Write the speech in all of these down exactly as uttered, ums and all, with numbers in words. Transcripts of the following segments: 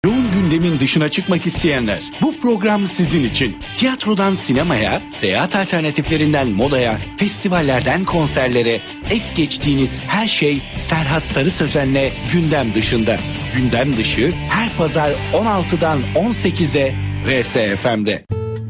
Yoğun gündemin dışına çıkmak isteyenler, bu program sizin için. Tiyatrodan sinemaya, seyahat alternatiflerinden modaya, festivallerden konserlere, es geçtiğiniz her şey Serhat Sarı Sözen'le gündem dışında. Gündem dışı her pazar on altıdan on sekize R S F M'de.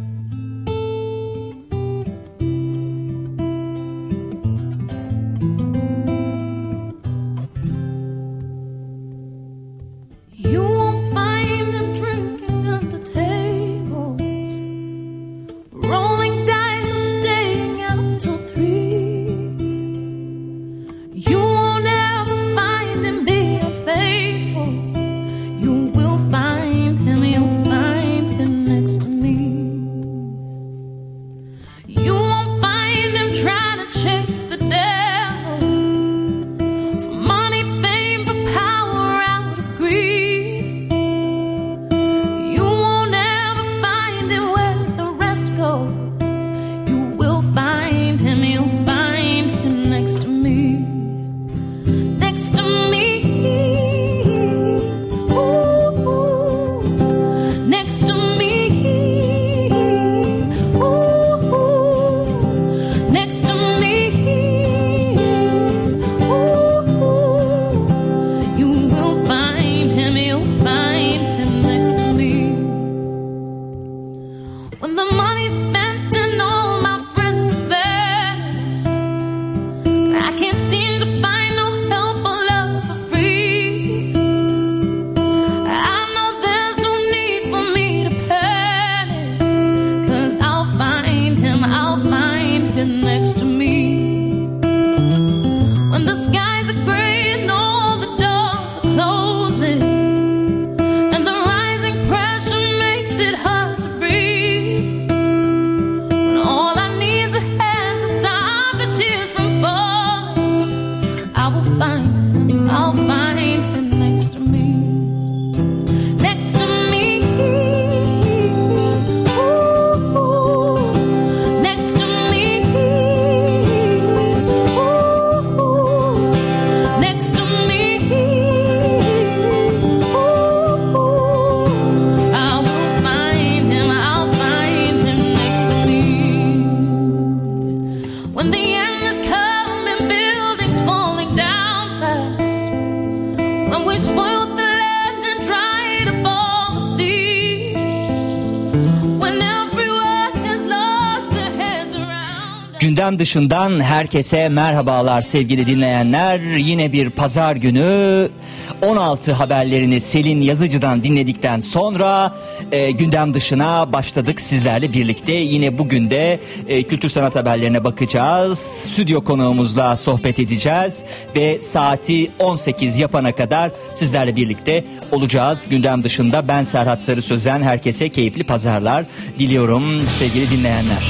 Gündem dışından herkese merhabalar sevgili dinleyenler. Yine bir pazar günü on altı haberlerini Selin Yazıcı'dan dinledikten sonra e, gündem dışına başladık sizlerle birlikte. Yine bugün de e, kültür sanat haberlerine bakacağız. Stüdyo konuğumuzla sohbet edeceğiz ve saati on sekiz yapana kadar sizlerle birlikte olacağız. Gündem dışında ben Serhat Sarı Sözen, herkese keyifli pazarlar diliyorum sevgili dinleyenler.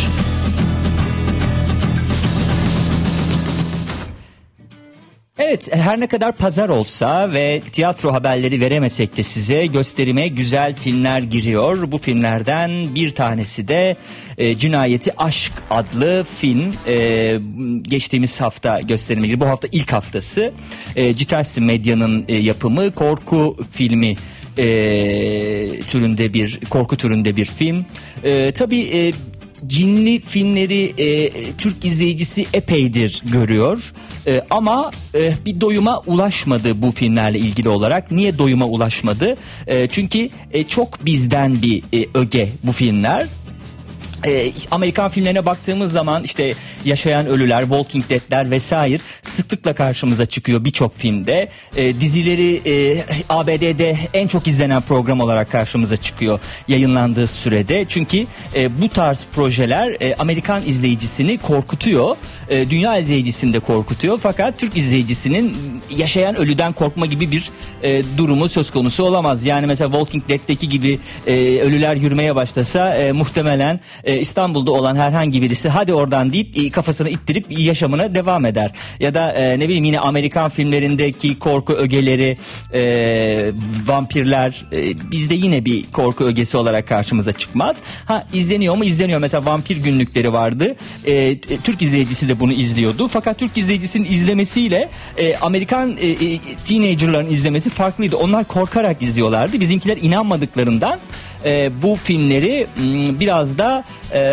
Evet, her ne kadar pazar olsa ve tiyatro haberleri veremesek de size gösterime güzel filmler giriyor. Bu filmlerden bir tanesi de e, Cinayeti Aşk adlı film. E, geçtiğimiz hafta gösterime girdi. Bu hafta ilk haftası. E, Citarsi Medya'nın e, yapımı, korku filmi e, türünde bir korku türünde bir film. E, tabii e, cinli filmleri e, Türk izleyicisi epeydir görüyor. E, ama e, bir doyuma ulaşmadı bu filmlerle ilgili olarak. Niye doyuma ulaşmadı? E, çünkü e, çok bizden bir e, öge bu filmler. Ee, Amerikan filmlerine baktığımız zaman işte Yaşayan Ölüler, Walking Dead'ler vesaire sıklıkla karşımıza çıkıyor birçok filmde. Ee, dizileri e, A B D'de en çok izlenen program olarak karşımıza çıkıyor yayınlandığı sürede. Çünkü e, bu tarz projeler e, Amerikan izleyicisini korkutuyor. E, dünya izleyicisini de korkutuyor. Fakat Türk izleyicisinin Yaşayan Ölüden korkma gibi bir e, durumu söz konusu olamaz. Yani mesela Walking Dead'deki gibi e, ölüler yürümeye başlasa e, muhtemelen e, e, İstanbul'da olan herhangi birisi hadi oradan deyip e, kafasını ittirip yaşamına devam eder. Ya da e, ne bileyim yine Amerikan filmlerindeki korku ögeleri, e, vampirler e, bizde yine bir korku ögesi olarak karşımıza çıkmaz. Ha izleniyor mu? İzleniyor. Mesela Vampir Günlükleri vardı. E, Türk izleyicisi de bunu izliyordu. Fakat Türk izleyicisinin izlemesiyle e, Amerikan e, e, teenagerların izlemesi farklıydı. Onlar korkarak izliyorlardı. Bizimkiler inanmadıklarından e, bu filmleri m, biraz da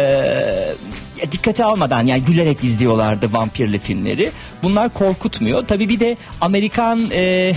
e, dikkate almadan yani gülerek izliyorlardı vampirli filmleri. Bunlar korkutmuyor. Tabii bir de Amerikan e,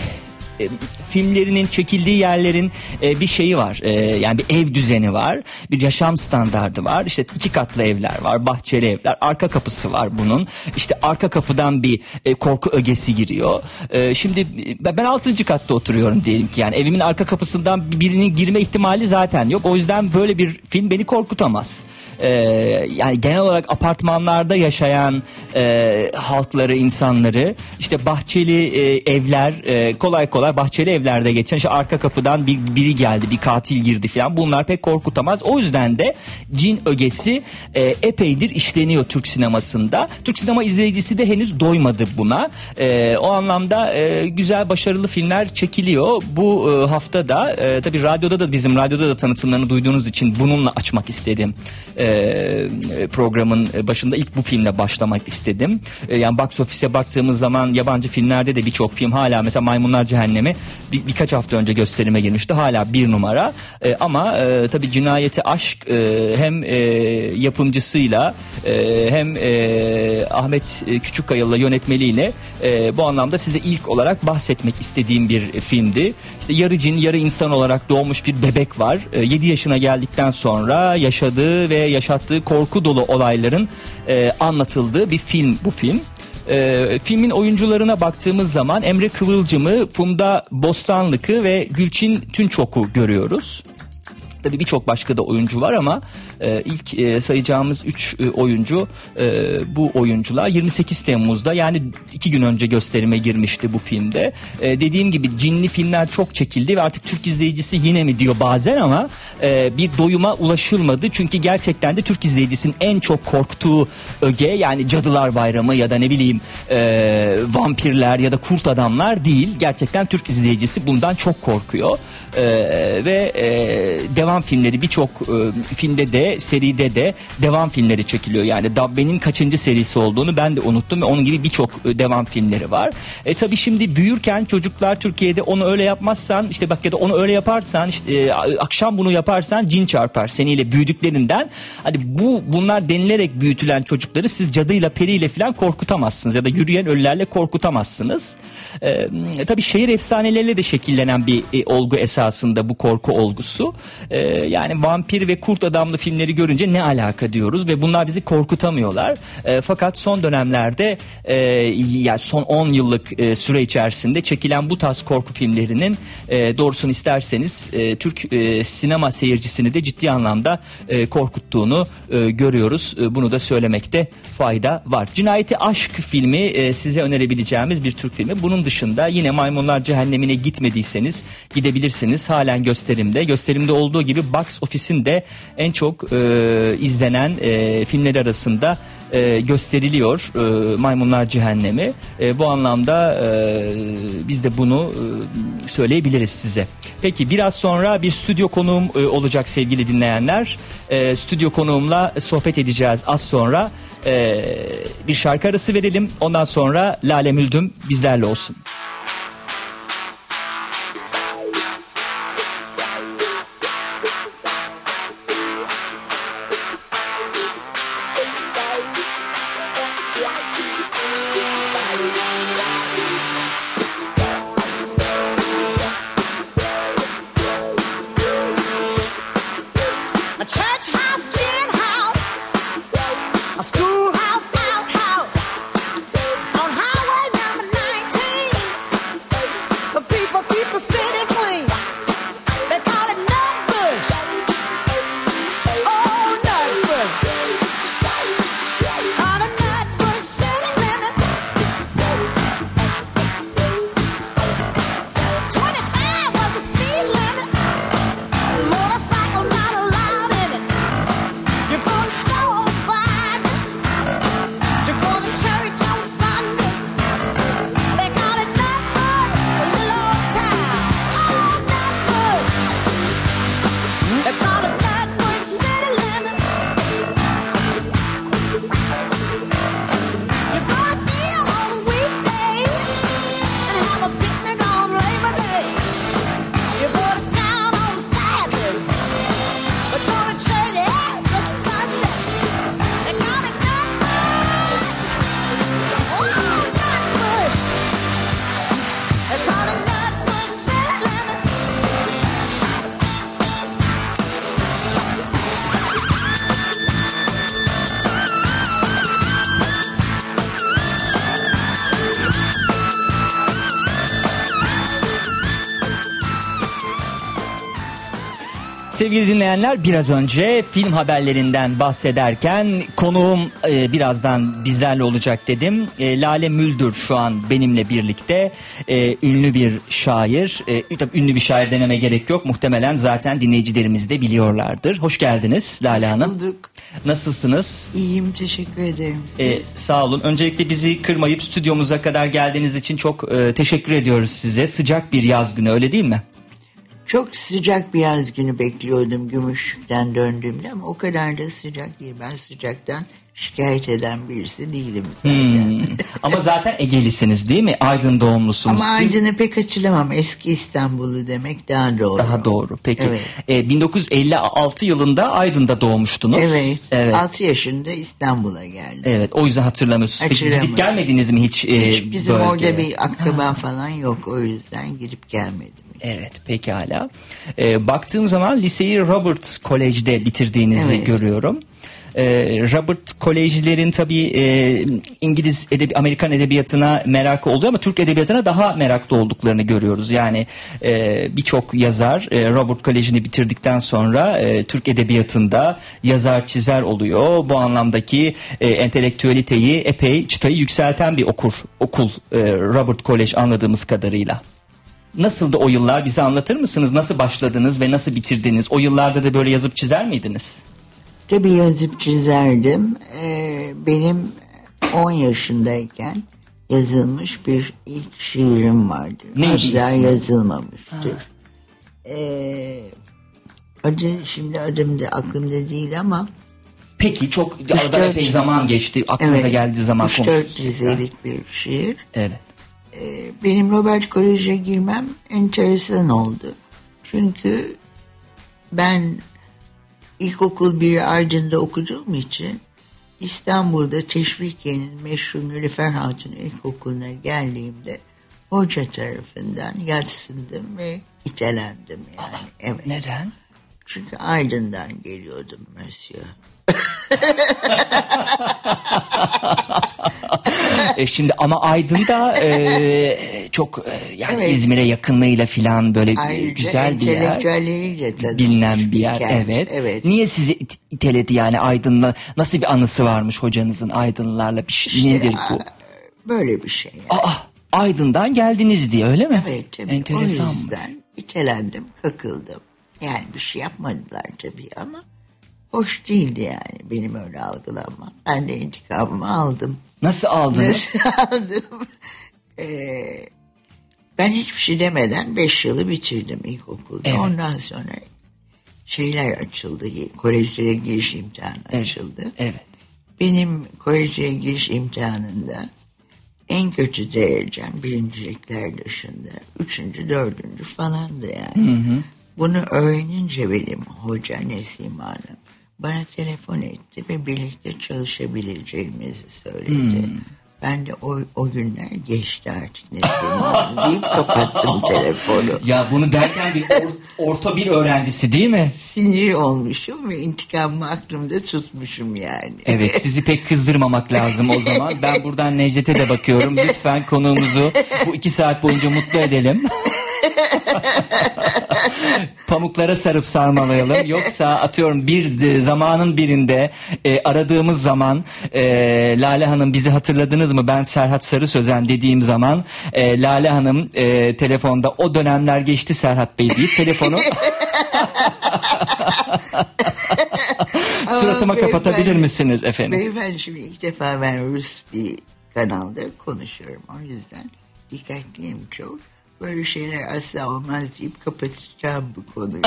filmlerinin çekildiği yerlerin e, bir şeyi var. E, yani bir ev düzeni var. Bir yaşam standardı var. İşte iki katlı evler var. Bahçeli evler. Arka kapısı var bunun. İşte arka kapıdan bir e, korku ögesi giriyor. E, şimdi ben altıncı katta oturuyorum diyelim ki. Yani evimin arka kapısından birinin girme ihtimali zaten yok. O yüzden böyle bir film beni korkutamaz. E, yani genel olarak apartmanlarda yaşayan e, halkları, insanları işte bahçeli e, evler e, kolay kolay bahçeli evlerde geçen işte arka kapıdan bir, biri geldi, bir katil girdi falan, bunlar pek korkutamaz. O yüzden de cin ögesi e, epeydir işleniyor Türk sinemasında. Türk sinema izleyicisi de henüz doymadı buna. E, o anlamda e, güzel, başarılı filmler çekiliyor. Bu e, hafta da e, tabii radyoda da, bizim radyoda da tanıtımlarını duyduğunuz için bununla açmak istedim. E, programın başında ilk bu filmle başlamak istedim. E, yani box office'e baktığımız zaman yabancı filmlerde de birçok film hala, mesela Maymunlar Cehennemi bir, birkaç hafta önce gösterime girmişti. Hala bir numara. E, ama e, tabii Cinayeti Aşk e, hem e, yapımcısıyla e, hem e, Ahmet Küçükkayalı'la yönetmeliğiyle e, bu anlamda size ilk olarak bahsetmek istediğim bir filmdi. İşte yarı cin, yarı insan olarak doğmuş bir bebek var. E, yedi yaşına geldikten sonra yaşadığı ve yaşattığı korku dolu olayların e, anlatıldığı bir film bu film. E, filmin oyuncularına baktığımız zaman Emre Kıvılcım'ı, Funda Bostanlık'ı ve Gülçin Tünçok'u görüyoruz. Tabii birçok başka da oyuncu var ama e, ilk e, sayacağımız üç e, oyuncu e, bu oyuncular. yirmi sekiz Temmuz'da, yani iki gün önce gösterime girmişti bu filmde. E, dediğim gibi cinli filmler çok çekildi ve artık Türk izleyicisi yine mi diyor bazen ama e, bir doyuma ulaşılmadı. Çünkü gerçekten de Türk izleyicisinin en çok korktuğu öge, yani Cadılar Bayramı ya da ne bileyim e, vampirler ya da kurt adamlar değil. Gerçekten Türk izleyicisi bundan çok korkuyor. E, ve e, devam filmleri, birçok e, filmde de seride de devam filmleri çekiliyor. Yani Dabbe'nin kaçıncı serisi olduğunu ben de unuttum ve onun gibi birçok e, devam filmleri var. E tabii şimdi büyürken çocuklar Türkiye'de onu öyle yapmazsan, işte bak ya da onu öyle yaparsan, işte e, akşam bunu yaparsan cin çarpar seniyle büyüdüklerinden. Hani bu bunlar denilerek büyütülen çocukları siz cadıyla periyle falan korkutamazsınız ya da yürüyen ölülerle korkutamazsınız. E, tabii şehir efsaneleriyle de şekillenen bir e, olgu esasında bu korku olgusu. E, yani vampir ve kurt adamlı filmleri görünce ne alaka diyoruz ve bunlar bizi korkutamıyorlar. E, fakat son dönemlerde e, yani son on yıllık e, süre içerisinde çekilen bu tarz korku filmlerinin e, doğrusunu isterseniz e, Türk e, sinema seyircisini de ciddi anlamda e, korkuttuğunu e, görüyoruz. E, bunu da söylemekte fayda var. Cinayeti Aşk filmi e, size önerebileceğimiz bir Türk filmi. Bunun dışında yine Maymunlar Cehennemi'ne gitmediyseniz gidebilirsiniz. Halen gösterimde. Gösterimde olduğu gibi Box Office'in de en çok e, izlenen e, filmler arasında e, gösteriliyor e, Maymunlar Cehennemi. E, bu anlamda e, biz de bunu e, söyleyebiliriz size. Peki biraz sonra bir stüdyo konuğum e, olacak sevgili dinleyenler. E, stüdyo konuğumla sohbet edeceğiz az sonra. E, bir şarkı arası verelim. Ondan sonra Lale Müldüm bizlerle olsun. Schoolhouse, outhouse, on highway number nineteen. Sevgili dinleyenler, biraz önce film haberlerinden bahsederken konuğum e, birazdan bizlerle olacak dedim. E, Lale Müldür şu an benimle birlikte. E, ünlü bir şair. E, tabii ünlü bir şair dememe gerek yok. Muhtemelen zaten dinleyicilerimiz de biliyorlardır. Hoş geldiniz Lale Hoş Hanım. bulduk. Nasılsınız? İyiyim, teşekkür ederim. Siz? E, sağ olun. Öncelikle bizi kırmayıp stüdyomuza kadar geldiğiniz için çok e, teşekkür ediyoruz size. Sıcak bir yaz günü, öyle değil mi? Çok sıcak bir yaz günü bekliyordum Gümüşlük'ten döndüğümde ama o kadar da sıcak değil. Ben sıcaktan şikayet eden birisi değilim zaten. Hmm. Ama zaten Ege'lisiniz değil mi? Aydın doğumlusunuz. Ama siz. Aydın'ı pek hatırlamam. Eski İstanbul'u demek daha doğru. Daha doğru. Peki. Evet. E, bin dokuz yüz elli altı yılında Aydın'da doğmuştunuz. Evet. Evet. altı yaşında İstanbul'a geldim. Evet. O yüzden hatırlamıyorsunuz. Peki gidip gelmediniz mi hiç? E, Hiç bizim bölgeye? orada bir akraba falan yok. O yüzden gidip gelmedim. Evet, pekala. Ee, baktığım zaman liseyi Robert College'de bitirdiğinizi Evet. görüyorum. Ee, Robert College'lerin tabii e, İngiliz, edebi, Amerikan edebiyatına merakı oluyor ama Türk edebiyatına daha meraklı olduklarını görüyoruz. Yani e, birçok yazar e, Robert College'ini bitirdikten sonra e, Türk edebiyatında yazar çizer oluyor. Bu anlamdaki e, entelektüeliteyi epey çıtayı yükselten bir okur okul e, Robert College anladığımız kadarıyla. Nasıldı o yıllar, bize anlatır mısınız? Nasıl başladınız ve nasıl bitirdiniz? O yıllarda da böyle yazıp çizer miydiniz? Tabii yazıp çizerdim. Ee, benim on yaşındayken yazılmış bir ilk şiirim vardı. Neydi Asla ismi? yazılmamıştır. Ee, adı şimdi adım da aklımda değil ama Peki, çok Üç arada dört- epey zaman geçti. Aklınıza evet, geldiği zaman üç dört konuşuruz. dizelik bir şiir. Evet. Ee, benim Robert College'e girmem enteresan oldu. Çünkü ben İlkokul bir Aydın'da okuduğum için İstanbul'da Teşvikiye'nin meşhur Nilüfer Hatun İlkokulu'na geldiğimde hoca tarafından yadsındım ve itelendim yani. Evet. Neden? Çünkü Aydın'dan geliyordum monsieur. e şimdi ama Aydın'da e, çok e, yani Evet. İzmir'e yakınlığıyla falan böyle Ayrıca güzel bir yer. entelektüelleriyle tanınmış Bilinen bir yer. kent. Evet. Evet. Niye sizi it- iteledi yani Aydın'la? Nasıl bir anısı varmış hocanızın Aydınlılarla? Bir şey, İşte, nedir bu? Böyle bir şey yani. Aa, Aydın'dan geldiniz diye, öyle mi? Evet tabii. Enteresan. O yüzden itelendim, kakıldım. Yani bir şey yapmadılar tabii ama hoş değildi yani benim öyle algılanmam. Ben de intikamımı aldım. Nasıl aldınız? Nasıl aldım? Ee, ben hiçbir şey demeden beş yılı bitirdim ilkokulda. Evet. Ondan sonra şeyler açıldı. Kolejlere giriş imtihanı Evet. açıldı. Evet. Benim kolejlere giriş imtihanında en kötü derecem birincilikler dışında üçüncü, dördüncü falandı yani. Hı hı. Bunu öğrenince benim hoca Nesim Hanım bana telefon etti ve birlikte çalışabileceğimizi söyledi. Hmm. Ben de o, o günler geçti artık Nesim Hanım deyip kapattım telefonu. Ya bunu derken bir or- orta bir öğrencisi değil mi? Sinir olmuşum ve intikamımı aklımda tutmuşum yani. Evet, sizi pek kızdırmamak lazım o zaman. Ben buradan Necdet'e de bakıyorum. Lütfen konuğumuzu bu iki saat boyunca mutlu edelim. Pamuklara sarıp sarmalayalım. Yoksa atıyorum bir de, zamanın birinde e, aradığımız zaman e, Lale Hanım bizi hatırladınız mı? Ben Serhat Sarı Sözen dediğim zaman e, Lale Hanım e, telefonda o dönemler geçti Serhat Bey deyip telefonu suratıma Aa, kapatabilir beyefendi, misiniz efendim? Beyefendi şimdi ilk defa ben Rus bir kanalda konuşuyorum. O yüzden dikkatliyim çok. Böyle şeyler asla olmaz deyip kapatacağım bu konuyu.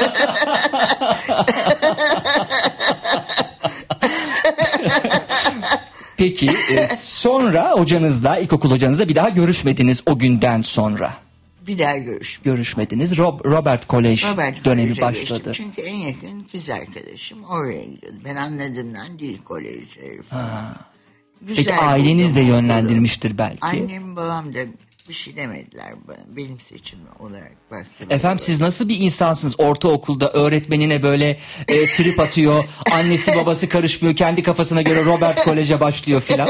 Peki e, sonra hocanızla, ilkokul hocanızla bir daha görüşmediniz o günden sonra. Bir daha görüşmedim. Görüşmediniz. Rob, Robert College Robert dönemi College'e başladı. geçtim. Çünkü en yakın kız arkadaşım oraya gidiyordu. Ben anladığımdan dil kolejleri falan. Güzel Peki aileniz de buldum, yönlendirmiştir buldum. belki. Annem babam da bir şey demediler bana. Benim seçimim olarak baktım. Efendim siz nasıl bir insansınız? Ortaokulda öğretmenine böyle e, trip atıyor. Annesi babası karışmıyor. Kendi kafasına göre Robert College'e başlıyor filan.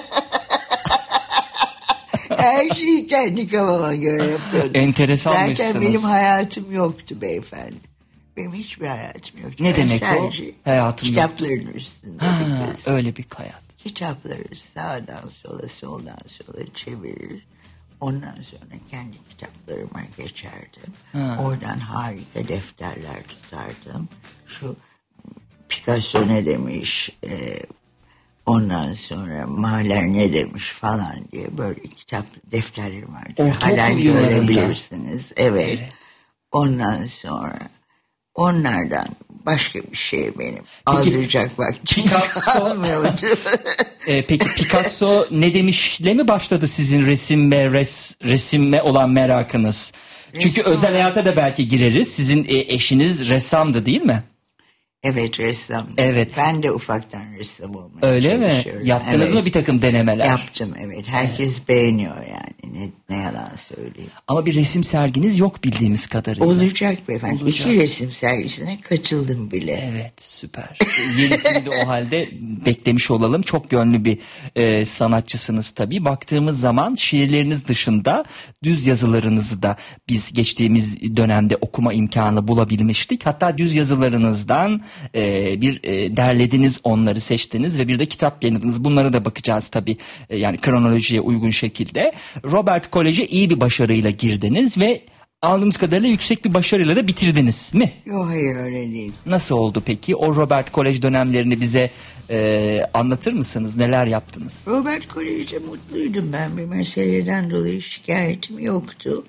Her şeyi kendi kafama göre yapıyordum. Enteresanmışsınız. Zaten benim hayatım yoktu beyefendi. Benim hiçbir hayatım yok. Ne Ben demek o? Hayatım kitapların yok. Üstünde ha, bir kız. öyle bir hayat. Kitapları sağdan sola, soldan sola çevirir. Ondan sonra kendi kitaplarıma geçerdim. Ha. Oradan harika defterler tutardım. Şu Picasso ne demiş, e, ondan sonra Mahler ne demiş falan diye böyle kitap defterlerim vardı. Halen görebilirsiniz. Evet. evet. Ondan sonra onlardan başka bir şey benim aldıracak vaktim kalmıyordu. e, peki Picasso ne demişle mi başladı sizin resim res, resimle olan merakınız? Çünkü Resim özel hayata da belki gireriz. Sizin e, eşiniz ressamdı değil mi? Evet, ressam. Evet. Ben de ufaktan ressam olmaya Öyle çalışıyorum. mi? Yaptınız evet. mı bir takım denemeler? Yaptım evet. Herkes evet. beğeniyor yani. Ne, ne yalan söyleyeyim. Ama bir resim serginiz yok bildiğimiz kadarıyla. Olacak beyefendi. Olacak. İki resim sergisine katıldım bile. Evet, süper. Yenisini de o halde beklemiş olalım. Çok yönlü bir e, sanatçısınız tabii. Baktığımız zaman şiirleriniz dışında düz yazılarınızı da biz geçtiğimiz dönemde okuma imkanı bulabilmiştik. Hatta düz yazılarınızdan e, bir e, derlediniz, onları seçtiniz ve bir de kitap yayınladınız. Bunlara da bakacağız tabii. E, yani kronolojiye uygun şekilde. Robert Kolej'e iyi bir başarıyla girdiniz ve aldığımız kadarıyla yüksek bir başarıyla da bitirdiniz mi? Yok, hayır öyle değil. Nasıl oldu peki? O Robert Kolej dönemlerini bize e, anlatır mısınız? Neler yaptınız? Robert Kolej'de mutluydum ben. Bir meseleden dolayı şikayetim yoktu.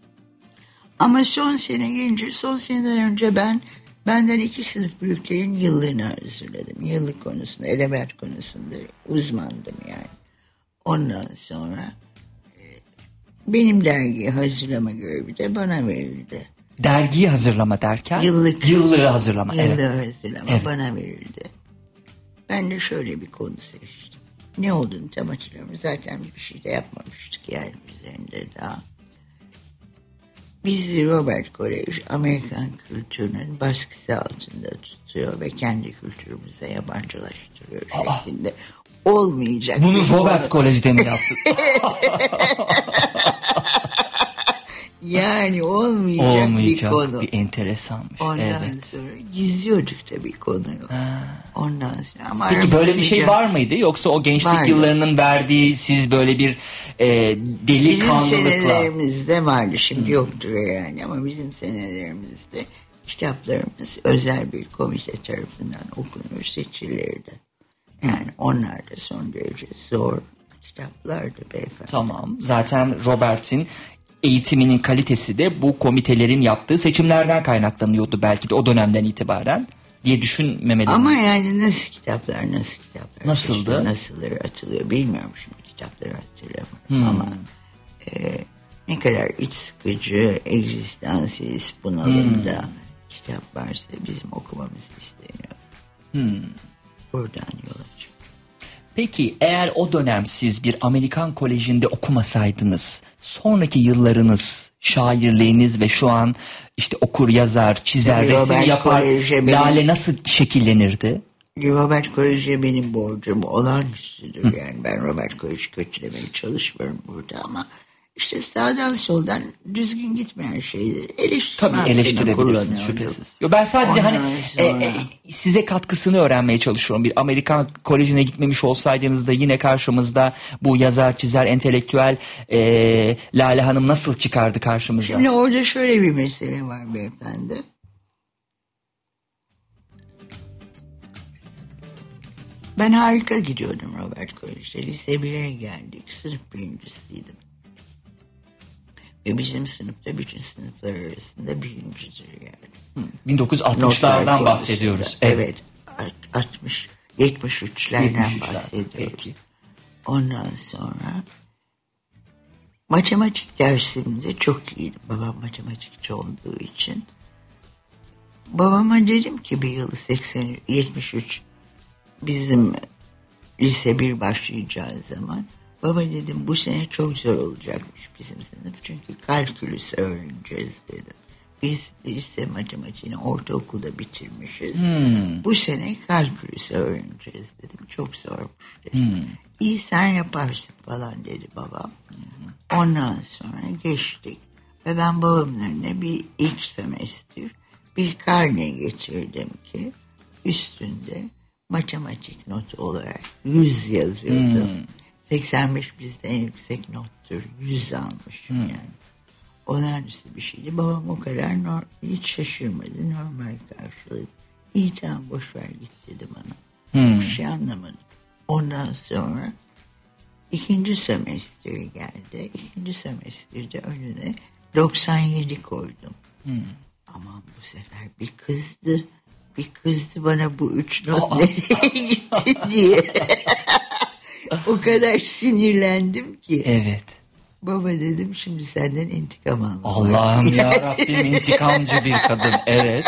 Ama son sene gelince, son seneden önce ben benden iki sınıf büyüklerin yıllığını hazırladım. Yıllık konusunda, edebiyat konusunda uzmandım yani. Ondan sonra benim dergiyi hazırlama görevi de bana verildi. Dergiyi hazırlama derken? Yıllık. Yıllığı hazırlama. Yıllığı evet. hazırlama evet. bana verildi. Ben de şöyle bir konu seçtim. Ne olduğunu tam hatırlamıyorum. Zaten bir şey de yapmamıştık yani üzerinde daha. Bizi Robert Kolej Amerikan kültürünün baskısı altında tutuyor ve kendi kültürümüze yabancılaştırıyor Aa. şeklinde. Olmayacak. Bunu Robert Kolej'de mi yaptın? Yani olmayacak, olmayacak bir konu. Bir enteresanmış. Ondan evet. sonra gizliyorduk da bir konuyu. Ha. Ondan sonra. Ama peki böyle bir şey can... var mıydı? Yoksa o gençlik vardı. Yıllarının verdiği siz böyle bir e, delikanlılıkla. Bizim senelerimizde vardı. Şimdi hmm. yoktur yani ama bizim senelerimizde kitaplarımız özel bir komite tarafından okunur, seçilirdi. Yani onlar da son derece zor kitaplardı beyefendi. Tamam. Zaten Robert'in eğitiminin kalitesi de bu komitelerin yaptığı seçimlerden kaynaklanıyordu belki de o dönemden itibaren diye düşünmemeli. Ama yani nasıl kitaplar, nasıl kitaplar? Nasıldı? İşte nasılları atılıyor bilmiyorum şimdi kitapları hatırlamıyorum hmm. ama e, ne kadar iç sıkıcı, egzistansiyist bunalımda hmm. kitap varsa bizim okumamız isteniyor. Hmm. Buradan yola çık. Peki eğer o dönem siz bir Amerikan Koleji'nde okumasaydınız, sonraki yıllarınız, şairliğiniz ve şu an işte okur, yazar, çizer, Tabii resim Robert yapar, benim, Lale nasıl şekillenirdi? Robert Kolej'e benim borcum olağanüstüdür. Hı. Yani ben Robert Kolej'i kötülemeye çalışmıyorum burada ama İşte sağdan soldan düzgün gitmeyen şeyleri eleştirme Tabii eleştirebilirsiniz şüphesiz. Yo, ben sadece Ondan hani sonra... e, e, size katkısını öğrenmeye çalışıyorum. Bir Amerikan Koleji'ne gitmemiş olsaydınız da yine karşımızda bu yazar, çizer, entelektüel e, Lale Hanım nasıl çıkardı karşımıza? Şimdi orada şöyle bir mesele var beyefendi. Ben harika gidiyordum Robert Kolej'e. Lise bire geldik. Sınıf birincisiydim. Ve bizim sınıfta bütün sınıflar arasında birincidir yani. bin dokuz yüz altmışlardan bahsediyoruz. Evet. evet. altmış, yetmiş üçlerden bahsediyoruz. Peki. Ondan sonra matematik dersimde çok iyiydim. Babam matematikçi olduğu için. Babama dedim ki bir yıl seksen, yetmiş üç bizim lise bir başlayacağı zaman baba dedim bu sene çok zor olacakmış bizim sınıf. Çünkü kalkülüs öğreneceğiz dedim. Biz lise matematiğini ortaokulda bitirmişiz. Hmm. Bu sene kalkülüs öğreneceğiz dedim. Çok zormuş dedim. Hmm. İyi sen yaparsın falan dedi babam. Hmm. Ondan sonra geçtik. Ve ben babamın önüne bir ilk semestr bir karne getirdim ki üstünde matematik notu olarak yüz yazıyordu. Hmm. seksen beş bizde en yüksek nottur. yüz almışım hmm. yani. Olağanüstü bir şeydi. Babam o kadar nor- hiç şaşırmadı. Normal karşıladı. İyi tamam boş ver git dedi bana. Hmm. Bir şey anlamadım. Ondan sonra ikinci semestri geldi. İkinci semestrde önüne doksan yedi koydum. Hmm. Aman bu sefer bir kızdı. Bir kızdı bana bu üç not Aa. nereye gitti diye. O kadar sinirlendim ki. Evet. Baba dedim şimdi senden intikam almam. Allah'ım ya Rabbim intikamcı bir kadın. Evet.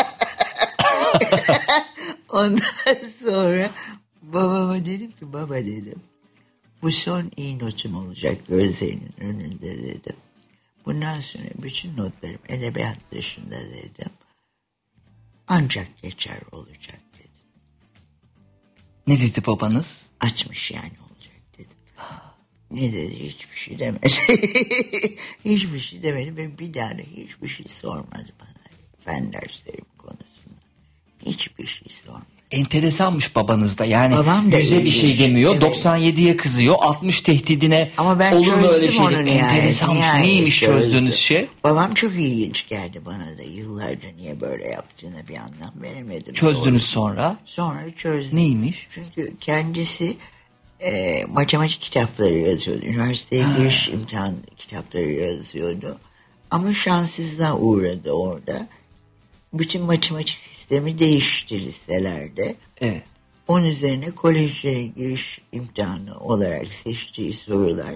Ondan sonra babama dedim ki baba dedim. Bu son iyi notum olacak gözlerinin önünde dedim. Bundan sonra bütün notlarım edebiyat dışında dedim. Ancak geçer olacak dedim. Ne dedi babanız? Açmış yani olacak dedim. Ne dedi hiçbir şey demedi. Hiçbir şey demedi ve bir daha da hiçbir şey sormadı bana. Fen derslerim konusunda. Hiçbir şey sormadı. Enteresanmış babanız da yani yüze bir şey ilginç. demiyor Evet. doksan yediye kızıyor altmış tehdidine ama ben olur mu öyle şey yani. Enteresanmış yani neymiş çözdüm. Çözdüğünüz şey? Babam çok ilginç geldi bana da yıllarca niye böyle yaptığına bir anlam veremedim. Çözdünüz doğru. sonra? Sonra çözdüm. Neymiş? Çünkü kendisi e, matematik kitapları yazıyordu. Üniversiteye ha. giriş imtihan kitapları yazıyordu. Ama şanssızlığa uğradı orada. Bütün matematik sistemi değişti liselerde. Evet. Onun üzerine kolejlere giriş imtihanı olarak seçtiği sorular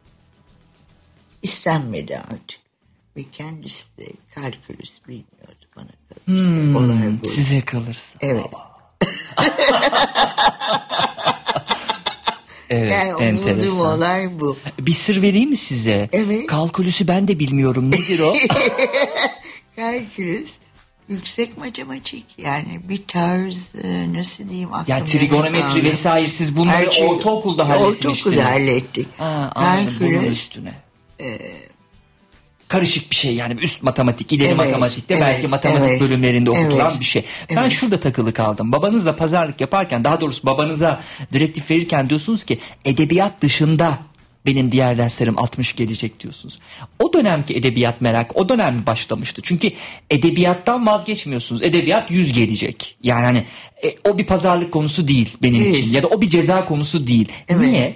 istenmedi artık. Ve kendisi de kalkülüs bilmiyordu bana kalırsa. Hmm, olay bu. Size kalırsa. Evet. Evet, yani enteresan. Olay bu. Bir sır vereyim mi size? Evet. Kalkülüsü ben de bilmiyorum. Nedir o? Kalkülüs yüksek matematik yani bir tarz nasıl diyeyim ya trigonometri vesaire siz bunları şey, ortaokulda halletmiştiniz. Ortaokulda hallettik. Ha, anladım bunun üstüne. E, Karışık bir şey yani üst matematik, ileri evet, matematikte evet, belki matematik evet, bölümlerinde okutulan evet, bir şey. Ben evet. şurada takılı kaldım. Babanızla pazarlık yaparken daha doğrusu babanıza direktif verirken diyorsunuz ki edebiyat dışında benim diğer derslerim altmış gelecek diyorsunuz. O dönemki edebiyat merak o dönem başlamıştı. Çünkü edebiyattan vazgeçmiyorsunuz. Edebiyat yüz gelecek. Yani hani e, o bir pazarlık konusu değil benim değil. için. Ya da o bir ceza konusu değil. Evet. Niye?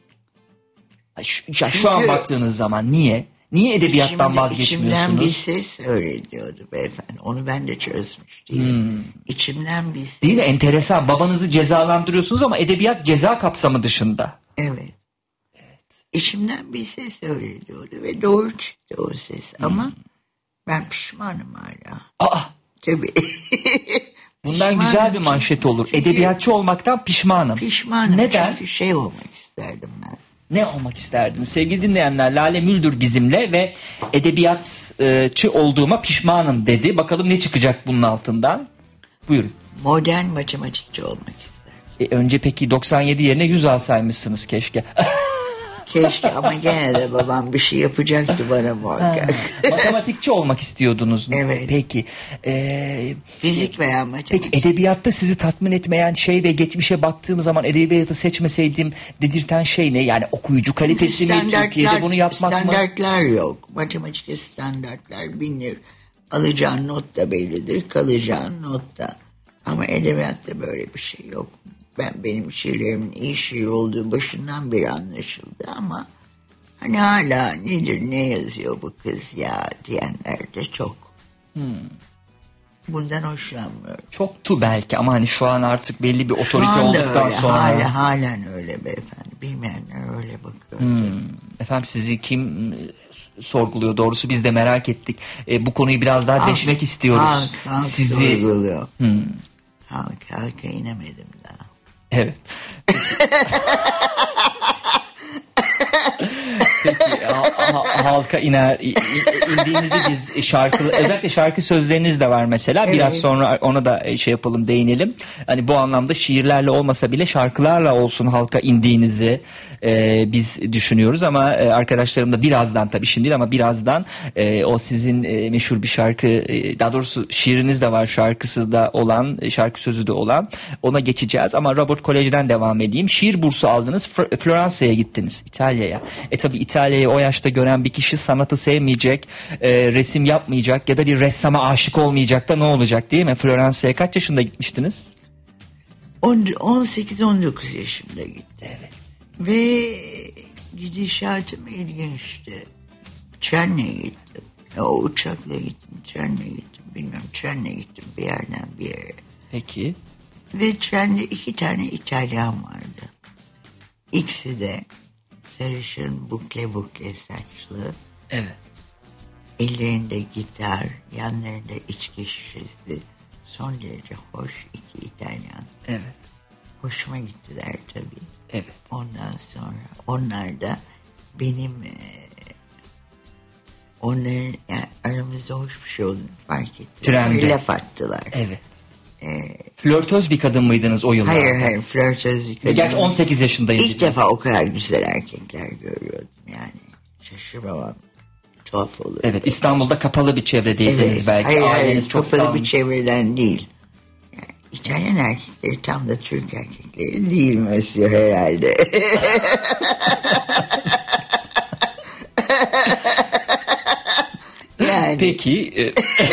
Şu, Çünkü, şu an baktığınız zaman niye? Niye edebiyattan şimdi, vazgeçmiyorsunuz? İçimden bir ses öyle diyordu beyefendi. Onu ben de çözmüş değilim. Hmm. İçimden bir ses. Değil mi? Enteresan. Babanızı cezalandırıyorsunuz ama edebiyat ceza kapsamı dışında. Evet. İçimden bir ses öyle diyordu ve doğru çıktı o ses. Hmm. Ama ben pişmanım hala. Aa! Tabii. Bundan pişmanım güzel bir manşet olur. Çünkü edebiyatçı olmaktan pişmanım. Pişmanım. Neden? Çünkü şey olmak isterdim ben. Ne olmak isterdiniz? Sevgili dinleyenler, Lale Müldür bizimle ve edebiyatçı olduğuma pişmanım dedi. Bakalım ne çıkacak bunun altından? Buyurun. Modern matematikçi olmak isterdim. E, önce peki doksan yedi yerine yüz alsaymışsınız keşke. Keşke ama gene de babam bir şey yapacaktı bana muhakkak. Matematikçi olmak istiyordunuz. Evet. Peki. E, Fizik veya matematik. Peki edebiyatta sizi tatmin etmeyen şey ve geçmişe baktığım zaman edebiyatı seçmeseydim dedirten şey ne? Yani okuyucu kalitesi mi? Türkiye'de bunu yapmak standartlar mı? Standartlar yok. Matematikte standartlar bilinir. Alacağın not da bellidir. Kalacağın not da. Ama edebiyatta böyle bir şey yok. Ben benim şiirlerimin iyi şiir olduğu başından beri anlaşıldı ama hani hala nedir ne yazıyor bu kız ya diyenler de çok. Hmm. Bundan hoşlanmıyorum. Çoktu belki ama hani şu an artık belli bir otorite olduktan öyle, sonra. Hala, halen öyle beyefendi. Bilmeyenler öyle bakıyor. Hmm. Efendim sizi kim sorguluyor doğrusu biz de merak ettik. E, bu konuyu biraz daha halk, deşmek istiyoruz. Halk, halk sizi sorguluyor. Hmm. Halk, halka inemedim daha. Evet. Peki ha- halka iner i- i- indiğinizi biz şarkı özellikle şarkı sözleriniz de var mesela. Evet. Biraz sonra ona da şey yapalım, değinelim. Hani bu anlamda şiirlerle olmasa bile şarkılarla olsun halka indiğinizi e, biz düşünüyoruz ama e, arkadaşlarım da birazdan, tabii şimdi değil ama birazdan e, o sizin e, meşhur bir şarkı, e, daha doğrusu şiiriniz de var, şarkısı da olan, e, şarkı sözü de olan, ona geçeceğiz ama Robert Kolej'den devam edeyim. Şiir bursu aldınız, F- Floransa'ya gittiniz, İtalya'ya. E tabi İtalya'yı o yaşta gören bir kişi sanatı sevmeyecek, e, resim yapmayacak ya da bir ressama aşık olmayacak da ne olacak, değil mi? Floransa'ya kaç yaşında gitmiştiniz? on sekiz on dokuz yaşımda gittim. Evet. Ve gidişatım ilginçti. Trenle gittim. O uçakla gittim, trenle gittim. Bilmiyorum, trenle gittim bir yerden bir yere. Peki. Ve trende iki tane İtalyan vardı. İkisi de sarışın, bukle bukle saçlı. Evet. Ellerinde gitar, yanlarında içki şişesi. Son derece hoş iki İtalyan. Evet. Hoşuma gittiler tabii. Evet. Ondan sonra onlar da benim e, onların yani aramızda hoş bir şey olduğunu fark ettiler. Trende. Laf attılar. Evet. Ee, Flörtöz bir kadın mıydınız o yıllarda? hayır hayır flörtöz bir kadın. Gerçi on sekiz yaşındayım. İlk defa o kadar güzel erkekler görüyordum yani. Şaşırmamam. Tuhaf olur. Evet, İstanbul'da kapalı bir çevredeydiniz Evet. belki. Hayır Aileniz hayır çok kapalı sağlam. bir çevreden değil. Yani İtalyan erkekleri tam da Türk erkekleri değil Monsieur herhalde. Yani. Peki. E...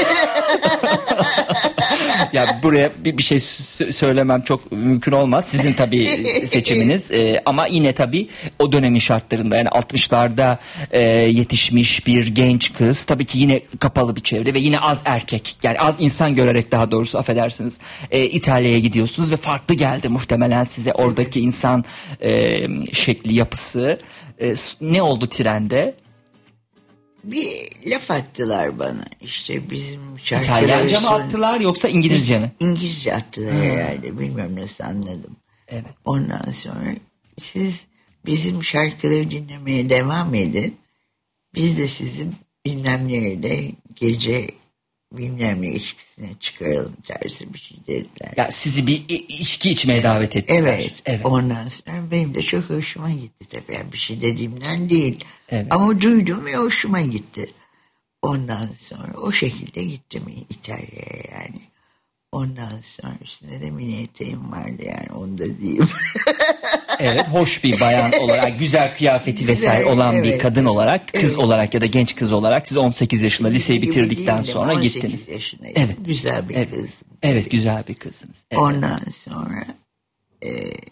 ya buraya bir, bir şey s- söylemem çok mümkün olmaz. Sizin tabii seçiminiz. E, ama yine tabii o dönemin şartlarında, yani altmışlarda e, yetişmiş bir genç kız. Tabii ki yine kapalı bir çevre ve yine az erkek. Yani az insan görerek, daha doğrusu affedersiniz. E, İtalya'ya gidiyorsunuz ve farklı geldi muhtemelen size oradaki insan e, şekli, yapısı. E, ne oldu trende? Bir laf attılar bana. İşte bizim şarkıları... İtalyanca mı son- attılar yoksa İngilizce mi? İngilizce attılar herhalde. Bilmiyorum nasıl anladım. Evet. Ondan sonra siz bizim şarkıları dinlemeye devam edin. Biz de sizin bilmem nerede gece bilmem ne içkisine çıkaralım tarzı bir şey dediler. Ya sizi bir i- içki içmeye davet ettiler. Evet. Evet. Ondan sonra benim de çok hoşuma gitti tabii. Yani bir şey dediğimden değil. Evet. Ama duydum ve hoşuma gitti. Ondan sonra o şekilde gittim İtalya'ya yani. Ondan sonra üstüne de mini eteğim vardı yani, onu da diyeyim. Evet, hoş bir bayan olarak, güzel kıyafeti vesaire Güzel, olan bir evet. kadın olarak, kız Evet. olarak ya da genç kız olarak siz on sekiz yaşında liseyi Gibi bitirdikten değildim, sonra on sekiz gittiniz. yaşındaydım. Evet. Güzel bir Evet. kızdım. Evet, güzel bir kızsınız. Evet. Ondan sonra e,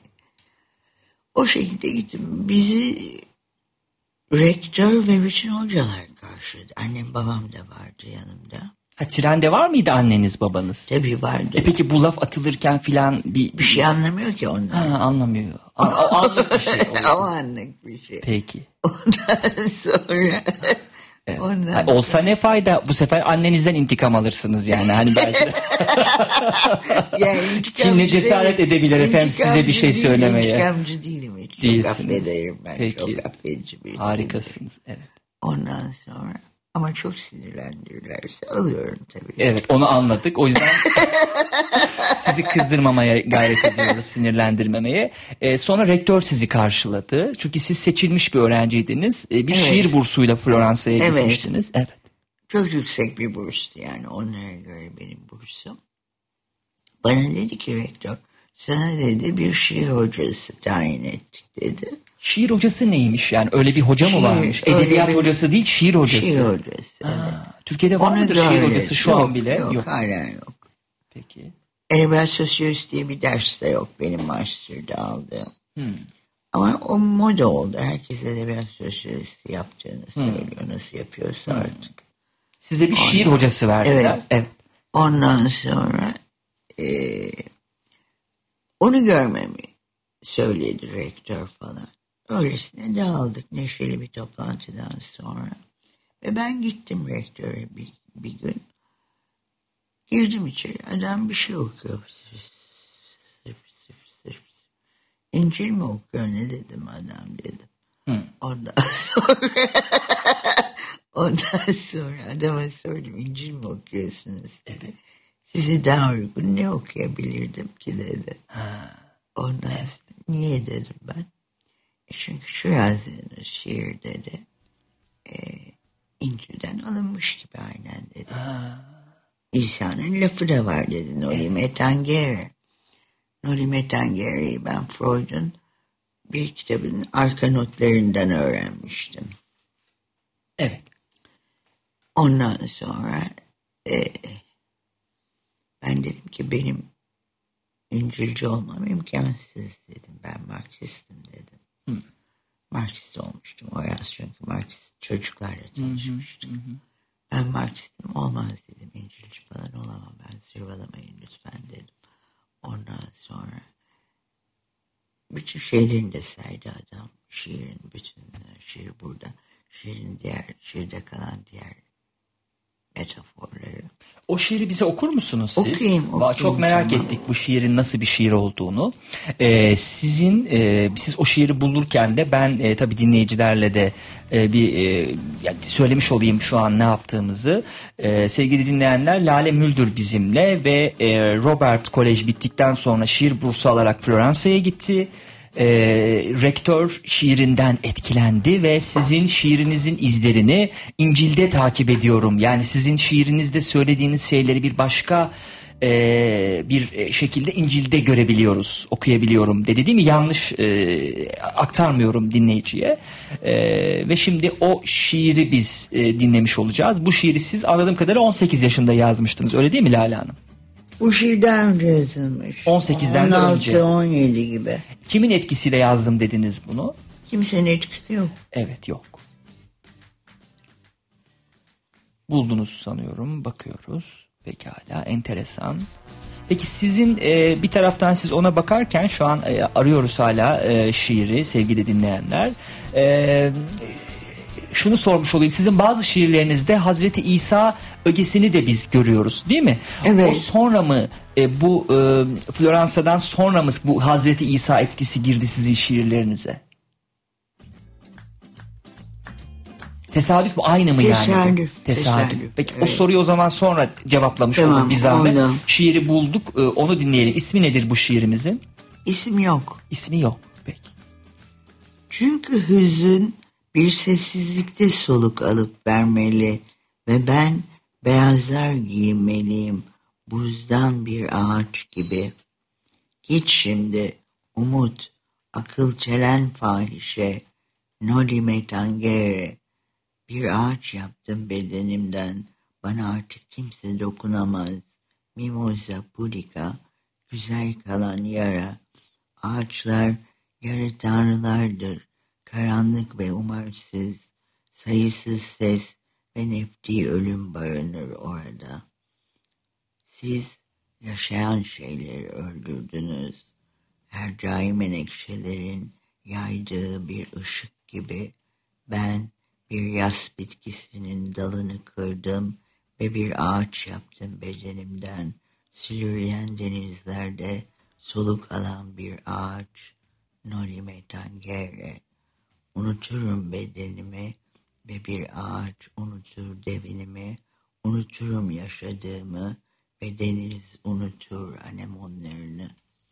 o şekilde gittim. Bizi rektör ve bütün hocalar karşıladı. Annem babam da vardı yanımda. Ha, trende var mıydı anneniz babanız? Tabii vardı. E peki bu laf atılırken filan bir... Bir şey anlamıyor ki onlar. Ha, anlamıyor. A- a- anlık bir şey oluyor. Ama anlık bir şey. Peki. Ondan sonra... Evet. Ondan Ha, olsa ne fayda, bu sefer annenizden intikam alırsınız yani. Hani belki de... Yani intikamcı Kim ne cesaret değilim. edebilir efendim size bir şey İntikamcı söylemeye. değilim, İntikamcı değilim hiç. Çok Değilsiniz. affederim ben. Peki. Çok affedici birisiyim. Harikasınız. Evet. Ondan sonra ama çok sinirlendirirlerse alıyorum tabii. Evet, onu anladık. O yüzden sizi kızdırmamaya gayret ediyoruz, sinirlendirmemeye. Ee, sonra rektör sizi karşıladı. Çünkü siz seçilmiş bir öğrenciydiniz. Ee, bir Evet. şiir bursuyla Floransa'ya Evet. gitmiştiniz. Evet. Çok yüksek bir burstu yani, onlara göre benim bursum. Bana dedi ki rektör, sana dedi bir şiir hocası tayin ettik dedi. Şiir hocası neymiş yani? Öyle bir hoca Şiir, mı varmış? öyle Edebiyat bir- hocası değil, şiir hocası. Şiir hocası. Ha, Türkiye'de var Onu mıdır da şiir öyle. hocası şu Yok, an bile? Yok, Yok. hala yok. Peki. Edebiyat sosyolojisi diye bir ders de yok benim master'da aldığım. Hmm. Ama o moda oldu. Herkes edebiyat sosyolojisi yaptığını söylüyor. Nasıl yapıyorsa artık. Size bir şiir hocası verdiler. Evet. Evet. Ondan sonra e, onu görmemi söyledi rektör falan. Öylesine dağıldık neşeli bir toplantıdan sonra. Ve ben gittim rektöre bir, bir gün. Girdim içeri. Adam bir şey okuyor. Sırf sırf sırf sırf. İncil mi okuyor, ne dedim adam dedim. Hı. Ondan sonra ondan sonra adama sordum, İncil mi okuyorsunuz dedi. Sizi daha uygun ne okuyabilirdim ki dedi. Ha. Ondan evet. sonra niye dedim ben. E çünkü şu yazdığınız şiir dedi. E, İncil'den alınmış gibi aynen dedi. Ha. İsa'nın lafı da var dedi. Nolime tangere. Nolime tangere'yi ben Freud'un bir kitabının arka notlarından öğrenmiştim. Evet. Ondan sonra e, ben dedim ki benim İncilci olmam imkansız dedim. Ben Marksistim dedim. Hı. Marksist olmuştum o yaz çünkü Marksist çocuklarla tanışmıştım. Hı hı hı. Ben Marksistim olmaz dedim. İncilci falan olamam, ben zırvalamayın lütfen dedim. Ondan sonra bütün şeylerini de saydı adam. Şiirin bütün şiir burada. Şiirin diğer, şiirde kalan diğer metaforları. O şiiri bize okur musunuz siz? Okuyayım, okuyayım. Çok merak tamam. ettik bu şiirin nasıl bir şiir olduğunu. Ee, sizin e, siz o şiiri bulurken de ben e, tabii dinleyicilerle de e, bir e, yani söylemiş olayım şu an ne yaptığımızı. E, sevgili dinleyenler, Lale Müldür bizimle ve e, Robert Kolej bittikten sonra şiir bursu alarak Floransa'ya gitti. E, rektör şiirinden etkilendi ve sizin şiirinizin izlerini İncil'de takip ediyorum. Yani sizin şiirinizde söylediğiniz şeyleri bir başka e, bir şekilde İncil'de görebiliyoruz, okuyabiliyorum dedi, değil mi? Yanlış e, aktarmıyorum dinleyiciye. E, ve şimdi o şiiri biz e, dinlemiş olacağız. Bu şiiri siz anladığım kadarıyla on sekiz yaşında yazmıştınız, öyle değil mi Lale Hanım? Bu şiir daha önce yazılmış. on sekizden on altı, önce. on yedi gibi. Kimin etkisiyle yazdım dediniz bunu? Kimsenin etkisi yok. Evet, yok. Buldunuz sanıyorum. Bakıyoruz. Pekala, enteresan. Peki sizin e, bir taraftan siz ona bakarken şu an e, arıyoruz hala e, şiiri sevgili dinleyenler. E, şunu sormuş olayım. Sizin bazı şiirlerinizde Hazreti İsa ögesini de biz görüyoruz, değil mi? Evet. O sonra mı e, bu e, Floransa'dan sonra mı bu Hazreti İsa etkisi girdi sizin şiirlerinize? Tesadüf mü? Aynı mı tesadüf, yani? Tesadüf. Tesadüf. Peki evet. O soruyu o zaman sonra cevaplamış tamam, olduk bir zahmet. Oldu. Şiiri bulduk. E, onu dinleyelim. İsmi nedir bu şiirimizin? İsim yok. İsmi yok. Peki. Çünkü hüzün bir sessizlikte soluk alıp vermeli ve ben beyazlar giymeliyim buzdan bir ağaç gibi. Git şimdi umut, akıl çelen fahişe, nolime tangere. Bir ağaç yaptım bedenimden, bana artık kimse dokunamaz. Mimosa pudica, güzel kalan yara. Ağaçlar yarı tanrılardır. Karanlık ve umarsız, sayısız ses ve nefti ölüm barınır orada. Siz yaşayan şeyleri öldürdünüz. Hercai menekşelerin yaydığı bir ışık gibi ben bir yas bitkisinin dalını kırdım ve bir ağaç yaptım bedenimden. Silüryen denizlerde soluk alan bir ağaç, nolime tangere. Unuturum bedenimi ve bir ağaç unutur devinimi, unuturum yaşadığımı ve deniz unutur anemonlarını.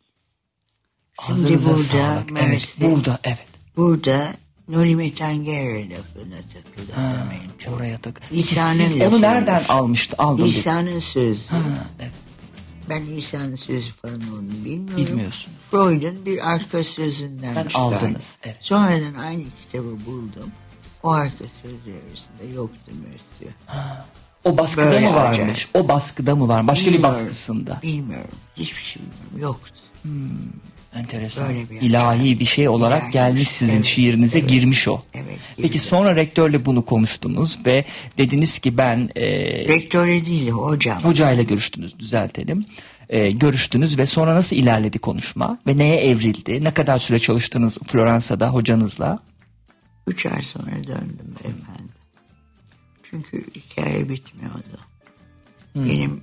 Şimdi burada, evet, burada, evet. Burada nolime tangere lafına takıldı. Oraya tak. İsa'nın Siz onu nereden almıştı? Aldın İsa'nın sözü. Ha, evet. Ben İsa'nın sözü falan olduğunu bilmiyorum. Bilmiyorsun. Freud'un bir arka sözünden ben çıkardım. Aldınız. Evet. Sonradan aynı kitabı buldum. O arka sözler arasında yoktu Mösyö. O baskıda Böyle mı varmış? acayip. O baskıda mı var? Başka bilmiyorum, bir baskısında. Bilmiyorum. Hiçbir şey bilmiyorum. Yoktu. Hmm, enteresan. Bir İlahi acayip. bir şey olarak İlahi gelmiş sizin evet, şiirinize evet, girmiş o. Evet. Peki girdi. sonra rektörle bunu konuştunuz ve dediniz ki ben... E, Rektörle değil hocam. Hocayla görüştünüz, düzeltelim. E, görüştünüz ve sonra nasıl ilerledi konuşma? Ve neye evrildi? Ne kadar süre çalıştınız Floransa'da hocanızla? Üç ay sonra döndüm efendim. Çünkü hikaye bitmiyordu. Hmm. Benim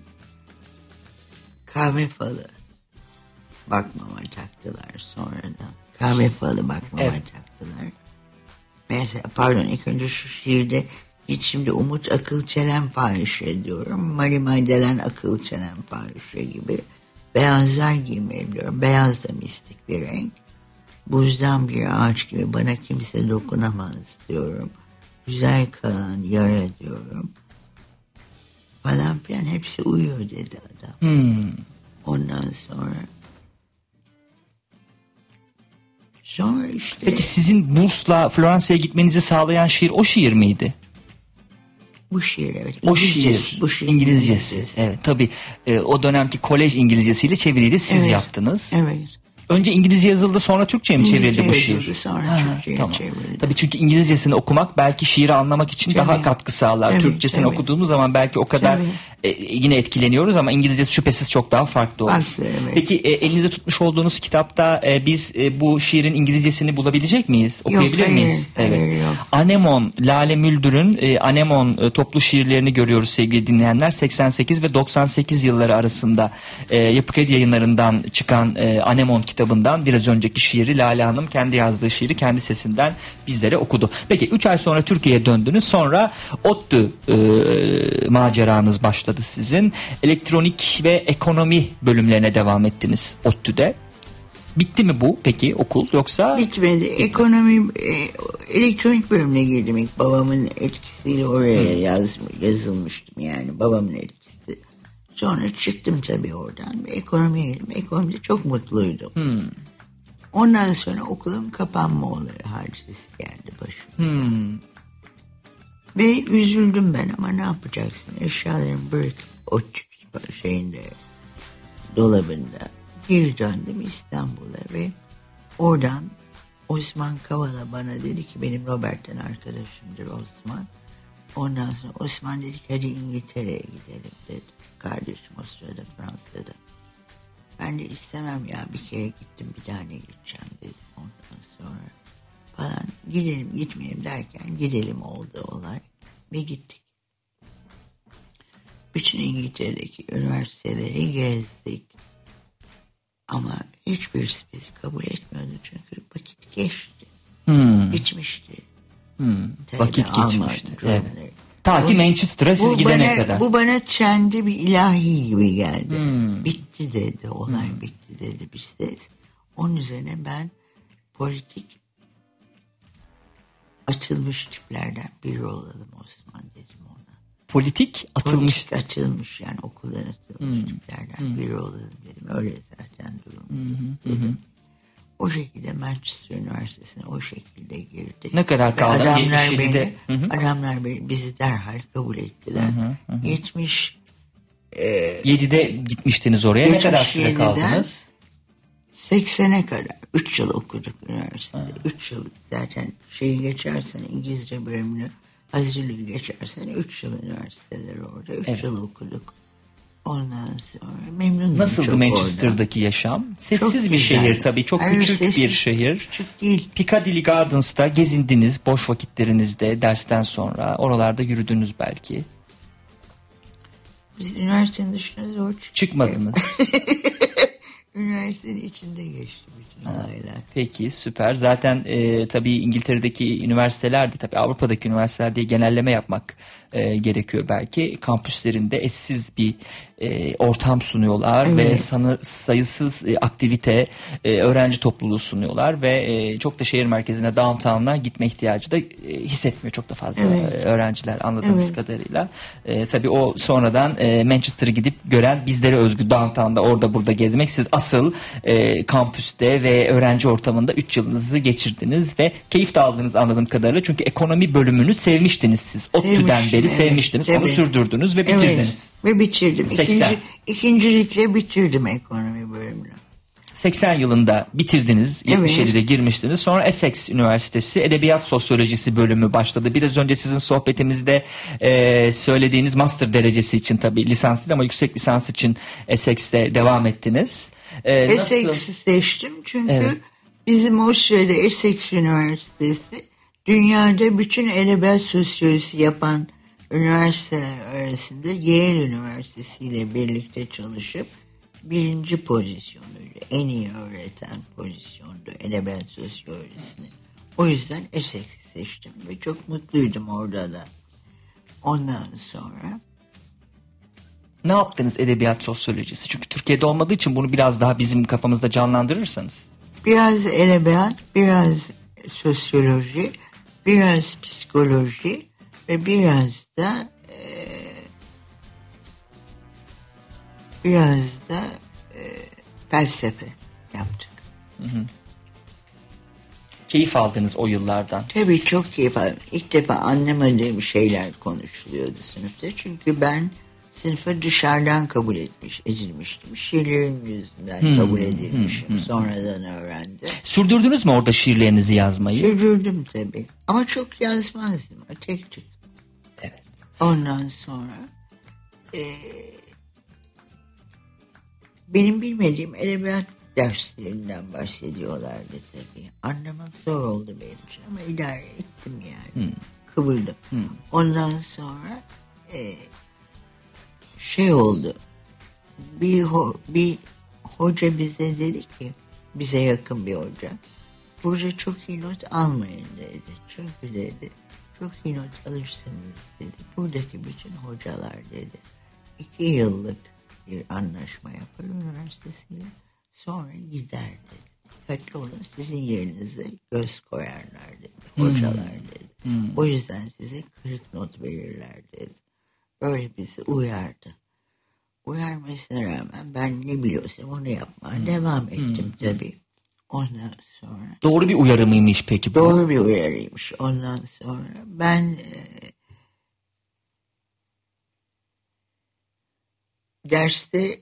kahve falı bakmama taktılar sonradan. Kahve falı bakmama evet. taktılar. Mesela pardon ilk önce şu şiirde hiç şimdi Umut akıl çelen fahişe diyorum. Mari Maydelen akıl çelen fahişe gibi. Beyazlar giymeyi biliyorum. Beyaz da mistik bir renk. Buzdan bir ağaç gibi bana kimse dokunamaz diyorum. Güzel kalan yara diyorum. Falan filan hepsi uyuyor dedi adam. Hmm. Ondan sonra sonra işte Peki sizin bursla Floransa'ya gitmenizi sağlayan şiir o şiir miydi? bu şiir evet. O şiir, bu şiir İngilizcesi. İngilizcesi. Evet, tabii e, o dönemki kolej İngilizcesiyle çeviriyi siz Evet, yaptınız. Evet. Önce İngilizce yazıldı, sonra Türkçe mi İngilizce çevrildi bu yazıldı, şiir? sonra Ha, Türkçe'ye tamam. çevrildi. Tabii çünkü İngilizcesini okumak belki şiiri anlamak için Tabii. daha katkı sağlar. Tabii, Türkçesini tabii. okuduğumuz zaman belki o kadar e, yine etkileniyoruz ama İngilizcesi şüphesiz çok daha farklı olur. Farklı, evet. Peki e, elinize tutmuş olduğunuz kitapta e, biz e, bu şiirin İngilizcesini bulabilecek miyiz? Okuyabilir hayır, miyiz? hayır, Evet. yok. Anemon, Lale Müldür'ün e, Anemon e, toplu şiirlerini görüyoruz sevgili dinleyenler. seksen sekiz ve doksan sekiz yılları arasında e, Yapı Kredi Yayınları'ndan çıkan e, Anemon kitabından biraz önceki şiiri Lale Hanım kendi yazdığı şiiri kendi sesinden bizlere okudu. Peki üç ay sonra Türkiye'ye döndünüz. Sonra ODTÜ e, maceranız başladı sizin. Elektronik ve ekonomi bölümlerine devam ettiniz ODTÜ'de. Bitti mi bu peki okul yoksa? Bitmedi. Ekonomi, e, elektronik bölümüne girdim ilk. Babamın etkisiyle oraya yaz, yazılmıştım yani. Babamın etkisi. Sonra çıktım tabii oradan. Ekonomiye girdim. Ekonomide çok mutluydum. Hmm. Ondan sonra okulun kapanma olayı hadisesi geldi başımıza. Hmm. Ve üzüldüm ben ama ne yapacaksın? Eşyalarımı bırakıp o çık şeyinde dolabında geri döndüm İstanbul'a ve oradan Osman Kavala bana dedi ki benim Robert'ten arkadaşımdır Osman. Ondan sonra Osman dedi ki hadi İngiltere'ye gidelim dedi. Kardeşim o sırada Fransa'da. Ben de istemem ya bir kere gittim bir daha ne gideceğim dedim ondan sonra falan gidelim gitmeyelim derken gidelim oldu olay ve gittik. Bütün İngiltere'deki üniversiteleri gezdik ama hiçbirisi bizi kabul etmiyordu çünkü vakit geçti. Hmm. Geçmişti. Hmm. Vakit geçmişti. Evet. Ta ki Manchester'a siz bu gidene bana, kadar. Bu bana trendi bir ilahi gibi geldi. Hmm. Bitti dedi, olay Hmm. bitti dedi bir ses. Onun üzerine ben politik açılmış tiplerden biri olalım Osman dedim ona. Politik atılmış. Politik açılmış yani okuldan atılmış hmm. tiplerden hmm. biri olalım dedim. Öyle zaten durum hmm. dedim. Hmm. O şekilde Manchester Üniversitesi'ne o şekilde girdik. Ne kadar kaldı? Adamlar beni, yetmiş yedide. adamlar beni, bizi derhal kabul ettiler. Hı hı, hı. yetmiş e, yedide gitmiştiniz oraya. Ne kadar süre kaldınız? seksene kadar. üç yıl okuduk üniversitede. üç yıl zaten şeyi geçersen İngilizce bölümünü hazırlığı geçersen üç yıl üniversiteleri orada. üç evet. yıl okuduk. Ondan sonra memnunum. Nasıldı Manchester'daki orada. Yaşam? Sessiz çok bir güzel. Şehir tabii. Çok Hayır, küçük sessiz, bir şehir. Küçük değil. Piccadilly Gardens'ta gezindiniz boş vakitlerinizde dersten sonra. Oralarda yürüdünüz belki. Biz üniversitenin dışına zor çıktık. Çıkmadınız. Üniversitenin içinde geçti bütün olaylar. Peki süper. Zaten e, tabii İngiltere'deki üniversitelerde tabii Avrupa'daki üniversiteler diye genelleme yapmak e, gerekiyor belki. Kampüslerinde eşsiz bir e, ortam sunuyorlar evet. ve sanır, sayısız e, aktivite, e, öğrenci topluluğu sunuyorlar ve e, çok da şehir merkezine, downtown'a gitme ihtiyacı da e, hissetmiyor çok da fazla evet. e, öğrenciler anladığımız evet. kadarıyla. E, tabii o sonradan e, Manchester'a gidip gören bizlere özgü downtown'da orada burada gezmek. Siz asıl e, kampüste ve öğrenci ortamında üç yılınızı geçirdiniz ve keyif de aldınız anladığım kadarıyla. Çünkü ekonomi bölümünü sevmiştiniz siz. ODTÜ'den beri evet, sevmiştiniz. Tabii. Onu sürdürdünüz ve bitirdiniz. Evet, ve bitirdim. İkinci, ikincilikle bitirdim ekonomi bölümünü. seksen yılında bitirdiniz. yetmiş yedide evet. girmiştiniz. Sonra Essex Üniversitesi Edebiyat Sosyolojisi bölümü başladı. Biraz önce sizin sohbetimizde e, söylediğiniz master derecesi için tabii lisans değil ama yüksek lisans için Essex'te devam ettiniz. E, Essex'i seçtim çünkü evet. bizim o sürede Essex Üniversitesi dünyada bütün edebiyat sosyolojisi yapan üniversiteler arasında Yale Üniversitesi ile birlikte çalışıp birinci pozisyonuydu. En iyi öğreten pozisyondu edebiyat sosyolojisini. O yüzden Essex'i seçtim ve çok mutluydum orada da. Ondan sonra... Ne yaptınız edebiyat sosyolojisi? Çünkü Türkiye'de olmadığı için bunu biraz daha bizim kafamızda canlandırırsanız. Biraz edebiyat, biraz sosyoloji, biraz psikoloji ve biraz da e, biraz da e, felsefe yaptık. Hı hı. Keyif aldınız o yıllardan. Tabii çok keyif aldım. İlk defa anlamadığım şeyler konuşuluyordu sınıfta. Çünkü ben sınıfa dışarıdan kabul etmiş, edilmiştim. Şiirlerim yüzünden hmm, kabul edilmişim. Hmm, hmm. Sonradan öğrendim. Sürdürdünüz mü orada şiirlerinizi yazmayı? Sürdürdüm tabii. Ama çok yazmazdım. Tek tük. Evet. Ondan sonra e, benim bilmediğim edebiyat derslerinden bahsediyorlardı tabii. Anlamak zor oldu benim için ama idare ettim yani. Hmm. Kıvırdım. Hmm. Ondan sonra e, şey oldu. Bir, ho, bir hoca bize dedi ki, bize yakın bir hoca. Burada çok iyi not almayın dedi. Çünkü dedi, çok iyi not alırsınız dedi. Buradaki bütün hocalar dedi, iki yıllık bir anlaşma yapar üniversitesiyle. Sonra gider dedi. Dikkatli olun, sizin yerinize göz koyarlar dedi. Hocalar dedi. Hmm. O yüzden size kırık not verirler dedi. Öyle bizi uyardı. Uyarmasına rağmen ben ne biliyorsam onu yapmaya hmm. devam ettim hmm. tabii. Ondan sonra... Doğru bir uyarı mıymış peki bu? Doğru bir uyarıymış. Ondan sonra ben... E, derste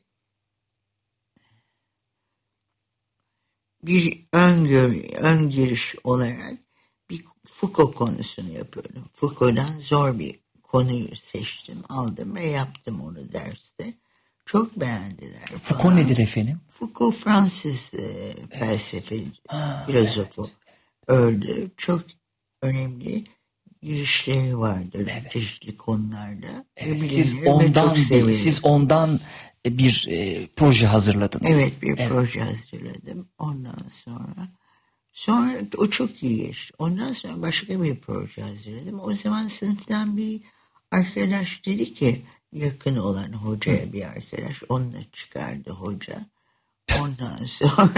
bir ön, ön giriş olarak bir Foucault konusunu yapıyorum. Foucault'dan zor bir konuyu seçtim, aldım ve yaptım onu derste. Çok beğendiler. Foucault falan. Nedir efendim? Foucault Fransız e, evet. felsefe ha, filozofu. Evet. Öldü. Çok önemli girişleri vardır evet. çeşitli konularda. Evet, siz ondan bir, siz ondan bir e, proje hazırladınız. Evet, bir evet. proje hazırladım. Ondan sonra sonra o çok iyi geçti. Ondan sonra başka bir proje hazırladım. O zaman sınıftan bir arkadaş dedi ki, yakın olan hocaya Hı. bir arkadaş, onunla çıkardı hoca. Ondan sonra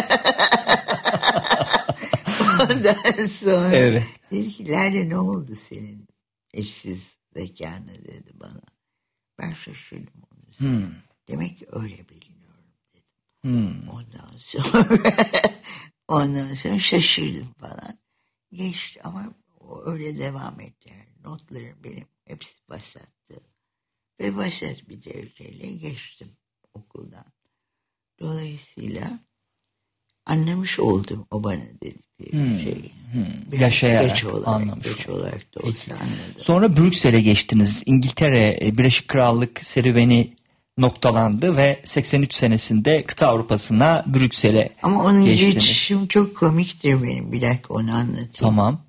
ondan sonra evet. dedi ki, Lale ne oldu senin eşsiz zekana dedi bana. Ben şaşırdım onu. Hmm. Demek ki öyle biliniyorum dedim. Hmm. Ondan sonra ondan sonra şaşırdım falan. Geçti ama o öyle devam etti. Yani notlarım benim hepsi basattı. Ve vasat bir dereceyle geçtim okuldan. Dolayısıyla anlamış oldum o bana dedikleri hmm, şeyi. Hmm. Yaşayarak geç olarak, anlamış. Geç olarak da olsa Peki. Anladım. Sonra Brüksel'e geçtiniz. İngiltere, Birleşik Krallık serüveni noktalandı ve seksen üç senesinde kıta Avrupa'sına Brüksel'e geçtiniz. Ama onun geçişim çok komiktir benim. Bir dakika onu anlatayım. Tamam.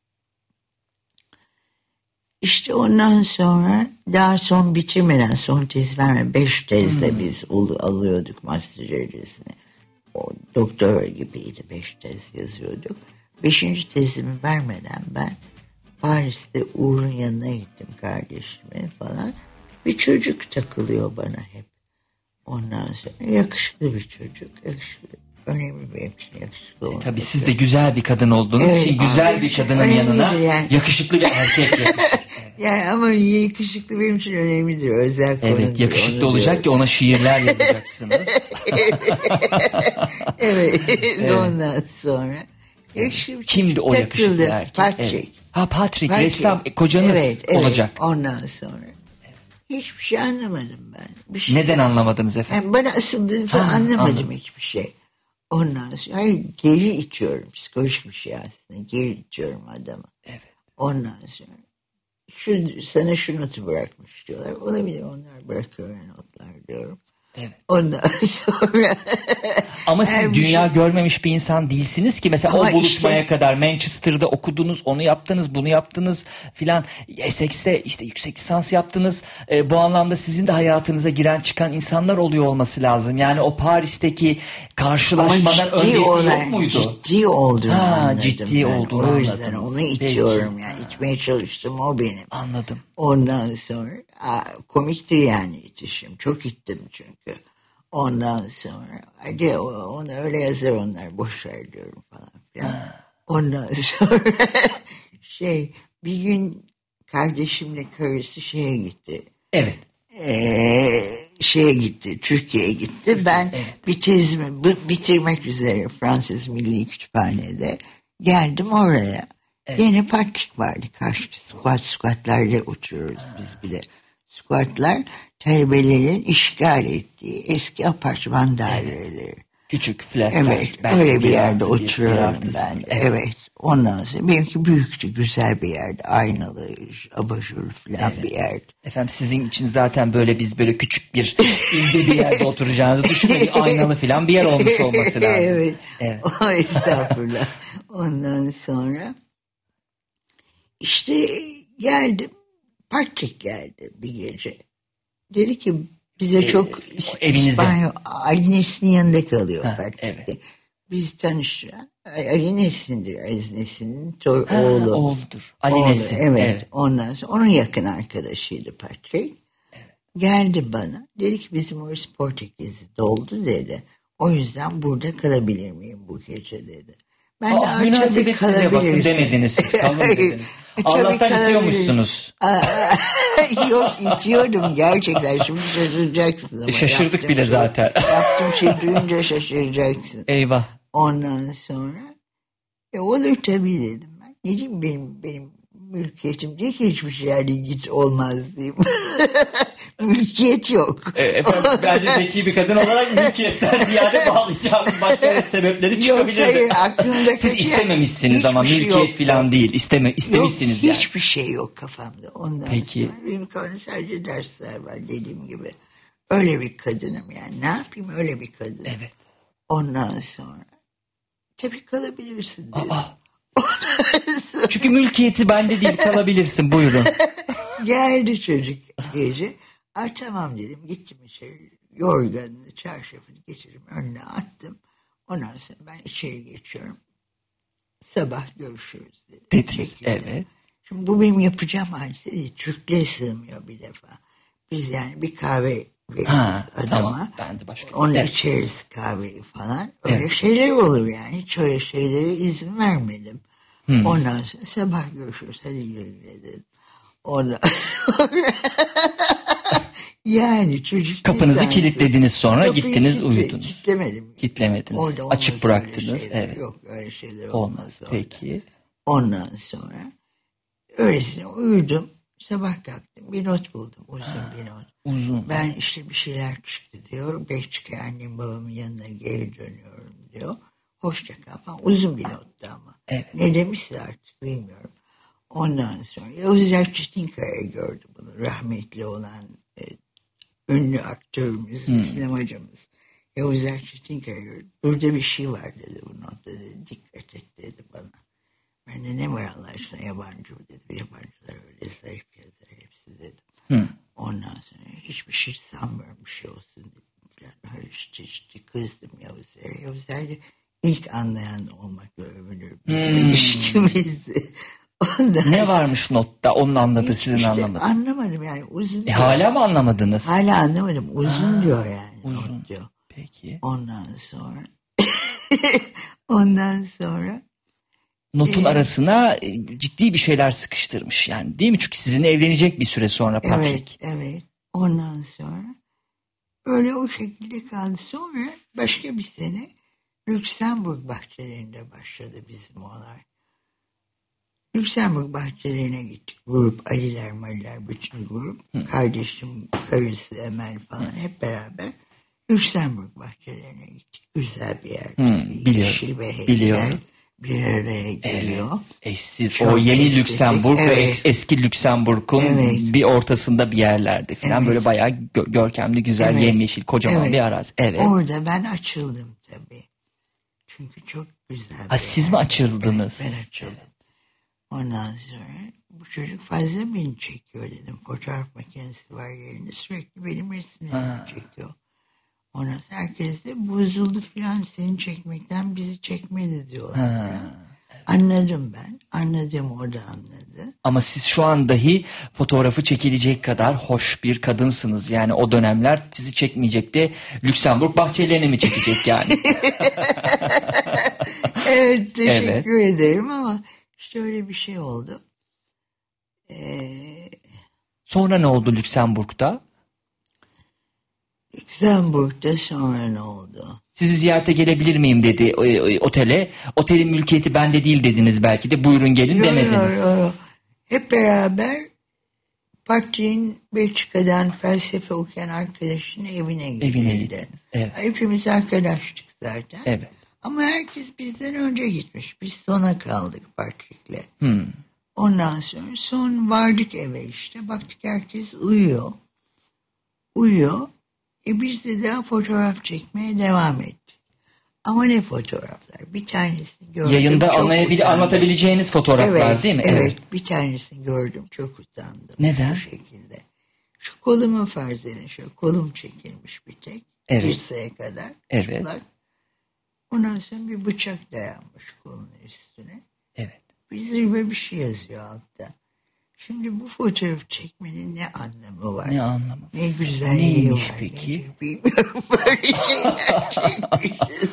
İşte ondan sonra daha son bitirmeden, son tez verme, beş tezle hmm. biz alıyorduk master derecesini. O doktora gibiydi, beş tez yazıyorduk. Beşinci tezimi vermeden ben Paris'te Uğur'un yanına gittim, kardeşime falan. Bir çocuk takılıyor bana hep. Ondan sonra yakışıklı bir çocuk, yakışıklı. Önemli benim için yakışıklı olmak. E, tabii siz de güzel bir kadın olduğunuz evet, için güzel bir kadının yanına yani. Yakışıklı bir erkek yakışıklı. Yani ama yakışıklı benim için önemlidir. Özel konudur. Evet, yakışıklı olacak diyorum. Ki ona şiirler yazacaksınız. evet. evet. Ondan sonra yakışıklı kimdi o yakışıklı erkek? Patrick. Evet. Ha Patrick, Patrick. Ressam kocanız evet, evet. olacak. Ondan sonra hiçbir şey anlamadım ben. Bir şey Neden anlamadınız efendim? Yani bana asıldığını falan ha, anlamadım anladım. Hiçbir şey. Ondan sonra hayır, geri itiyorum. Psikolojik bir şey aslında. Geri itiyorum adamı. Evet. Ondan sonra şu, sana şu notu bırakmış diyorlar. Olabilir, onlar bırakıyor notlar diyorum. Evet. Ondan sonra Ama siz Her bir dünya şey- görmemiş bir insan değilsiniz ki. Mesela Ama o buluşmaya işte- kadar Manchester'da okudunuz, onu yaptınız, bunu yaptınız filan. Essex'te işte yüksek lisans yaptınız. E, bu anlamda sizin de hayatınıza giren çıkan insanlar oluyor olması lazım. Yani o Paris'teki karşılaşmadan Ama ciddi öncesi olan- yok muydu? Ciddi olduğunu Ha, anladım ciddi ben. olduğunu O yüzden anladınız. onu Peki. içiyorum yani. İçmeye çalıştım, o benim. Anladım. Ondan sonra aa, komiktir yani itişim. Çok ittim çünkü. Ondan sonra hadi o- onu öyle yazar onlar, boş ver diyorum falan filan. Ondan sonra şey bir gün kardeşimle karısı şeye gitti. Evet. Ee, şeye gitti, Türkiye'ye gitti. Ben bir tezimi b- bitirmek üzere Fransız Milli Kütüphane'de geldim oraya. Yine parkçık vardı karşı squat squatlarda uçuyoruz biz bir de. Squatlar talebelerin işgal ettiği eski apartman daireleri. Küçük flat. Evet, öyle bir yerde oturuyorum ben. Evet. Ondan sonra benimki büyüktü, güzel bir yerde. Aynalı, abajur falan bir yerde. Efendim sizin için zaten böyle biz böyle küçük bir izbe bir yerde oturacağınızı düşünün. Bir aynalı falan bir yer olmuş olması lazım. Evet. Evet. O estağfurullah. Ondan sonra işte geldim. Parkçık geldi bir gece. Dedi ki bize çok İs- evinize. İspanyol, Ali Nesin'in yanında kalıyor Ha, Parkçık'ta. evet. Biz tanıştıran Ali Nesin'dir. Ali Nesin'in to- Ha, oğlu. oğludur. Ali Oğlu, Nesin. Evet. Evet. Ondan sonra onun yakın arkadaşıydı Patrick. Geldi bana. Dedi ki bizim orası Portekizli doldu dedi. O yüzden burada kalabilir miyim bu gece dedi. Ben Ah, "Aa, münasebet tabii size bakın kalabilirsin." demediniz siz. Kalın dediniz. Tabii Allah'tan kalabilirsin. itiyormuşsunuz. Aa, Yok itiyordum gerçekten. Şimdi şaşıracaksın ama. Şaşırdık Yaptığım bile şey- zaten. Yaptığım şey duyunca şaşıracaksın. Eyvah. Ondan sonra e, olur tabii dedim ben. Ne diyeyim benim, benim mülkiyetim değil ki hiçbir şey yani git olmaz diyeyim. Mülkiyet yok. E, efendim bence zeki bir kadın olarak mülkiyetten ziyade bağlayacağımız başka evet sebepleri Yok çıkabilirdi. hayır aklımda Siz istememişsiniz ama hiçbir şey mülkiyet yok. falan değil. İsteme, istemişsiniz yok, yani. hiçbir şey yok kafamda. Ondan Peki. sonra benim kafamda sadece dersler var dediğim gibi. Öyle bir kadınım yani. Ne yapayım öyle bir kadın. Evet. Ondan sonra tabii kalabilirsin dedim. Aa. Çünkü mülkiyeti bende değil, kalabilirsin, buyurun. Geldi çocuk gece. Ay tamam dedim, gittim içeri. Yorganını, çarşafını geçirdim, önüne attım. Ondan sonra ben içeri geçiyorum. Sabah görüşürüz dedi. Dediniz, Şekilde. evet. Şimdi bu benim yapacağım hadise değil. Türklüğe sığmıyor bir defa. Biz yani bir kahve veririz Ha, adama. tamam, ben de başka. Onunla Evet. içeriz kahveyi falan. Öyle Evet. şeyler olur yani. Hiç öyle şeylere izin vermedim. Hmm. Ondan sonra sabah görüşürüz. Hadi güle güle dedim. Ondan sonra yani çocuk Kapınızı lisansı. kilitlediniz sonra, Kapıyı gittiniz, kilitle- uyudunuz. Kilitlemedim. Kitlemediniz. Orada olmaz Açık öyle bıraktınız. şeyler. Evet. Yok öyle şeyler olmaz. Olmaz. orada. Peki. Ondan sonra öylesine uyudum. Sabah kalktım. Bir not buldum. Uzun bir not. Uzun. Ben işte bir şeyler çıktı diyor. Belçika'ya annem babamın yanına geri dönüyorum diyor. Hoşça kal falan. Uzun bir nottu ama. Evet. Ne demişse artık bilmiyorum. Ondan sonra Yavuz Erçetinkaya gördü bunu. Rahmetli olan e, ünlü aktörümüz, Hmm. sinemacımız. Yavuz Erçetinkaya gördü. Burada bir şey var dedi bu notta dedi. Dikkat et dedi bana. Ben de ne var Allah aşkına yabancı mı dedim. Yabancılar öyle zarif yazar hepsi dedim. Hı. Ondan sonra hiçbir şey sanmıyorum bir şey olsun dedim. Falan. Öyle işte, işte kızdım Yavuz'a. Yavuzlar da ilk anlayan olmakla övünür. Bizim Hmm. ilişkimizdi. Ondan Ne varmış notta? Onun anladı, sizin işte anlamadınız. anlamadım yani uzun. E, diyor. hala mı anlamadınız? Hala anlamadım. Uzun diyor yani. uzun. Not diyor. Peki. Ondan sonra ondan sonra Notun Ee, arasına e, ciddi bir şeyler sıkıştırmış yani, değil mi? Çünkü sizinle evlenecek bir süre sonra Patrick. evet evet ondan sonra öyle o şekilde kaldı. Sonra başka bir sene Lüksemburg bahçelerinde başladı bizim olay. Lüksemburg bahçelerine gittik. Grup Aliler Maliler bütün grup. Hı. Kardeşim, karısı Emel falan hep beraber Lüksemburg bahçelerine gittik. Güzel bir yer. Hı, biliyorum, Yeşil ve heykel. biliyorum. bir araya geliyor. Evet, eşsiz. Çok o yeni estetik. Lüksemburg Evet. ve es- eski Lüksemburg'un Evet. bir ortasında bir yerlerde falan Evet. böyle bayağı gö- görkemli, güzel, Evet. yemyeşil, kocaman Evet. bir arazi. Evet. Orada ben açıldım tabii. Çünkü çok güzel. Ha, siz mi açıldınız? Evet, ben açıldım. Ondan sonra bu çocuk fazla beni çekiyor dedim. Fotoğraf makinesi var yerinde, sürekli benim resimlerimi çekiyor. Ondan sonra herkes de bozuldu falan, seni çekmekten bizi çekmedi diyorlar. Ha. Anladım ben. Anladım, o da anladı. Ama siz şu an dahi fotoğrafı çekilecek kadar hoş bir kadınsınız. Yani o dönemler sizi çekmeyecek de Lüksemburg bahçelerini mi çekecek yani? Evet, teşekkür Evet. ederim ama işte öyle bir şey oldu. Ee, Sonra ne oldu Lüksemburg'da? Lüksemburg'da sonra ne oldu? Sizi ziyarete gelebilir miyim dedi e, e, otele. Otelin mülkiyeti bende değil dediniz belki de. Buyurun gelin Yo, demediniz. yo, yo. Hep beraber Patrick'in Belçika'dan felsefe okuyan arkadaşının evine gidildi. Evine gittiniz. Evet. Hepimiz arkadaştık zaten. Evet. Ama herkes bizden önce gitmiş. Biz sona kaldık Patrick'le. Hmm. Ondan sonra son vardık eve işte. Baktık herkes uyuyor. Uyuyor. E biz de daha fotoğraf çekmeye devam ettik. Ama ne fotoğraflar? Bir tanesini gördüm. Yayında çok anlayabil- utandım. anlatabileceğiniz fotoğraflar Evet, değil mi? Evet, bir tanesini gördüm, çok utandım. Neden? Bu şekilde. Şu kolumu farz edin, şöyle kolum çekilmiş bir tek. Evet. Dirseğe kadar. Evet. Çıplak. Ondan sonra bir bıçak dayanmış kolun üstüne. Evet. Bir zirve bir şey yazıyor altta. Şimdi bu fotoğrafı çekmenin ne anlamı var? Ne anlamı? Ne güzelliği Neymiş var. peki? Nedir bilmiyorum. Böyle şeyler çekmişiz.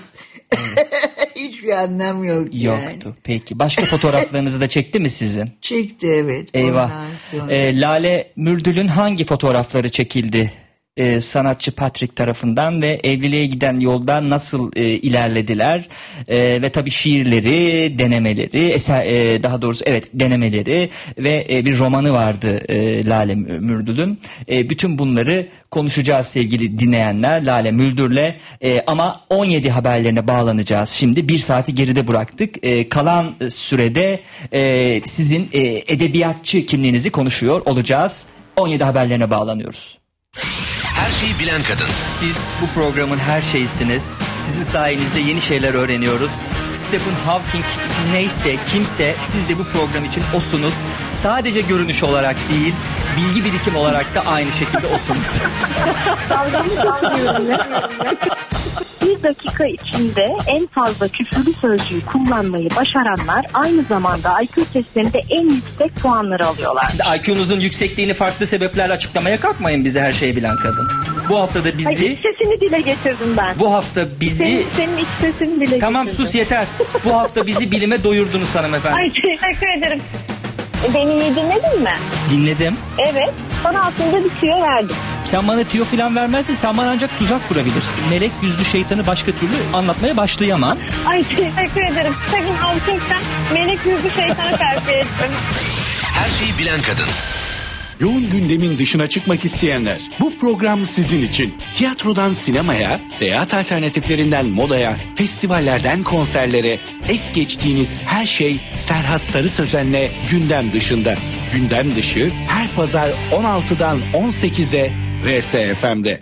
Hiçbir anlam yok yani. Yoktu. Peki. Başka fotoğraflarınızı da çekti mi sizin? Çekti, evet. Eyvah. Ondan sonra- Ee, Lale Mürdül'ün hangi fotoğrafları çekildi? Ee, sanatçı Patrick tarafından ve evliliğe giden yolda nasıl e, ilerlediler? Ee, ve tabii şiirleri, denemeleri, eser, e, daha doğrusu evet denemeleri ve e, bir romanı vardı e, Lale Mürdül'ün. E, bütün bunları konuşacağız sevgili dinleyenler Lale Müldür'le. E, ama on yedi haberlerine bağlanacağız şimdi. Bir saati geride bıraktık. E, kalan sürede e, sizin e, edebiyatçı kimliğinizi konuşuyor olacağız. on yedi haberlerine bağlanıyoruz. Her şeyi bilen kadın. Siz bu programın her şeysiniz. Sizin sayenizde yeni şeyler öğreniyoruz. Stephen Hawking neyse, kimse, siz de bu program için osunuz. Sadece görünüş olarak değil, bilgi birikim olarak da aynı şekilde osunuz. Dalgamı dalmıyorum ya. Bir dakika içinde en fazla küfürlü sözcüğü kullanmayı başaranlar aynı zamanda I Q testlerinde en yüksek puanları alıyorlar. Şimdi I Q'nuzun yüksekliğini farklı sebeplerle açıklamaya kalkmayın bize her şeyi bilen kadın. Bu hafta da bizi... Ay, iç sesini dile getirdim ben. Bu hafta bizi... Senin, senin iç sesini dile Tamam getirdim. sus yeter. Bu hafta bizi bilime doyurdunuz hanımefendi. Ay teşekkür ederim. Beni iyi dinledin mi? Dinledim. Evet. Sana aslında bir tüyo verdim. Sen bana tüyo falan vermezsin, sen bana ancak tuzak kurabilirsin. Melek yüzlü şeytanı başka türlü anlatmaya başlayamam. Ay teşekkür ederim. Sakın Hawking'den melek yüzlü şeytanı terfi ettim. Her şeyi bilen kadın. Yoğun gündemin dışına çıkmak isteyenler, bu program sizin için. Tiyatrodan sinemaya, seyahat alternatiflerinden modaya, festivallerden konserlere, es geçtiğiniz her şey Serhat Sarı Sözen'le gündem dışında. Gündem dışı her pazar on altıdan on sekize R S F M'de.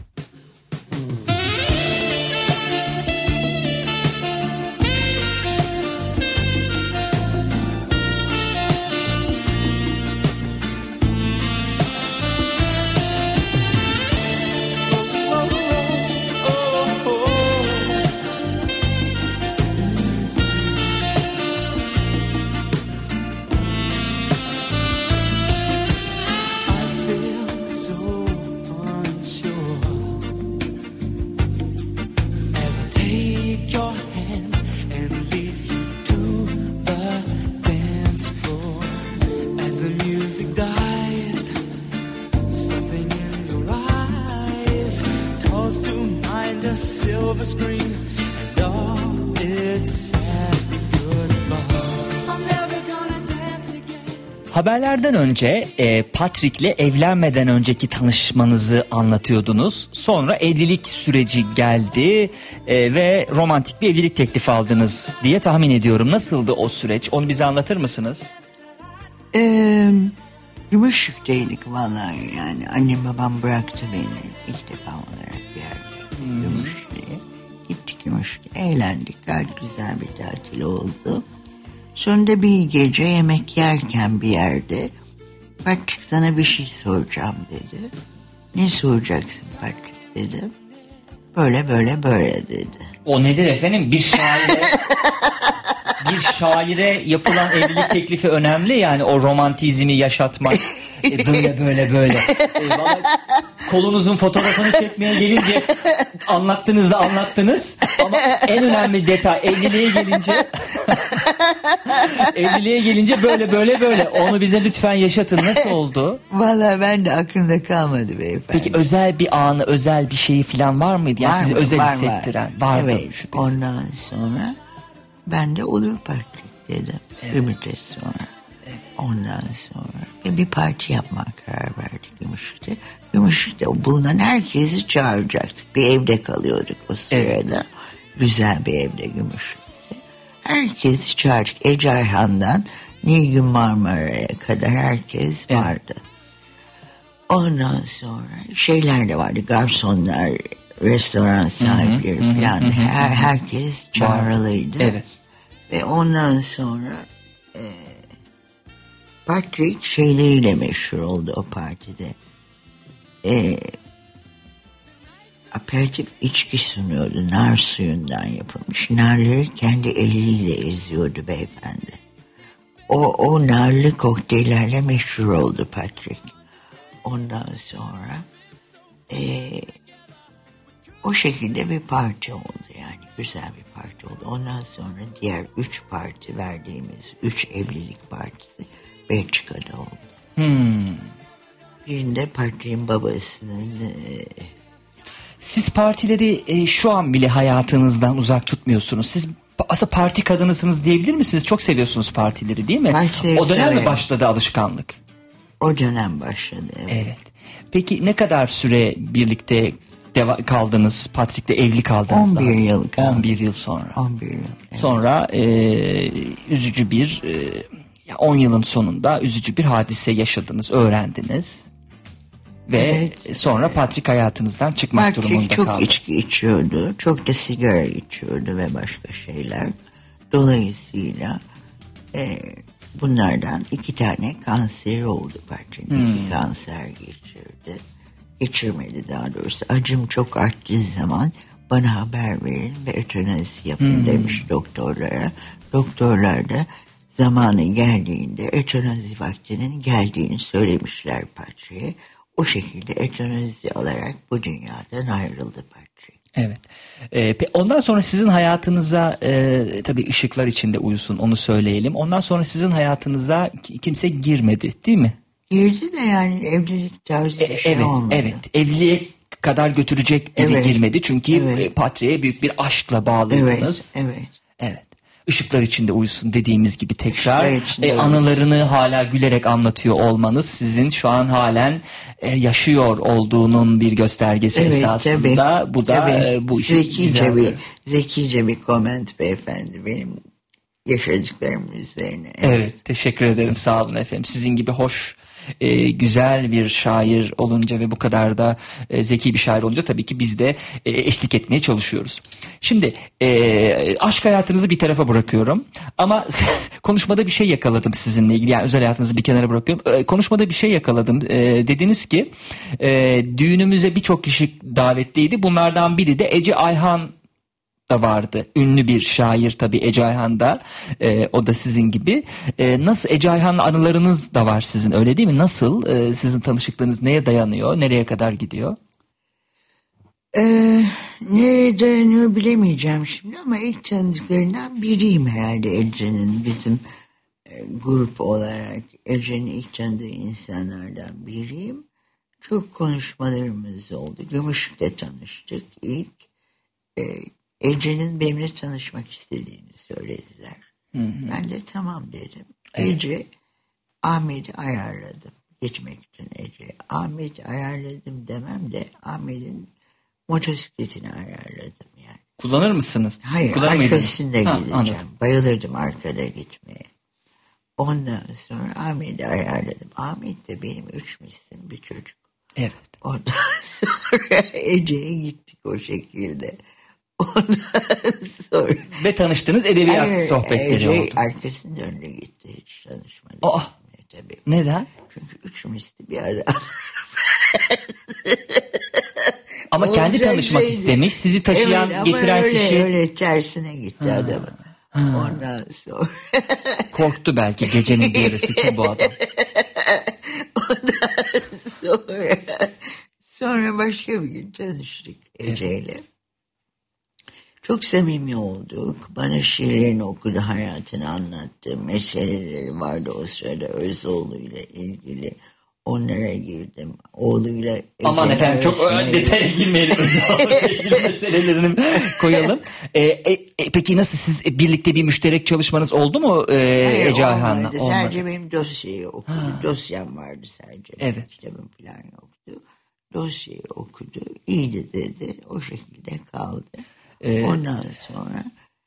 Haberlerden önce e, Patrick'le evlenmeden önceki tanışmanızı anlatıyordunuz. Sonra evlilik süreci geldi e, ve romantik bir evlilik teklifi aldınız diye tahmin ediyorum. Nasıldı o süreç? Onu bize anlatır mısınız? Ee, Gümüşlük'teydik vallahi, yani annem babam bıraktı beni ilk defa olarak bir yerde. Hmm. Gümüşlük'e gittik, Gümüşlük'e eğlendik, gayet güzel bir tatil oldu. Sonunda bir gece yemek yerken bir yerde Patrick sana bir şey soracağım dedi. Ne soracaksın Patrick dedim. Böyle böyle böyle dedi. O nedir efendim? Bir şaire bir şaire yapılan evlilik teklifi önemli, yani o romantizmi yaşatmak. E böyle böyle böyle. E vallahi kolunuzun fotoğrafını çekmeye gelince anlattınız da anlattınız ama en önemli detay evliliğe gelince evliliğe gelince böyle böyle böyle. Onu bize lütfen yaşatın. Nasıl oldu? Vallahi ben de aklımda kalmadı beyefendi. Peki özel bir anı, özel bir şeyi falan var mıydı? Yani var sizi mı? özel var, hissettiren. Var. Vardı evet. şüphesiz. Ondan sonra ben de olur Patrick dedim. Evet. Bir müddet sonra. Evet. Ondan sonra ve bir parti yapmak karar verdik Gümüşlük'te. Gümüşlük'te bulunan herkesi çağıracaktık. Bir evde kalıyorduk o sırada. Evet. Güzel bir evde Gümüşlük'te. Herkesi çağırdık. Ece Ayhan'dan Nilgün Marmara'ya kadar herkes evet. vardı. Ondan sonra şeyler de vardı. Garsonlar, restoran sahipleri hı hı, falan. Hı hı, Her, herkes çağrılıydı. Evet. Ve ondan sonra e, Patrick şeyleriyle meşhur oldu o partide. E, aperatif içki sunuyordu. Nar suyundan yapılmış. Narları kendi eliyle eziyordu beyefendi. O, o narlı kokteyllerle meşhur oldu Patrick. Ondan sonra e, o şekilde bir parti oldu yani. Güzel bir parti oldu. Ondan sonra diğer üç parti verdiğimiz üç evlilik partisi Belçika'da oldu. Hmm. Birinde Patrick'in babasının... E, Siz partileri e, şu an bile hayatınızdan uzak tutmuyorsunuz. Siz aslında parti kadınısınız diyebilir misiniz? Çok seviyorsunuz partileri değil mi? Partileri o dönem severim. mi başladı alışkanlık? O dönem başladı. Evet. evet. Peki ne kadar süre birlikte deva- kaldınız? Patrick'le evli kaldınız? on bir yıl kaldı. on bir yıl sonra. on bir yıl. Evet. Sonra e, üzücü bir e, on yılın sonunda üzücü bir hadise yaşadınız, öğrendiniz. Ve evet. sonra Patrick hayatınızdan çıkmak Patrick durumunda çok kaldı. Patrick çok içki içiyordu. Çok da sigara içiyordu ve başka şeyler. Dolayısıyla e, bunlardan iki tane kanseri oldu Patrick'in. Hmm. İki kanser geçirdi. Geçirmedi daha doğrusu. Acım çok arttığı zaman bana haber verin ve ötenazi yapın hmm. demiş doktorlara. Doktorlar da zamanı geldiğinde ötenazi vaktinin geldiğini söylemişler Patrick'e. O şekilde ötenazi olarak bu dünyadan ayrıldı Patrick. Evet. Ee, ondan sonra sizin hayatınıza e, tabii ışıklar içinde uyusun, onu söyleyelim. Ondan sonra sizin hayatınıza kimse girmedi değil mi? Girdi de yani evlilik tarzı bir şey evet, olmadı. Evet. Evliliğe kadar götürecek biri evet. girmedi. Çünkü evet. Patrick'e büyük bir aşkla bağlıydınız. Evet. Evet. Evet. Işıklar içinde uyusun dediğimiz gibi tekrar e, anılarını hala gülerek anlatıyor olmanız sizin şu an halen e, yaşıyor olduğunun bir göstergesi evet, esasında. Tabii, bu da e, bu işin zekice bir, zekice bir comment beyefendi benim yaşadıklarımın üzerine. Evet. evet teşekkür ederim, sağ olun efendim. Sizin gibi hoş e, güzel bir şair olunca ve bu kadar da e, zeki bir şair olunca tabii ki biz de e, eşlik etmeye çalışıyoruz. Şimdi e, aşk hayatınızı bir tarafa bırakıyorum ama konuşmada bir şey yakaladım sizinle ilgili, yani özel hayatınızı bir kenara bırakıyorum. E, konuşmada bir şey yakaladım. E, dediniz ki e, düğünümüze birçok kişi davetliydi. Bunlardan biri de Ece Ayhan da vardı. Ünlü bir şair tabii Ece Ayhan da. E, o da sizin gibi. E, nasıl Ece Ayhan'la anılarınız da var sizin, öyle değil mi? Nasıl? E, sizin tanışıklığınız neye dayanıyor? Nereye kadar gidiyor? Ee, nereye dayanıyor bilemeyeceğim şimdi ama ilk tanıdıklarından biriyim herhalde Ece'nin. Bizim e, grup olarak Ece'nin ilk tanıdığı insanlardan biriyim. Çok konuşmalarımız oldu. Gümüşlük'te tanıştık ilk. E, Ece'nin benimle tanışmak istediğini söylediler. Hı hı. Ben de tamam dedim. Evet. Ece Ahmet'i ayarladım gitmek için Ece'ye. Ahmet'i ayarladım demem de Ahmet'in motosikletini ayarladım yani. Kullanır mısınız? Hayır, Kullanır arkasında mıydınız? gideceğim. Ha, anladım. Bayılırdım arkada gitmeye. Ondan sonra Ahmet'i ayarladım. Ahmet de benim üç mislim bir çocuk. Evet. Ondan sonra Ece'ye gittik o şekilde. Ondan sonra... Ve tanıştığınız edebiyat Hayır, sohbetleri Ece oldu. arkasının önüne gitti. Hiç tanışmadık. Oh. Tabii. Neden? Çünkü üç misli bir ara. Ama kendi tanışmak şeydi. istemiş. Sizi taşıyan, evet, getiren öyle, kişi... öyle tersine gitti ha. adamın. Ha. Ondan sonra... Korktu belki gecenin bir yarısı ki bu adam. Ondan sonra... Sonra başka bir gün tanıştık Ece'yle. Evet. Çok samimi olduk. Bana şiirlerini okudu, hayatını anlattı. Meseleleri vardı o sırada Özoğlu ile ilgili. Onlara girdim. Oğluyla... Aman efendim çok detaya girmeyelim. Özoğlu ile ilgili meselelerini koyalım. Ee, e, e, peki nasıl siz birlikte bir müşterek çalışmanız oldu mu e, Ece Ayhan'la? Olmadı. Sadece benim dosyayı okudu. Ha. Dosyam vardı sadece. Evet. Kitabım falan yoktu. Dosyayı okudu. İyiydi dedi. O şekilde kaldı. Ee, Ondan sonra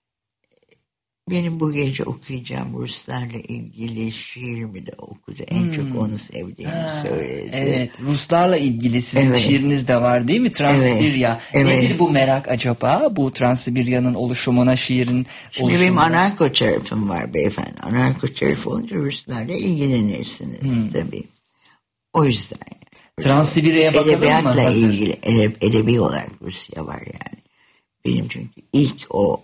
benim bu gece okuyacağım Ruslarla ilgili şiirimi de okudu. En hmm. çok onu sevdiğini ha, söyledi. Evet, Ruslarla ilgili sizin evet. şiiriniz de var değil mi? Transsibirya. Evet. Nedir evet. bu merak acaba? Bu Transsibirya'nın oluşumuna, şiirin Şimdi oluşumuna. Benim anarko tarafım var beyefendi. Anarko tarafı olunca Ruslarla ilgilenirsiniz hmm. tabii. O yüzden. Yani. Transsibirya'ya bakalım Edebiyatla mı? Hazır. ilgili, edeb- edebi olarak Rusya var yani. Benim çünkü ilk o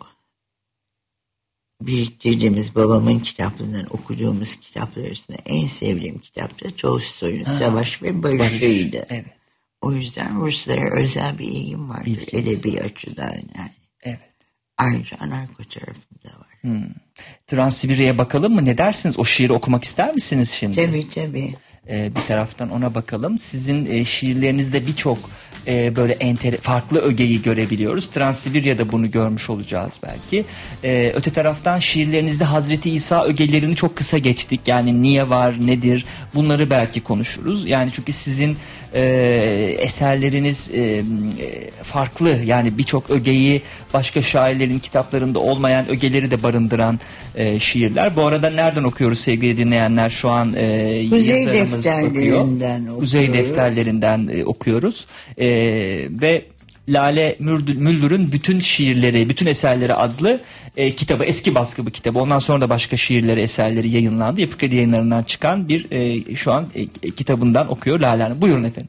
biriktirdiğimiz babamın kitaplarından okuduğumuz kitaplar arasında en sevdiğim kitap da Tolstoy'un Savaş ve Barış'ıydı. Barış, evet. O yüzden Ruslara özel bir ilgim vardır. Bilginiz. Edebi açıdan yani. Evet. Ayrıca anarko tarafında var. Hmm. Transsibirya'ya bakalım mı? Ne dersiniz? O şiiri okumak ister misiniz şimdi? Tabii tabii. Ee, bir taraftan ona bakalım. Sizin e, şiirlerinizde birçok e, böyle enter farklı ögeyi görebiliyoruz. Transsibirya'da bunu görmüş olacağız belki. Ee, öte taraftan şiirlerinizde Hazreti İsa ögelerini çok kısa geçtik. Yani niye var, nedir? Bunları belki konuşuruz. Yani çünkü sizin e, eserleriniz e, farklı. Yani birçok ögeyi başka şairlerin kitaplarında olmayan ögeleri de barındıran e, şiirler. Bu arada nereden okuyoruz sevgili dinleyenler? Şu an e, Kuzey yazarımız bakıyor. Kuzey defterlerinden e, okuyoruz. E, ve Lale Müldür'ün bütün şiirleri, bütün eserleri adlı e, kitabı, eski baskı bir kitabı. Ondan sonra da başka şiirleri, eserleri yayınlandı. Yapı Kredi Yayınları'ndan çıkan bir e, şu an e, kitabından okuyor Lale Hanım. Buyurun efendim.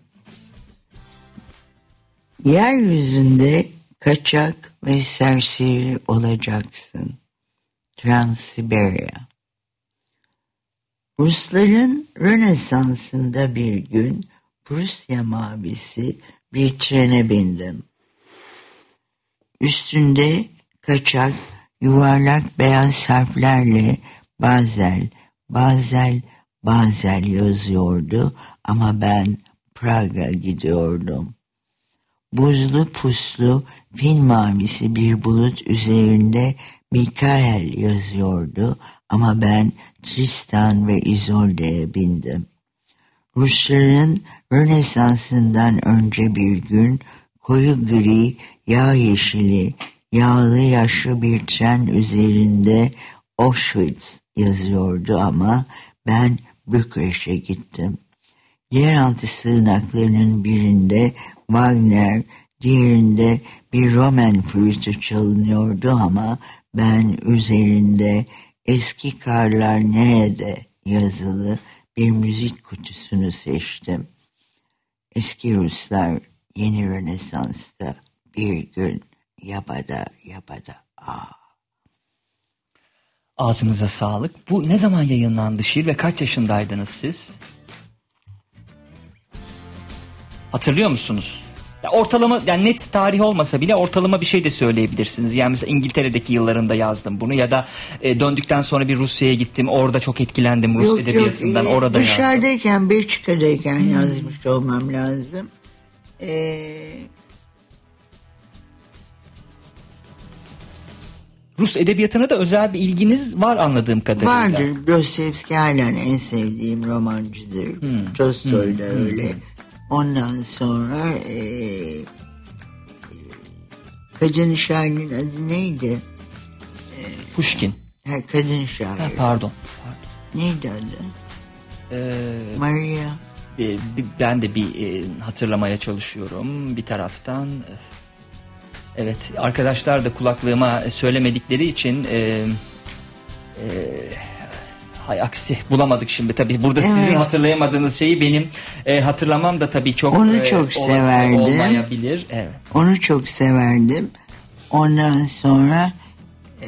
Yeryüzünde kaçak ve serseri olacaksın. Transsibirya. Rusların Rönesans'ında bir gün Prusya mavisi bir trene bindim. Üstünde kaçak yuvarlak beyaz harflerle Bazel, Bazel, Bazel yazıyordu ama ben Praga gidiyordum. Buzlu puslu fin mavisi bir bulut üzerinde Mikael yazıyordu ama ben Tristan ve Isolde'ye bindim. Rusların Rönesans'ından önce bir gün koyu gri, yağ yeşili, yağlı yaşlı bir tren üzerinde Auschwitz yazıyordu ama ben Bükreş'e gittim. Yeraltı sığınaklarının birinde Wagner, diğerinde bir Roman flütü çalınıyordu ama ben üzerinde eski karlar nerede yazılı bir müzik kutusunu seçtim. Eski Ruslar yeni Rönesans'ta bir gün yabada yabada ah. Ağzınıza sağlık. Bu ne zaman yayınlandı şiir ve kaç yaşındaydınız siz? Hatırlıyor musunuz? Ya ortalama, yani net tarih olmasa bile ortalama bir şey de söyleyebilirsiniz. Yani mesela İngiltere'deki yıllarında yazdım bunu ya da e, döndükten sonra bir Rusya'ya gittim. Orada çok etkilendim Rus yok, edebiyatından. Yok, orada dışarıdayken, yazdım. Belçika'dayken hmm. yazmış olmam lazım. Ee, Rus edebiyatına da özel bir ilginiz var anladığım kadarıyla. Vardır. Dostoyevski halen en sevdiğim romancıdır. Hmm. Tolstoy hmm. da öyle. Hmm. Ondan sonra e, kadın şairin adı neydi? E, Pushkin. Ha, kadın şair. Ha, pardon. pardon. Neydi adı? Ee, Maria. Ben de bir hatırlamaya çalışıyorum bir taraftan. Evet, arkadaşlar da kulaklığıma söylemedikleri için e, e, hay aksi bulamadık şimdi. Tabii burada evet. Sizin hatırlayamadığınız şeyi benim e, hatırlamam da tabii çok onu çok e, severdim. Olmayabilir. Evet. Onu çok severdim. Ondan sonra e,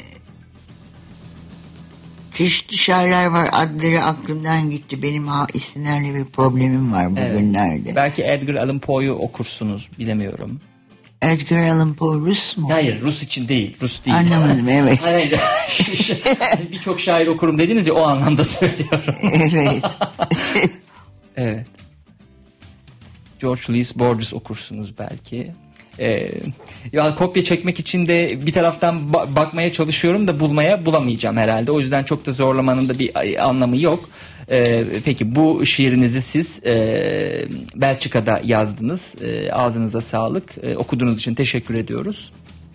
çeşitli şairler var. Adları aklımdan gitti. Benim ha, isimlerle bir problemim var bugünlerde. Evet. Belki Edgar Allan Poe'yu okursunuz. Bilemiyorum. Edgar Allan Poe Rus mu? Hayır, Rus için değil. Rus değil. Anlamadım, evet. Hayır. Birçok şair okurum dediniz ya, o anlamda söylüyorum. Evet. Evet. George Louis Borges okursunuz belki. Ee, ya kopya çekmek için de bir taraftan ba- bakmaya çalışıyorum da bulmaya bulamayacağım herhalde. O yüzden çok da zorlamanın da bir anlamı yok. Ee, peki bu şiirinizi siz e, Belçika'da yazdınız. E, ağzınıza sağlık. E, okuduğunuz için teşekkür ediyoruz.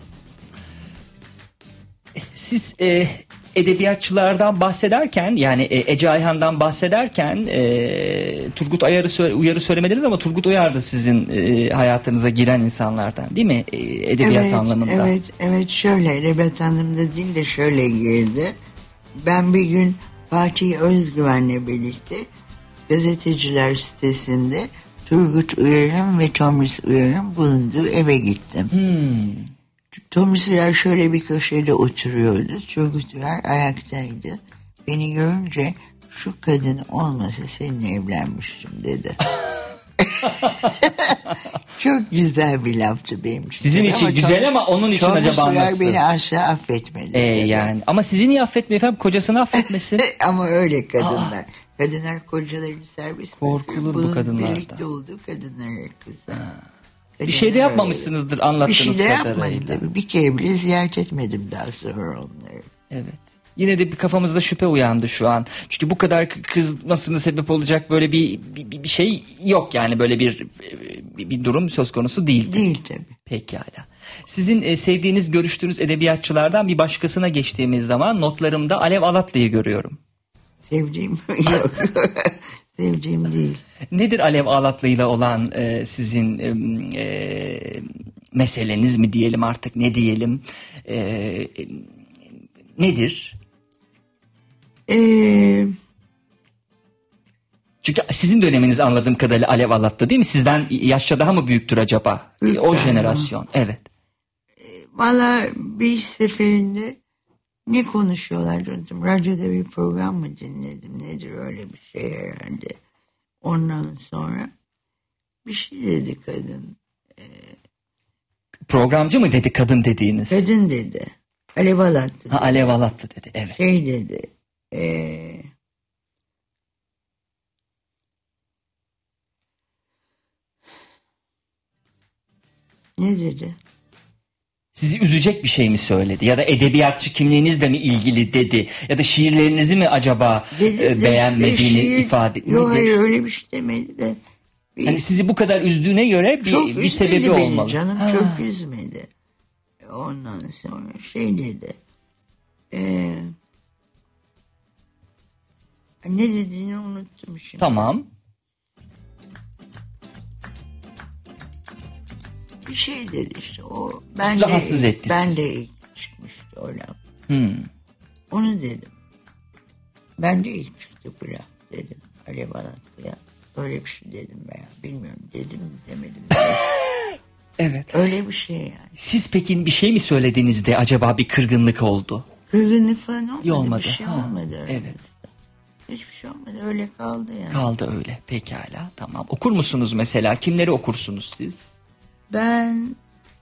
Siz e, edebiyatçılardan bahsederken, yani e, Ece Ayhan'dan bahsederken e, Turgut Uyar'ı, sö- Uyar'ı söylemediniz ama Turgut Uyar da sizin e, hayatınıza giren insanlardan değil mi? E, edebiyat evet, anlamında. Evet, evet şöyle edebiyat anlamında değil de şöyle girdi. Ben bir gün Fatih Özgüven'le birlikte gazeteciler sitesinde Turgut Uyar'ın ve Thomas Uyar'ın bulunduğu eve gittim. Hmm. Thomas Uyar şöyle bir köşede oturuyordu. Turgut Uyar ayaktaydı. Beni görünce şu kadın olmasa seninle evlenmiştim dedi. Çok güzel bir laftı benim için. Sizin için ama güzel Thomas, ama onun için Thomas acaba Uyar nasıl? beni asla affetmedi. Ee, yani. Ama sizi niye affetmiyor efendim? Kocasını affetmesin. Ama öyle kadınlar. Aa. Kadınlar kocalarını serbest bırakıyor. Korkulur bu kadınlardan. Birlikte olduğu kadınlar kısa. Bir şey de yapmamışsınızdır anlattığınız kadarıyla. Bir şey de yapmadım tabii. Bir kere bile ziyaret etmedim daha sonra onları. Evet. Yine de bir kafamızda şüphe uyandı şu an. Çünkü bu kadar kızmasına sebep olacak böyle bir bir, bir şey yok, yani böyle bir, bir bir durum söz konusu değil. Değil tabii. Pekala. Sizin e, sevdiğiniz, görüştüğünüz edebiyatçılardan bir başkasına geçtiğimiz zaman notlarımda Alev Alatlı'yı görüyorum. Sevdiğim yok. Sevdiğim değil. Nedir Alev Alatlı'yla olan e, sizin e, e, meseleniz mi diyelim artık, ne diyelim? E, e, nedir? Eee... Çünkü sizin döneminiz anladığım kadarıyla Alev Alatlı değil mi? Sizden yaşça daha mı büyüktür acaba? Büyük o jenerasyon. Evet. E, Valla bir seferinde ne konuşuyorlar dedim. Radyoda bir program mı dinledim? Nedir öyle bir şey herhalde. Ondan sonra bir şey dedi kadın. E, Programcı mı dedi kadın dediğiniz? Kadın dedi. Alev Alatlı. Ha, Alev Alatlı dedi. Evet. Şey dedi. Eee Ne dedi? Sizi üzecek bir şey mi söyledi? Ya da edebiyatçı kimliğinizle mi ilgili dedi? Ya da şiirlerinizi mi acaba dedi, e, beğenmediğini de, şiir, ifade etti? Yok hayır öyle bir şey demedi de. Bir, hani sizi bu kadar üzdüğüne göre bir, bir sebebi beni olmalı. Canım ha. Çok üzmedi. Ondan sonra şey dedi. Eee ne dediğini unuttum şimdi. Tamam. Bir şey dedi işte o. Ben siz de, rahatsız etti Ben siz. de ilk çıkmıştı o laf. Hmm. Onu dedim. Ben de ilk çıktı bu laf dedim. Alev Alatlı'ya. Öyle bir şey dedim veya bilmiyorum dedim mi demedim. Evet. Öyle bir şey yani. Siz peki bir şey mi söylediğinizde acaba bir kırgınlık oldu? Kırgınlık falan olmadı. olmadı. Bir şey ha. olmadı. Evet. Hiçbir şey olmadı. Öyle kaldı yani. Kaldı öyle. Pekala. Tamam. Okur musunuz mesela? Kimleri okursunuz siz? Ben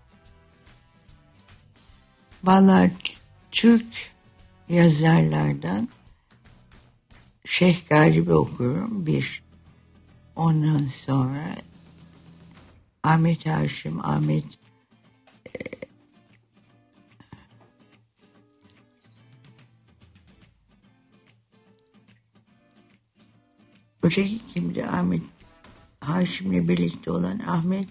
vallahi Türk yazarlardan Şeyh Galip'i okurum bir. Ondan sonra Ahmet Haşim, Ahmet e, Öteki kimdi? Ahmet Haşim'le birlikte olan Ahmet.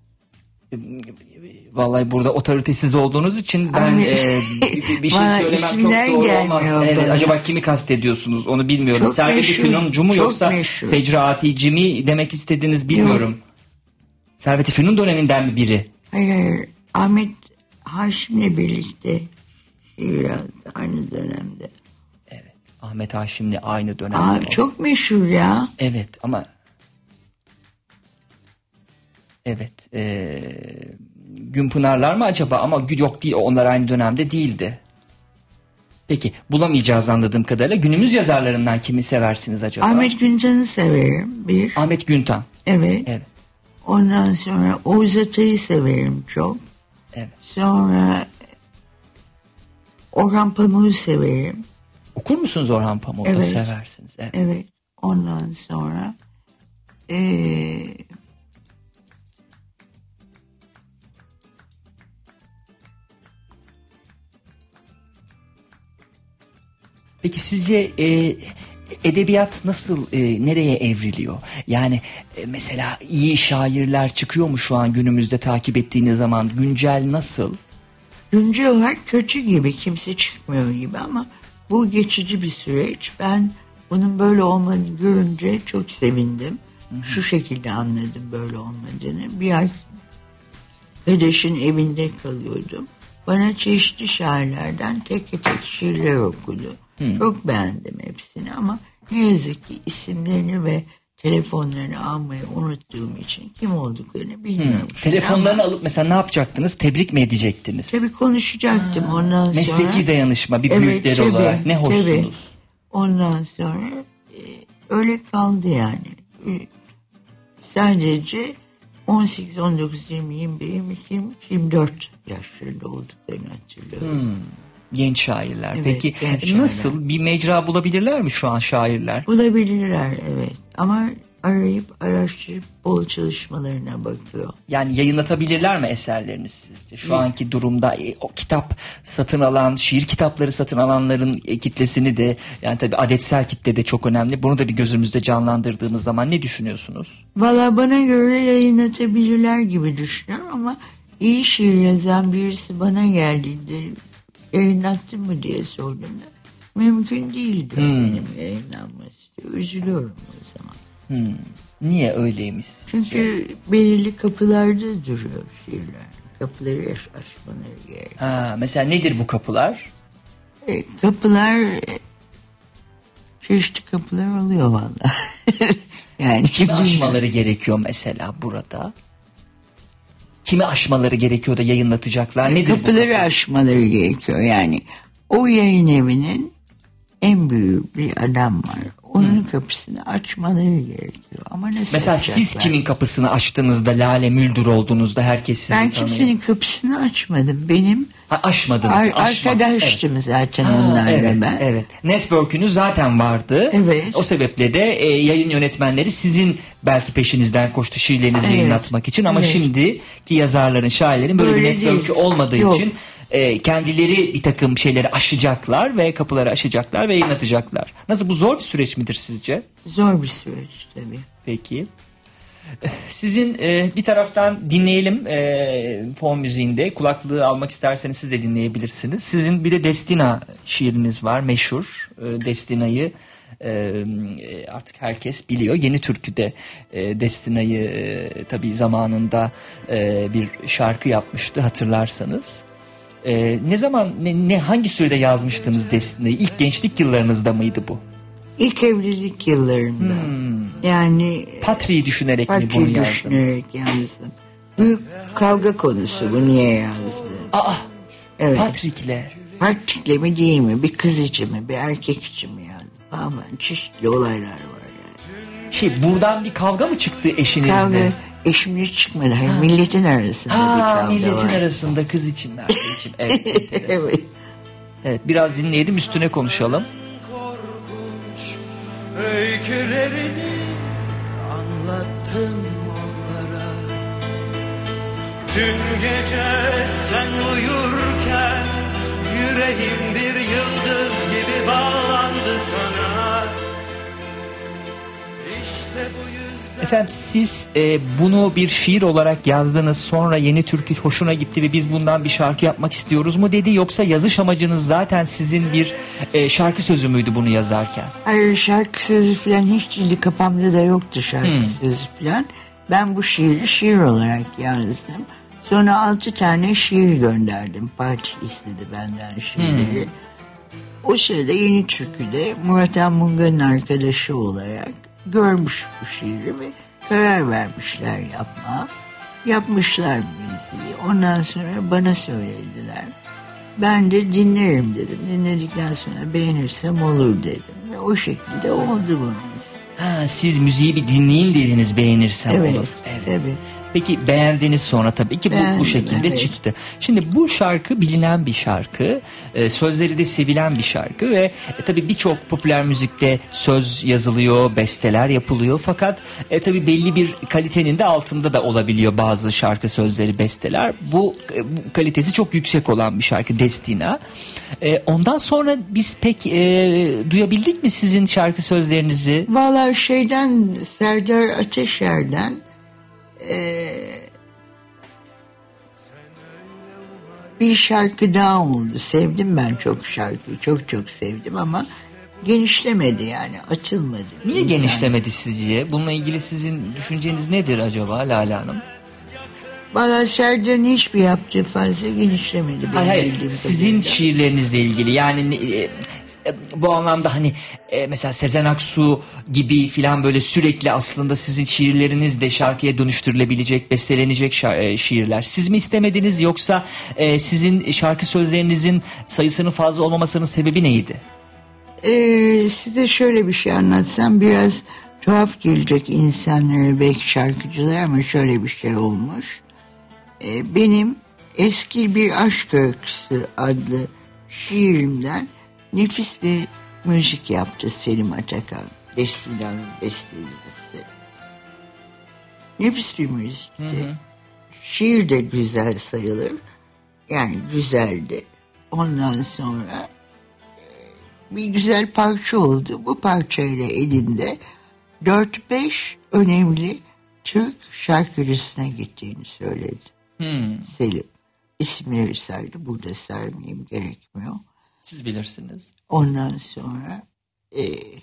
Vallahi burada otoritesiz olduğunuz için ben Ahmet... e, bir, bir şey söylemem çok doğru olmaz. Evet, acaba kimi kastediyorsunuz onu bilmiyorum. Çok Servet-i meşhur, Fünuncu mu yoksa meşhur. Fecri Atici mi demek istediğiniz bilmiyorum. Servet-i Fünun döneminden mi biri? Hayır hayır. Ahmet Haşim'le birlikte biraz aynı dönemde. Evet. Ahmet Haşim'le aynı dönemde. Aa, çok meşhur ya. Evet ama evet. E, Günpınarlar mı acaba? Ama yok değil. Onlar aynı dönemde değildi. Peki bulamayacağız anladığım kadarıyla. Günümüz yazarlarından kimi seversiniz acaba? Ahmet Güntan'ı severim. Bir. Ahmet Güntan. Evet. Evet. Ondan sonra Oğuz Atay'ı severim çok. Evet. Sonra Orhan Pamuk'u severim. Okur musunuz Orhan Pamuk'u? Evet. Seversiniz. Evet. Evet. Ondan sonra ee, Peki sizce e, edebiyat nasıl, e, nereye evriliyor? Yani e, mesela iyi şairler çıkıyor mu şu an günümüzde takip ettiğiniz zaman? Güncel nasıl? güncel olarak kötü gibi, kimse çıkmıyor gibi ama bu geçici bir süreç. Ben bunun böyle olmadığını görünce çok sevindim. Hı-hı. Şu şekilde anladım böyle olmadığını. Bir ay kardeşin evinde kalıyordum. Bana çeşitli şairlerden tek tek şiirler okudu. Hı. Çok beğendim hepsini ama ne yazık ki isimlerini ve telefonlarını almayı unuttuğum için kim olduklarını bilmiyorum. Hmm. Telefonlarını ama, alıp mesela ne yapacaktınız? Tebrik mi edecektiniz? Tabii konuşacaktım ha. Ondan sonra. Mesleki dayanışma bir evet, büyükleri tabii, olarak ne hoşsunuz? Tabii. Ondan sonra e, öyle kaldı yani. E, sadece on sekiz, on dokuz, yirmi, yirmi bir, yirmi iki, yirmi dört yaşlarında olduklarını hatırlıyorum. Hmm. Genç şairler. Evet, peki genç nasıl şairler. Bir mecra bulabilirler mi şu an şairler? Bulabilirler evet ama arayıp araştırıp bol çalışmalarına bakıyor. Yani yayınlatabilirler mi eserlerini sizce? Şu evet. anki durumda e, o kitap satın alan, şiir kitapları satın alanların e, kitlesini de yani tabii adetsel kitle de çok önemli. Bunu da bir gözümüzde canlandırdığımız zaman ne düşünüyorsunuz? Valla bana göre yayınlatabilirler gibi düşünüyorum ama iyi şiir yazan birisi bana geldiğinde yayınlattın mı diye sorduğumda mümkün değil diyor hmm. benim yayınlanması diyor. Üzülüyorum o zaman. Hmm. Niye öyleymiş? Çünkü şey? belirli kapılarda duruyor şiirler. Kapıları aş- aşmaları gerekiyor. Ha, mesela nedir bu kapılar? E, kapılar e, çeşitli kapılar oluyor valla. yani kimi aşmaları gerekiyor mesela burada? Kimi aşmaları gerekiyor da yayınlatacaklar? Nedir kapıları bu kapı? aşmaları gerekiyor yani. O yayın evinin en büyük bir adam var. Onun hmm. kapısını açmaları gerekiyor. Ama nasıl mesela açacaklar? Siz kimin kapısını açtığınızda, Lale Müldür olduğunuzda herkes sizi ben tanıyor. Ben kimsenin kapısını açmadım. Benim ha, aşmadınız. Ar- arkadaştım evet. zaten ha, onlarla evet, ben. Evet. Network'ünüz zaten vardı. Evet. O sebeple de e, yayın yönetmenleri sizin belki peşinizden koştu şiirlerinizi evet. yayınlatmak için ama evet. şimdiki yazarların, şairlerin böyle, böyle bir network'ü olmadığı Yok. için e, kendileri bir takım şeyleri aşacaklar ve kapıları aşacaklar ve yayınlatacaklar. Nasıl, bu zor bir süreç midir sizce? Zor bir süreç tabii. Peki. Sizin e, bir taraftan dinleyelim e, fon müziğinde. Kulaklığı almak isterseniz siz de dinleyebilirsiniz. Sizin bir de Destina şiiriniz var, meşhur. E, Destina'yı e, artık herkes biliyor. Yeni Türkü'de e, Destina'yı e, tabii zamanında e, bir şarkı yapmıştı, hatırlarsanız. E, ne zaman, ne, ne hangi sürede yazmıştınız Destina'yı? İlk gençlik yıllarınızda mıydı bu? İlk evlilik yıllarında. Hmm. Yani Patri'yi düşünerek mi bunu yazdınız? düşünerek yazdım. Büyük kavga konusu, bu niye yazdı? Aa, evet. Patrick'le. Patrick'le mi değil mi? Bir kız için mi? Bir erkek için mi yazdım? Falan çeşitli olaylar var yani. Şey, buradan bir kavga mı çıktı eşinizle? Kavga eşimle çıkmadı. Hayır, milletin arasında ha, bir kavga milletin var. Milletin arasında kız için mi erkek için? Evet, evet. Evet, biraz dinleyelim, üstüne konuşalım. Öykülerini anlattım onlara. Dün gece sen uyurken yüreğim bir yıldız gibi bağlandı sana. Efendim siz e, bunu bir şiir olarak yazdınız, sonra Yeni Türkü hoşuna gitti ve biz bundan bir şarkı yapmak istiyoruz mu dedi, yoksa yazış amacınız zaten sizin bir e, şarkı sözü müydü bunu yazarken? Hayır, şarkı sözü falan hiç değildi, kafamda da yoktu şarkı hmm. sözü falan. Ben bu şiiri şiir olarak yazdım. Sonra altı tane şiir gönderdim. Fatih istedi benden şiirleri. Hmm. O sırada Yeni Türkü'de Murat Anmunga'nın arkadaşı olarak görmüş bu şiiri ve karar vermişler yapma. Yapmışlar müziği. Ondan sonra bana söylediler. Ben de dinlerim dedim. Dinledikten sonra beğenirsem olur dedim. Ve o şekilde oldu bu müzik. Ha, siz müziği bir dinleyin dediniz, beğenirsem evet, olur. Evet, tabii. Peki beğendiniz sonra tabii ki bu, Beğendim, bu şekilde evet. çıktı. Şimdi bu şarkı bilinen bir şarkı, e, sözleri de sevilen bir şarkı ve e, tabii birçok popüler müzikte söz yazılıyor, besteler yapılıyor. Fakat e, tabii belli bir kalitenin de altında da olabiliyor bazı şarkı sözleri, besteler. Bu, e, bu kalitesi çok yüksek olan bir şarkı Destina. E, ondan sonra biz pek e, duyabildik mi sizin şarkı sözlerinizi? Vallahi şeyden, Serdar Ateşer'den Ee, bir şarkı daha oldu. Sevdim ben çok şarkıyı. Çok çok sevdim ama genişlemedi yani. Açılmadı. Niye insan. genişlemedi sizce? Bununla ilgili sizin düşünceniz nedir acaba Lale Hanım? Valla Serdar'ın hiçbir yaptığı fazla genişlemedi. Hayır hayır. Sizin kadarıyla. Şiirlerinizle ilgili yani... E, bu anlamda hani e, mesela Sezen Aksu gibi filan böyle sürekli aslında sizin şiirleriniz de şarkıya dönüştürülebilecek, bestelenecek şa- e, şiirler. Siz mi istemediniz yoksa e, sizin şarkı sözlerinizin sayısının fazla olmamasının sebebi neydi? Ee, size şöyle bir şey anlatsam biraz tuhaf gelecek insanlara, belki şarkıcılar, ama şöyle bir şey olmuş. Ee, benim Eski Bir Aşk Öyküsü adlı şiirimden nefis bir müzik yaptı Selim Atakan. Destina'nın bestecisi. Nefis bir müzikti. Hı hı. Şiir de güzel sayılır. Yani güzeldi. Ondan sonra bir güzel parça oldu. Bu parçayla elinde dört beş önemli Türk şarkıcısına gittiğini söyledi. Hı. Selim. İsimleri saydı. Burada saymayayım, gerekmiyor. Siz bilirsiniz. Ondan sonra e,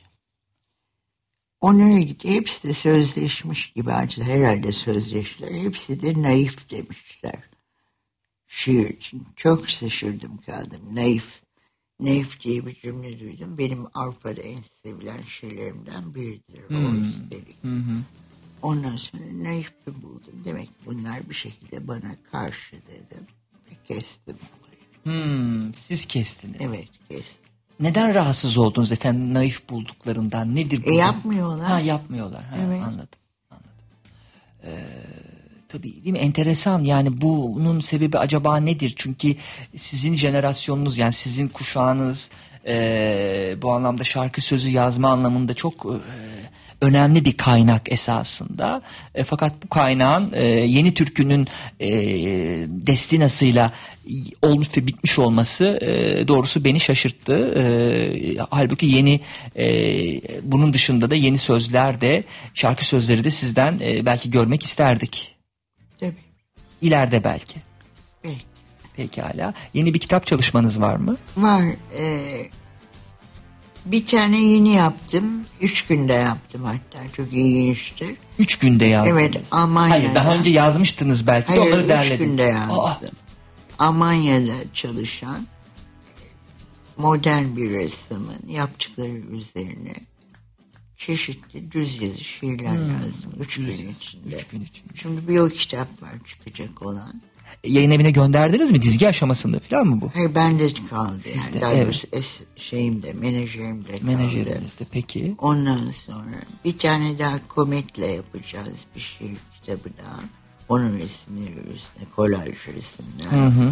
onlara gitti. Hepsi de sözleşmiş gibi, herhalde sözleştiler. Hepsi de naif demişler. Şiir için. Çok şaşırdım kaldım. Naif. Naif diye bir cümle duydum. Benim Avrupa'da en sevilen şiirlerimden biridir. Hmm. O üstelik. Hmm. Ondan sonra naif bir buldum. Demek ki bunlar bir şekilde bana karşı dedim. Ve kestim. Hmm, siz kestiniz. Evet, kestim. Neden rahatsız oldunuz efendim naif bulduklarından? Nedir bu? E, yapmıyorlar. Ha, yapmıyorlar. Ha, evet. Anladım. Anladım. Ee, tabii değil mi? Enteresan, yani bunun sebebi acaba nedir? Çünkü sizin jenerasyonunuz, yani sizin kuşağınız e, bu anlamda şarkı sözü yazma anlamında çok e, önemli bir kaynak esasında. E, fakat bu kaynağın e, Yeni Türkü'nün e, destinasıyla olmuş ve bitmiş olması e, doğrusu beni şaşırttı. E, halbuki yeni e, bunun dışında da yeni sözler de, şarkı sözleri de sizden e, belki görmek isterdik. Tabii. İleride belki. Belki. Pekala. Yeni bir kitap çalışmanız var mı? Var. Ee, bir tane yeni yaptım. Üç günde yaptım hatta. Çok ilginçtir. Üç günde yazdınız. Evet, Almanya'da. Hayır, daha önce yazmıştınız belki. Hayır, onları derlediniz. Üç günde yazdım. Aa. Almanya'da çalışan modern bir ressamın yaptıkları üzerine çeşitli düz yazı şiirler hmm, yazdım. Üç gün içinde. Üç gün içinde. Şimdi bir o kitap var çıkacak olan. Yayın evine gönderdiniz mi? Dizgi aşamasında falan mı bu? Hayır, bende kaldı. Sizde, yani. Daha evet. doğrusu es, şeyimde, menajerimde kaldı. Menajerinizde, peki. Ondan sonra bir tane daha Komet'le yapacağız bir şiir kitabı daha. Onun resimleri üstüne, kolaj resimler. Hı hı.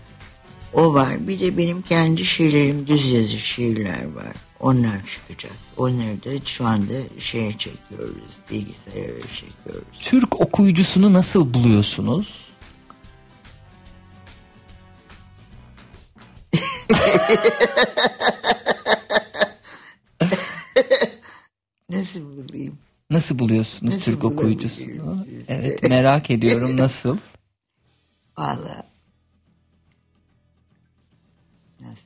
O var. Bir de benim kendi şiirlerim, düz yazı şiirler var. Onlar çıkacak. Onları da şu anda şeye çekiyoruz. Bilgisayara çekiyoruz. Türk okuyucusunu nasıl buluyorsunuz? Nasıl bulayım? Nasıl buluyorsunuz Nasıl Türk okuyucusunu? bulabilirim Evet, merak ediyorum nasıl? Valla. Nasıl?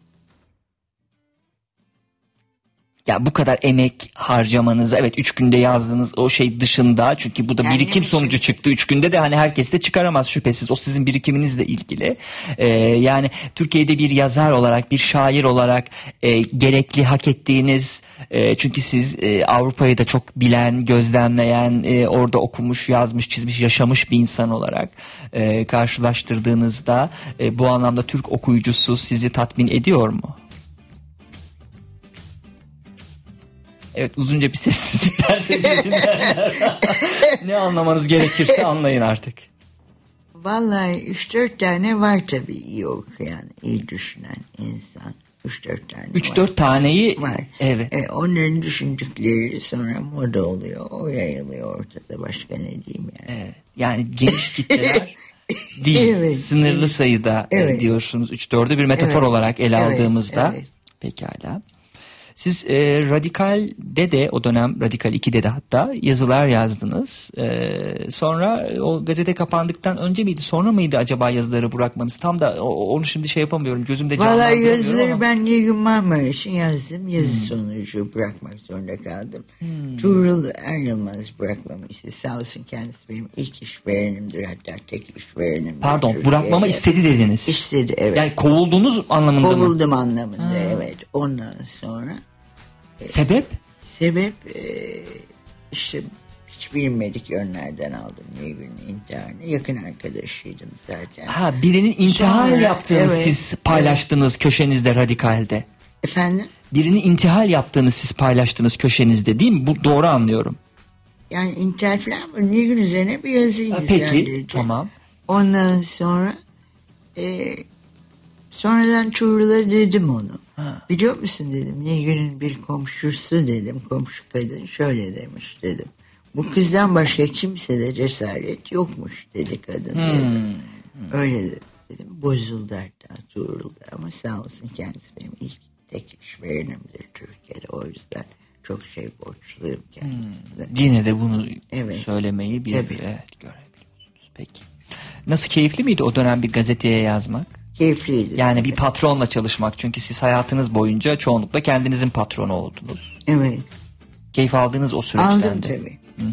Ya bu kadar emek harcamanız, evet üç günde yazdığınız o şey dışında, çünkü bu da Yani birikim ne sonucu biçim? çıktı. Üç günde de hani herkes de çıkaramaz şüphesiz. O sizin birikiminizle ilgili. Ee, yani Türkiye'de bir yazar olarak, bir şair olarak e, gerekli, hak ettiğiniz, e, çünkü siz e, Avrupa'yı da çok bilen, gözlemleyen, e, orada okumuş, yazmış, çizmiş, yaşamış bir insan olarak e, karşılaştırdığınızda e, bu anlamda Türk okuyucusu sizi tatmin ediyor mu? Evet, uzunca bir sessizlikten sevgili dinleyenler. Ne anlamanız gerekirse anlayın artık. Vallahi üç dört tane var tabii iyi okuyan, iyi düşünen insan. üç dört tane üç dört taneyi var. evet. E, onların düşündükleri sonra moda oluyor. O yayılıyor ortada. Başka ne diyeyim yani. Evet. Yani geniş kitleler değil. Evet, Sınırlı evet. sayıda Evet. diyorsunuz. üç dördü bir metafor Evet. olarak ele Evet, aldığımızda. evet. Pekala. Siz e, Radikal'de de, o dönem Radikal iki'de de hatta yazılar yazdınız. E, sonra o gazete kapandıktan önce miydi, sonra mıydı acaba yazıları bırakmanız? Tam da o, onu şimdi şey yapamıyorum. Gözümde Vallahi canlandıramıyorum yazıları ama. ben Nilgün Marmara için yazdım. Yazı hmm. sonucu bırakmak zorunda kaldım. Hmm. Tuğrul Er Yılmaz bırakmamı istedi. Sağ olsun, kendisi benim ilk işverenimdir. Hatta tek işverenimdir. Pardon, Türkiye'de. bırakmamı istedi dediniz. İstedi, evet. Yani kovuldunuz anlamında mı? Kovuldum anlamında, ha. Evet. Ondan sonra. Sebep? Sebep e, işte hiç bilinmedik yönlerden aldım Nilgün'ün intiharını. Yakın arkadaşıydım zaten. Ha, birinin intihal Sonra, yaptığını evet, siz paylaştınız evet. köşenizde Radikal'de. Efendim? Birinin intihal yaptığını siz paylaştınız köşenizde, değil mi? Bu doğru anlıyorum. Yani intihal falan mı? Nilgün üzerine bir yazıydı. Ha, peki sadece. tamam. Ondan sonra e, sonradan Tuğrul'a dedim onu. Ha. Biliyor musun dedim, Nilgün'ün bir komşusu dedim, komşu kadın şöyle demiş dedim. Bu kızdan başka kimsede cesaret yokmuş dedi kadın hmm. dedim. Öyle dedim, dedim. Bozuldu hatta Tuğrul'da ama sağ olsun kendisi benim ilk tek işverenimdir Türkiye'de. O yüzden çok şey borçluyum kendisine. Hmm. Yine de bunu evet. söylemeyi bir evet, görebiliyorsunuz. Peki. Nasıl, keyifli miydi o dönem bir gazeteye yazmak? Keyifliydi. Yani bir patronla çalışmak. Çünkü siz hayatınız boyunca çoğunlukla kendinizin patronu oldunuz. Evet. Keyif aldınız o süreçten Aldım de. tabii. Hı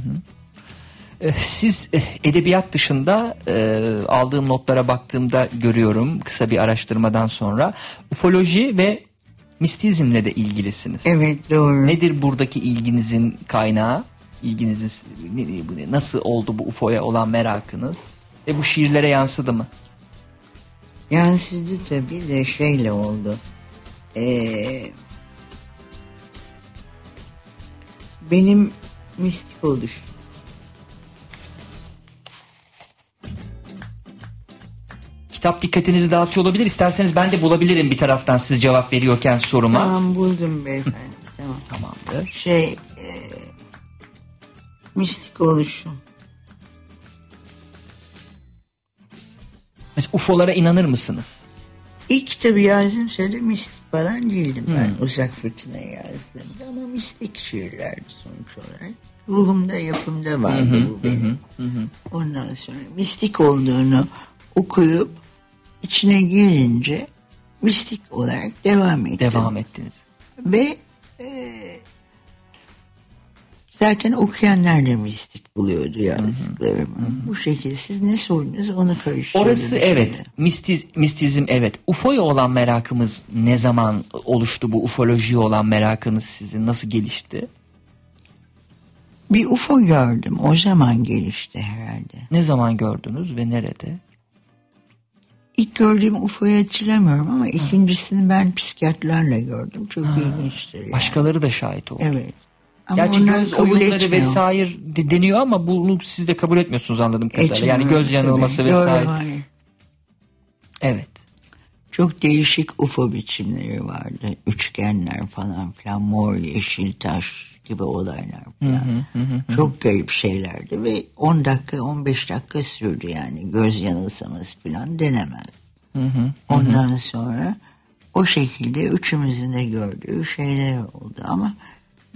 hı. Siz edebiyat dışında aldığım notlara baktığımda görüyorum kısa bir araştırmadan sonra ufoloji ve mistizmle de ilgilisiniz. Evet, doğru. Nedir buradaki ilginizin kaynağı? İlginizin nasıl oldu, bu U F O'ya olan merakınız? Ve bu şiirlere yansıdı mı? Yansıdı tabii de şeyle oldu. Ee, benim mistik oluşum. Kitap dikkatinizi dağıtıyor olabilir. İsterseniz ben de bulabilirim bir taraftan siz cevap veriyorken soruma. Tamam, buldum beyefendi. Tamam. Tamamdır. Şey, e, mistik oluşum. Mesela U F O'lara inanır mısınız? İlk kitabı yazdım söyle mistik falan değildim hmm. ben. Uzak Fırtına'yı yazdığımda ama mistik şiirlerdi sonuç olarak. Ruhumda, yapımda vardı hı hı, bu benim. Hı hı. Ondan sonra mistik olduğunu okuyup içine girince mistik olarak devam ettim. Devam ettiniz. Ve e, zaten okuyanlar da mistik buluyordu yazdıklarımı. Hı hı. Bu şekilde siz ne sordunuz onu karıştırdınız. Orası evet. Mistiz, mistizm evet. U F O'ya olan merakımız ne zaman oluştu, bu ufolojiye olan merakınız sizin nasıl gelişti? Bir U F O gördüm. O zaman gelişti herhalde. Ne zaman gördünüz ve nerede? İlk gördüğüm U F O'yu hatırlamıyorum ama ikincisini ben psikiyatrlarla gördüm. Çok ha. ilginçtir. Yani. Başkaları da şahit oldu. Evet. Ama gerçi göz oyunları etmiyor. vesaire de deniyor ama bunu siz de kabul etmiyorsunuz anladığım kadarıyla. Yani göz yanılması tabii. vesaire. Doğru, hayır. Evet. Çok değişik U F O biçimleri vardı. Üçgenler falan filan, mor, yeşil, taş gibi olaylar falan. Hı hı, hı, çok garip şeylerdi ve on dakika on beş dakika sürdü yani göz yanılsaması falan denemez. Hı hı, Ondan hı. sonra o şekilde üçümüzün de gördüğü şeyler oldu ama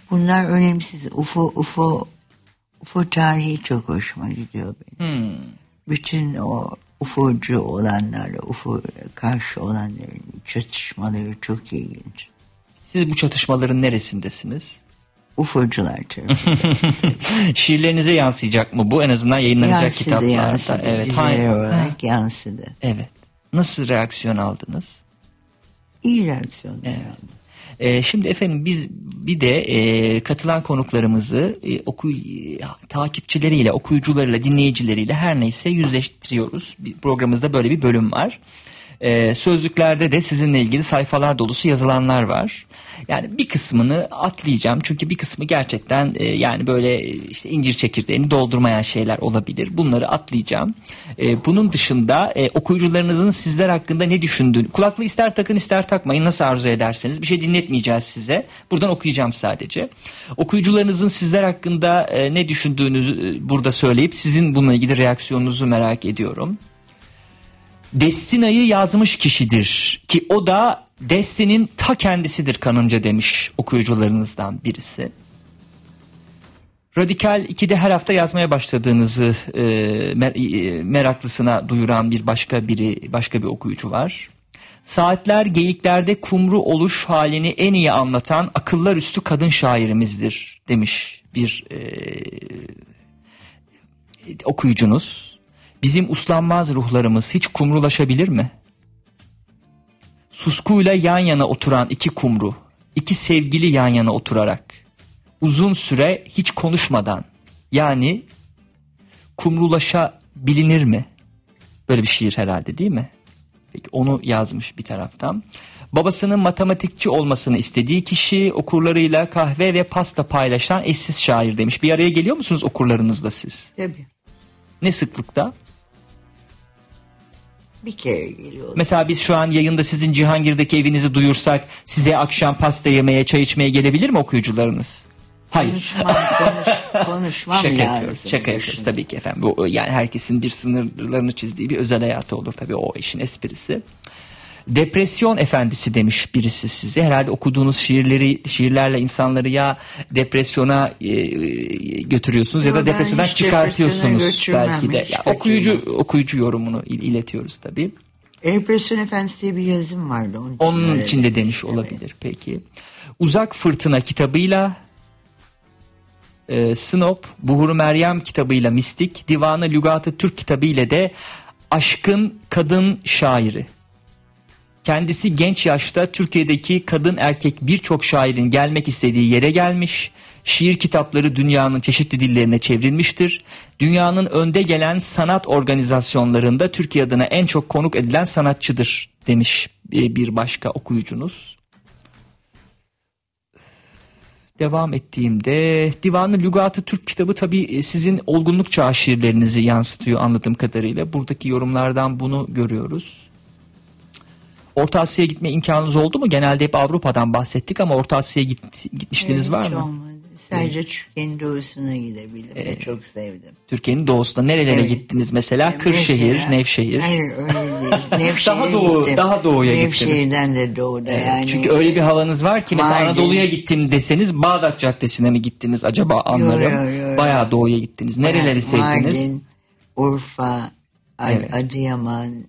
Bunlar önemsiz. U F O, U F O, U F O tarihi çok hoşuma gidiyor benim. Hmm. Bütün o U F O'cu olanlarla U F O'ya karşı olanların çatışmaları çok ilginç. Siz bu çatışmaların neresindesiniz? U F O'cular tarafından. Şiirlerinize yansıyacak mı bu? En azından yayınlanacak yansıdı, kitaplarda. Yansıdı, evet. diziler olarak ha. yansıdı. Evet. Nasıl reaksiyon aldınız? İyi reaksiyon evet. aldım. Ee, şimdi efendim biz bir de e, katılan konuklarımızı e, oku, e, takipçileriyle, okuyucularıyla, dinleyicileriyle her neyse yüzleştiriyoruz. Bir programımızda böyle bir bölüm var. E, sözlüklerde de sizinle ilgili sayfalar dolusu yazılanlar var. Yani bir kısmını atlayacağım çünkü bir kısmı gerçekten e, yani böyle işte incir çekirdeğini doldurmayan şeyler olabilir. Bunları atlayacağım. E, bunun dışında e, okuyucularınızın sizler hakkında ne düşündüğünü, kulaklığı ister takın ister takmayın, nasıl arzu ederseniz, bir şey dinletmeyeceğiz size. Buradan okuyacağım sadece. Okuyucularınızın sizler hakkında e, ne düşündüğünü e, burada söyleyip sizin bununla ilgili reaksiyonunuzu merak ediyorum. Destina'yı yazmış kişidir ki o da Destin'in ta kendisidir kanımca demiş okuyucularınızdan birisi. Radikal ikide her hafta yazmaya başladığınızı e, mer- e, meraklısına duyuran bir başka biri, başka bir okuyucu var. Saatler geyiklerde kumru oluş halini en iyi anlatan akıllar üstü kadın şairimizdir demiş bir e, okuyucunuz. Bizim uslanmaz ruhlarımız hiç kumrulaşabilir mi? Suskuyla yan yana oturan iki kumru, iki sevgili yan yana oturarak, uzun süre hiç konuşmadan, yani kumrulaşabilir mi? Böyle bir şiir herhalde, değil mi? Peki, onu yazmış bir taraftan. Babasının matematikçi olmasını istediği kişi, okurlarıyla kahve ve pasta paylaşan eşsiz şair demiş. Bir araya geliyor musunuz okurlarınızla siz? Tabii. Ne sıklıkta? Bir kere geliyor. Mesela biz şu an yayında sizin Cihangir'deki evinizi duyursak size akşam pasta yemeye, çay içmeye gelebilir mi okuyucularınız? Hayır. Konuşmam, konuş, konuşmam şaka lazım. Yapıyoruz, şaka yapıyoruz tabii ki efendim. Bu yani herkesin bir sınırlarını çizdiği bir özel hayatı olur tabii, o işin esprisi. Depresyon efendisi demiş birisi size. Herhalde okuduğunuz şiirleri, şiirlerle insanları ya depresyona e, götürüyorsunuz Yo, ya da depresyondan çıkartıyorsunuz belki de. Ya, okuyucu okuyucu yorumunu il- iletiyoruz tabii. Depresyon efendisi diye bir yazım vardı. Onun, onun içinde demiş olabilir evet. Peki. Uzak Fırtına kitabıyla e, Snop, Buhur-u Meryem kitabıyla Mistik, Divanı Lügat-ı Türk kitabıyla de Aşkın Kadın Şairi. Kendisi genç yaşta Türkiye'deki kadın erkek birçok şairin gelmek istediği yere gelmiş. Şiir kitapları dünyanın çeşitli dillerine çevrilmiştir. Dünyanın önde gelen sanat organizasyonlarında Türkiye adına en çok konuk edilen sanatçıdır demiş bir başka okuyucunuz. Devam ettiğimde Divanı Lügat-ı Türk kitabı tabii sizin olgunluk çağı şiirlerinizi yansıtıyor anladığım kadarıyla. Buradaki yorumlardan bunu görüyoruz. Orta Asya'ya gitme imkanınız oldu mu? Genelde hep Avrupa'dan bahsettik ama Orta Asya'ya git, gitmiştiniz evet, var mı? Olmadı. Sadece evet. Türkiye'nin doğusuna gidebildim evet. ve çok sevdim. Türkiye'nin doğusuna nerelere evet. gittiniz mesela? Evet. Kırşehir, mesela, Nevşehir. Hayır öyle değil. Nevşehir'e daha doğu, gittim. Daha doğuya gittiniz. Nevşehir'den de doğuda evet. yani. Çünkü öyle bir havanız var ki mesela Mardin. Anadolu'ya gittim deseniz Bağdat Caddesi'ne mi gittiniz acaba anlarım. Yo, yo, yo. Bayağı doğuya gittiniz. Nereleri Mardin, sevdiniz? Mardin, Urfa, evet. Adıyaman,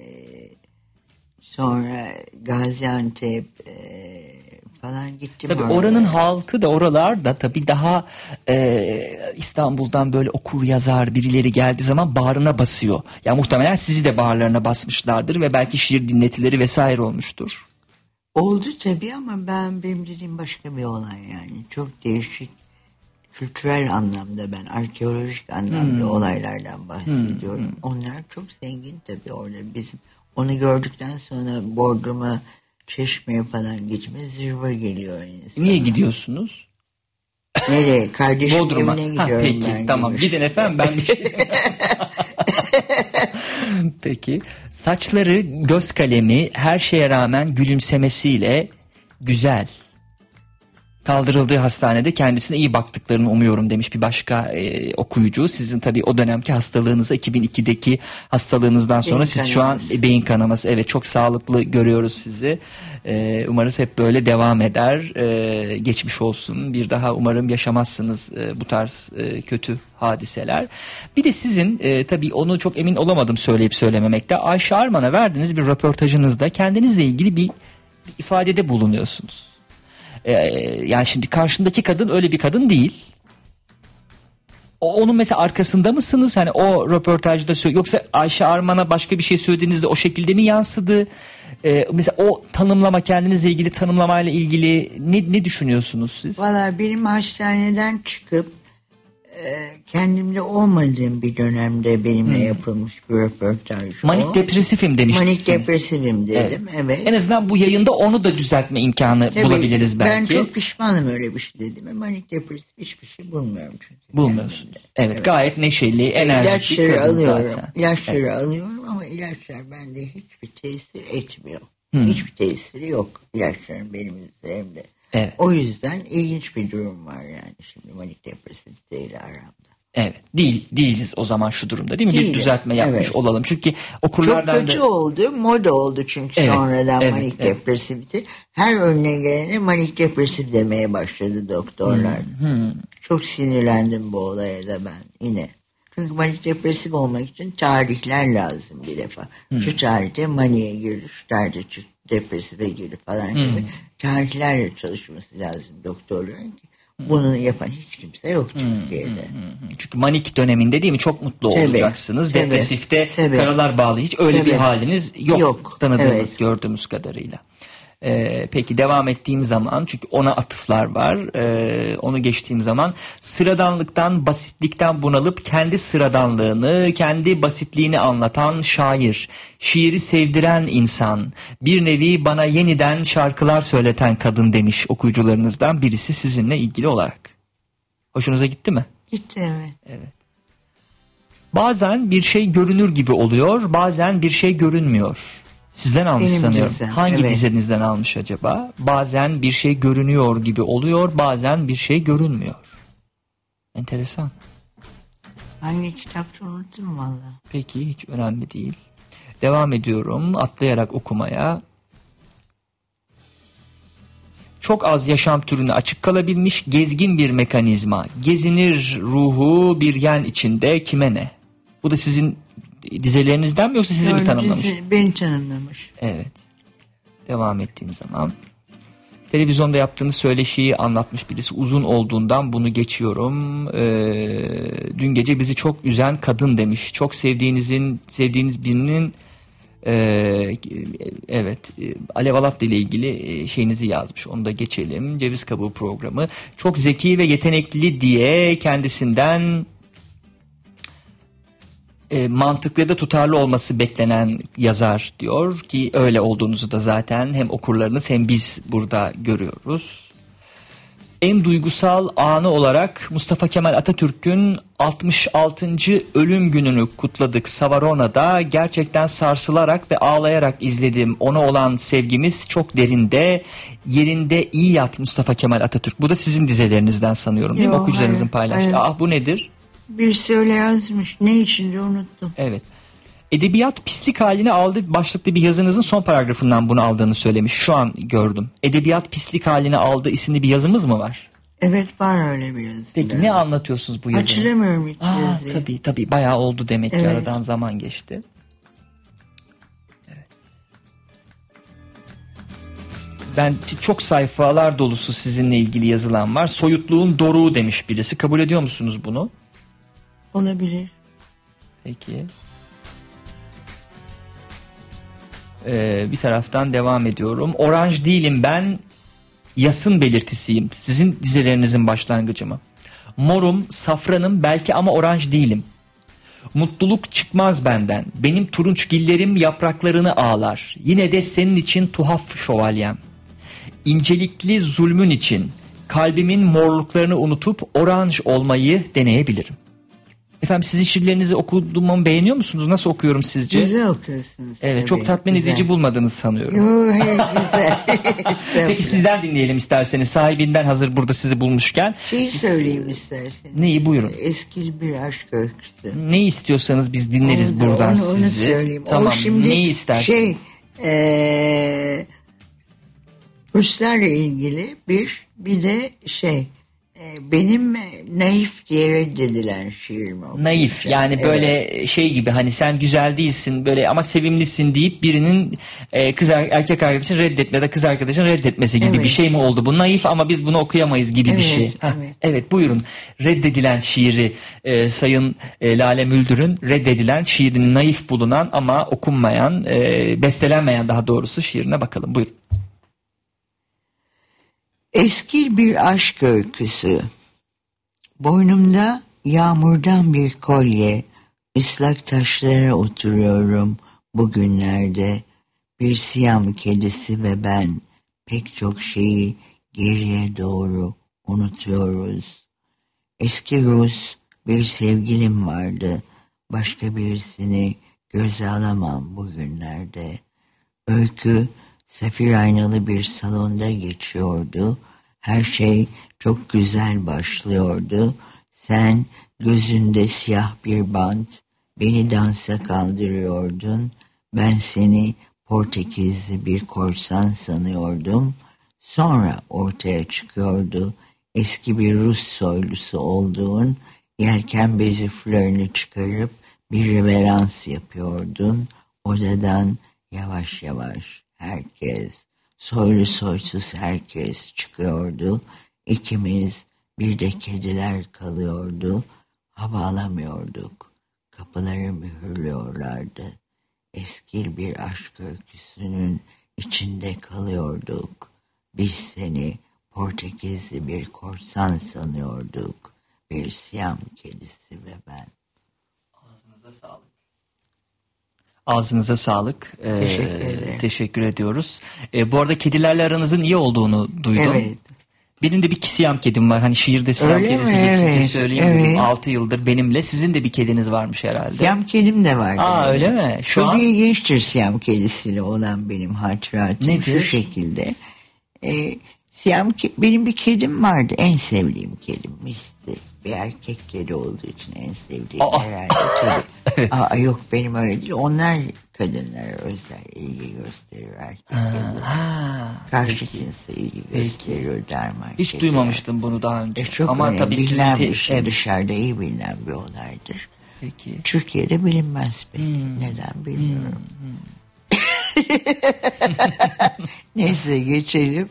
sonra Gaziantep e, falan gittim. Tabii orada. Oranın halkı da oralarda tabii daha e, İstanbul'dan böyle okur yazar birileri geldiği zaman bağrına basıyor. Ya yani muhtemelen sizi de bağırlarına basmışlardır ve belki şiir dinletileri vesaire olmuştur. Oldu tabii ama ben benim dediğim başka bir olay yani. Çok değişik kültürel anlamda ben arkeolojik anlamda hmm. olaylardan bahsediyorum. Hmm. Onlar çok zengin tabii orada bizim. Onu gördükten sonra Bodrum'a, Çeşme'ye falan gitme zirve geliyor insana. Niye gidiyorsunuz? Nereye? Kardeşim Bodrum'a. evine gidiyorum ha, peki, ben. Tamam gibi. Gidin efendim ben bir şey... Peki. Saçları, göz kalemi her şeye rağmen gülümsemesiyle güzel. Kaldırıldığı hastanede kendisine iyi baktıklarını umuyorum demiş bir başka e, okuyucu. Sizin tabii o dönemki hastalığınızda iki bin ikideki hastalığınızdan sonra beyin siz kanaması. Şu an beyin kanaması, evet, çok sağlıklı görüyoruz sizi. E, umarız hep böyle devam eder. E, geçmiş olsun. Bir daha umarım yaşamazsınız e, bu tarz e, kötü hadiseler. Bir de sizin e, tabii onu çok emin olamadım söyleyip söylememekte. Ayşe Arman'a verdiğiniz bir röportajınızda kendinizle ilgili bir, bir ifadede bulunuyorsunuz. Ee, yani şimdi karşındaki kadın öyle bir kadın değil. O, onun mesela arkasında mısınız? Hani o röportajda yoksa Ayşe Arman'a başka bir şey söylediğinizde o şekilde mi yansıdı? Ee, mesela o tanımlama, kendinizle ilgili tanımlamayla ilgili ne, ne düşünüyorsunuz siz? Valla benim hastaneden çıkıp e, kendimde olmadığım bir dönemde benimle hmm. yapılmış bir röportaj. Manik o. depresifim demiştiniz. Manik depresifim dedim, evet. evet. En azından bu yayında onu da düzeltme imkanı Tabii, bulabiliriz belki. Ben çok pişmanım öyle bir şey dedim. Manik depresif hiçbir şey bulmuyorum çünkü. Bulmuyorsun. Evet, evet, gayet neşeli, enerjik bir kadın alıyorum, zaten. İlaçları evet. alıyorum ama ilaçlar bende hiçbir tesir etmiyor. Hmm. Hiçbir tesiri yok ilaçların benim üzerimde. Evet. O yüzden ilginç bir durum var yani şimdi manik depresif değil aramda. Evet, değil değiliz o zaman şu durumda değil mi? Değil, bir düzeltme yapmış evet. olalım. Çünkü okurlardan çok kötü da... oldu, moda oldu çünkü evet, sonradan evet, manik evet. depresifti. Her önüne gelene manik depresif demeye başladı doktorlar. Hmm, hmm. Çok sinirlendim bu olaya da ben yine. Çünkü manik depresif olmak için tarihler lazım bir defa. Hmm. Şu tarihte maniye girdi, şu tarihte depresife girdi falan gibi. Hmm. Tarihlerle çalışması lazım doktorların ki. Bunu yapan hiç kimse yok Türkiye'de. Hmm, hmm, hmm. Çünkü manik döneminde değil mi çok mutlu tabii, olacaksınız. Tabii, Depresifte tabii. karalar bağlı hiç öyle tabii. bir haliniz yok, yok. tanıdığımız evet. gördüğümüz kadarıyla. Ee, peki devam ettiğim zaman çünkü ona atıflar var. Ee, onu geçtiğim zaman sıradanlıktan, basitlikten bunalıp kendi sıradanlığını, kendi basitliğini anlatan şair, şiiri sevdiren insan, bir nevi bana yeniden şarkılar söyleten kadın demiş okuyucularınızdan birisi sizinle ilgili olarak. Hoşunuza gitti mi? Gitti evet. Evet. Bazen bir şey görünür gibi oluyor, bazen bir şey görünmüyor. Sizden almış Benim sanıyorum. Dizem, Hangi evet. dizinizden almış acaba? Bazen bir şey görünüyor gibi oluyor, bazen bir şey görünmüyor. Enteresan. Hangi kitapta unuttum valla. Peki, hiç önemli değil. Devam ediyorum atlayarak okumaya. Çok az yaşam türüne açık kalabilmiş gezgin bir mekanizma. Gezinir ruhu bir yen içinde kime ne? Bu da sizin dizelerinizden mi yoksa sizi mi tanımlamış? Dizi, beni tanımlamış. Evet. Devam ettiğim zaman. Televizyonda yaptığınız söyleşiyi anlatmış birisi. Uzun olduğundan bunu geçiyorum. Ee, dün gece bizi çok üzen kadın demiş. Çok sevdiğinizin, sevdiğiniz birinin e, evet Alev Alatlı ile ilgili şeyinizi yazmış. Onu da geçelim. Ceviz Kabuğu programı. Çok zeki ve yetenekli diye kendisinden E, mantıklı da tutarlı olması beklenen yazar diyor ki öyle olduğunuzu da zaten hem okurlarınız hem biz burada görüyoruz. En duygusal anı olarak Mustafa Kemal Atatürk'ün altmış altıncı ölüm gününü kutladık Savarona'da. Gerçekten sarsılarak ve ağlayarak izledim. Ona olan sevgimiz çok derinde, yerinde iyi yat Mustafa Kemal Atatürk. Bu da sizin dizelerinizden sanıyorum değil mi? Yo, Okuyucularınızın paylaştığı. Ah bu nedir? Birisi öyle yazmış. Ne içinde unuttum. Evet. Edebiyat pislik halini aldı başlıklı bir yazınızın son paragrafından bunu aldığını söylemiş. Şu an gördüm. Edebiyat pislik halini aldı isimli bir yazımız mı var? Evet var öyle bir yazı. Peki ne anlatıyorsunuz bu yazıyı? Hatırlamıyorum hiç Aa, yazıyı. Tabii tabii bayağı oldu demek evet. ki aradan zaman geçti. Evet. Ben çok sayfalar dolusu sizinle ilgili yazılan var. Soyutluğun doruğu demiş birisi. Kabul ediyor musunuz bunu? Olabilir. Peki. Ee, bir taraftan devam ediyorum. Oranj değilim ben, yasın belirtisiyim. Sizin dizelerinizin başlangıcı mı? Morum, safranım belki ama oranj değilim. Mutluluk çıkmaz benden. Benim turunçgillerim yapraklarını ağlar. Yine de senin için tuhaf şövalyem. İncelikli zulmün için kalbimin morluklarını unutup oranj olmayı deneyebilirim. Efendim sizin şiirlerinizi okuduğumu beğeniyor musunuz? Nasıl okuyorum sizce? Güzel okuyorsunuz. Evet, tabii, çok tatmin güzel. edici bulmadınız sanıyorum. Yo, hayır, güzel. Peki sizden dinleyelim isterseniz. Sahibinden hazır burada sizi bulmuşken. Şeyi söyleyeyim isterseniz. Neyi, buyurun. Eski bir aşk öyküsü. Ne istiyorsanız biz dinleriz Onu- buradan onu, sizi. Onu söyleyeyim. Tamam. O şimdi Neyi isterseniz? Şey, ee, Ruslarla ilgili bir bir de şey e, benim naif diye reddedilen şiirim o. Naif yani Evet. böyle şey gibi hani sen güzel değilsin böyle ama sevimlisin deyip birinin e, kız er- erkek arkadaşını reddetme ya da kız arkadaşını reddetmesi gibi Evet. bir şey mi oldu? Bu naif ama biz bunu okuyamayız gibi bir Evet, şey. Hah, evet. evet buyurun. Reddedilen şiiri e, Sayın e, Lale Müldür'ün reddedilen şiirinin naif bulunan ama okunmayan e, bestelenmeyen daha doğrusu şiirine bakalım. Buyurun. Eski bir aşk öyküsü. Boynumda yağmurdan bir kolye, ıslak taşlara oturuyorum bugünlerde. Bir Siyam kedisi ve ben pek çok şeyi geriye doğru unutuyoruz. Eski Rus bir sevgilim vardı. Başka birisini göze alamam bugünlerde. Öykü safir aynalı bir salonda geçiyordu. Her şey çok güzel başlıyordu. Sen gözünde siyah bir bant, beni dansa kaldırıyordun. Ben seni Portekizli bir korsan sanıyordum. Sonra ortaya çıkıyordu eski bir Rus soylusu olduğun. Yelken bezi flörünü çıkarıp bir reverans yapıyordun. Odadan yavaş yavaş herkes, soylu soysuz herkes çıkıyordu. İkimiz, bir de kediler kalıyordu. Hava alamıyorduk. Kapıları mühürlüyorlardı. Eski bir aşk öyküsünün içinde kalıyorduk. Biz seni Portekizli bir korsan sanıyorduk. Bir Siyam kedisi ve ben. Ağzınıza sağlık. Ağzınıza sağlık. Ee, Teşekkür ederim. Teşekkür ediyoruz. Ee, bu arada kedilerle aranızın iyi olduğunu duydum. Evet. Benim de bir Siyam kedim var. Hani şiirde Siyam Öyle kedisi mi? geçince Evet, söyleyeyim evet. dedim. altı yıldır benimle. Sizin de bir kediniz varmış herhalde. Siyam kedim de vardı. Aa, benim. öyle mi? Şu Çok an- ilginçtir Siyam kedisiyle olan benim hatıratım. Nedir? Şu şekilde. Ee, Siyam ke- benim bir kedim vardı. En sevdiğim kedim Misty. Bir erkek kedi olduğu için en sevdiğim Aa. herhalde. Tabii. Aa, yok benim öyle değil. Onlar kadınlara özel ilgi gösteriyor erkek kediler. Ha, Karşı peki. cinse ilgi gösteriyor derman Hiç kediler. duymamıştım bunu daha önce. E, çok ama önemli. tabii sizin bilinen te- bir şey. evet. Dışarıda iyi bilinen bir olaydır. Peki. Türkiye'de bilinmez pek. Hmm. Neden bilmiyorum. Neyse geçelim.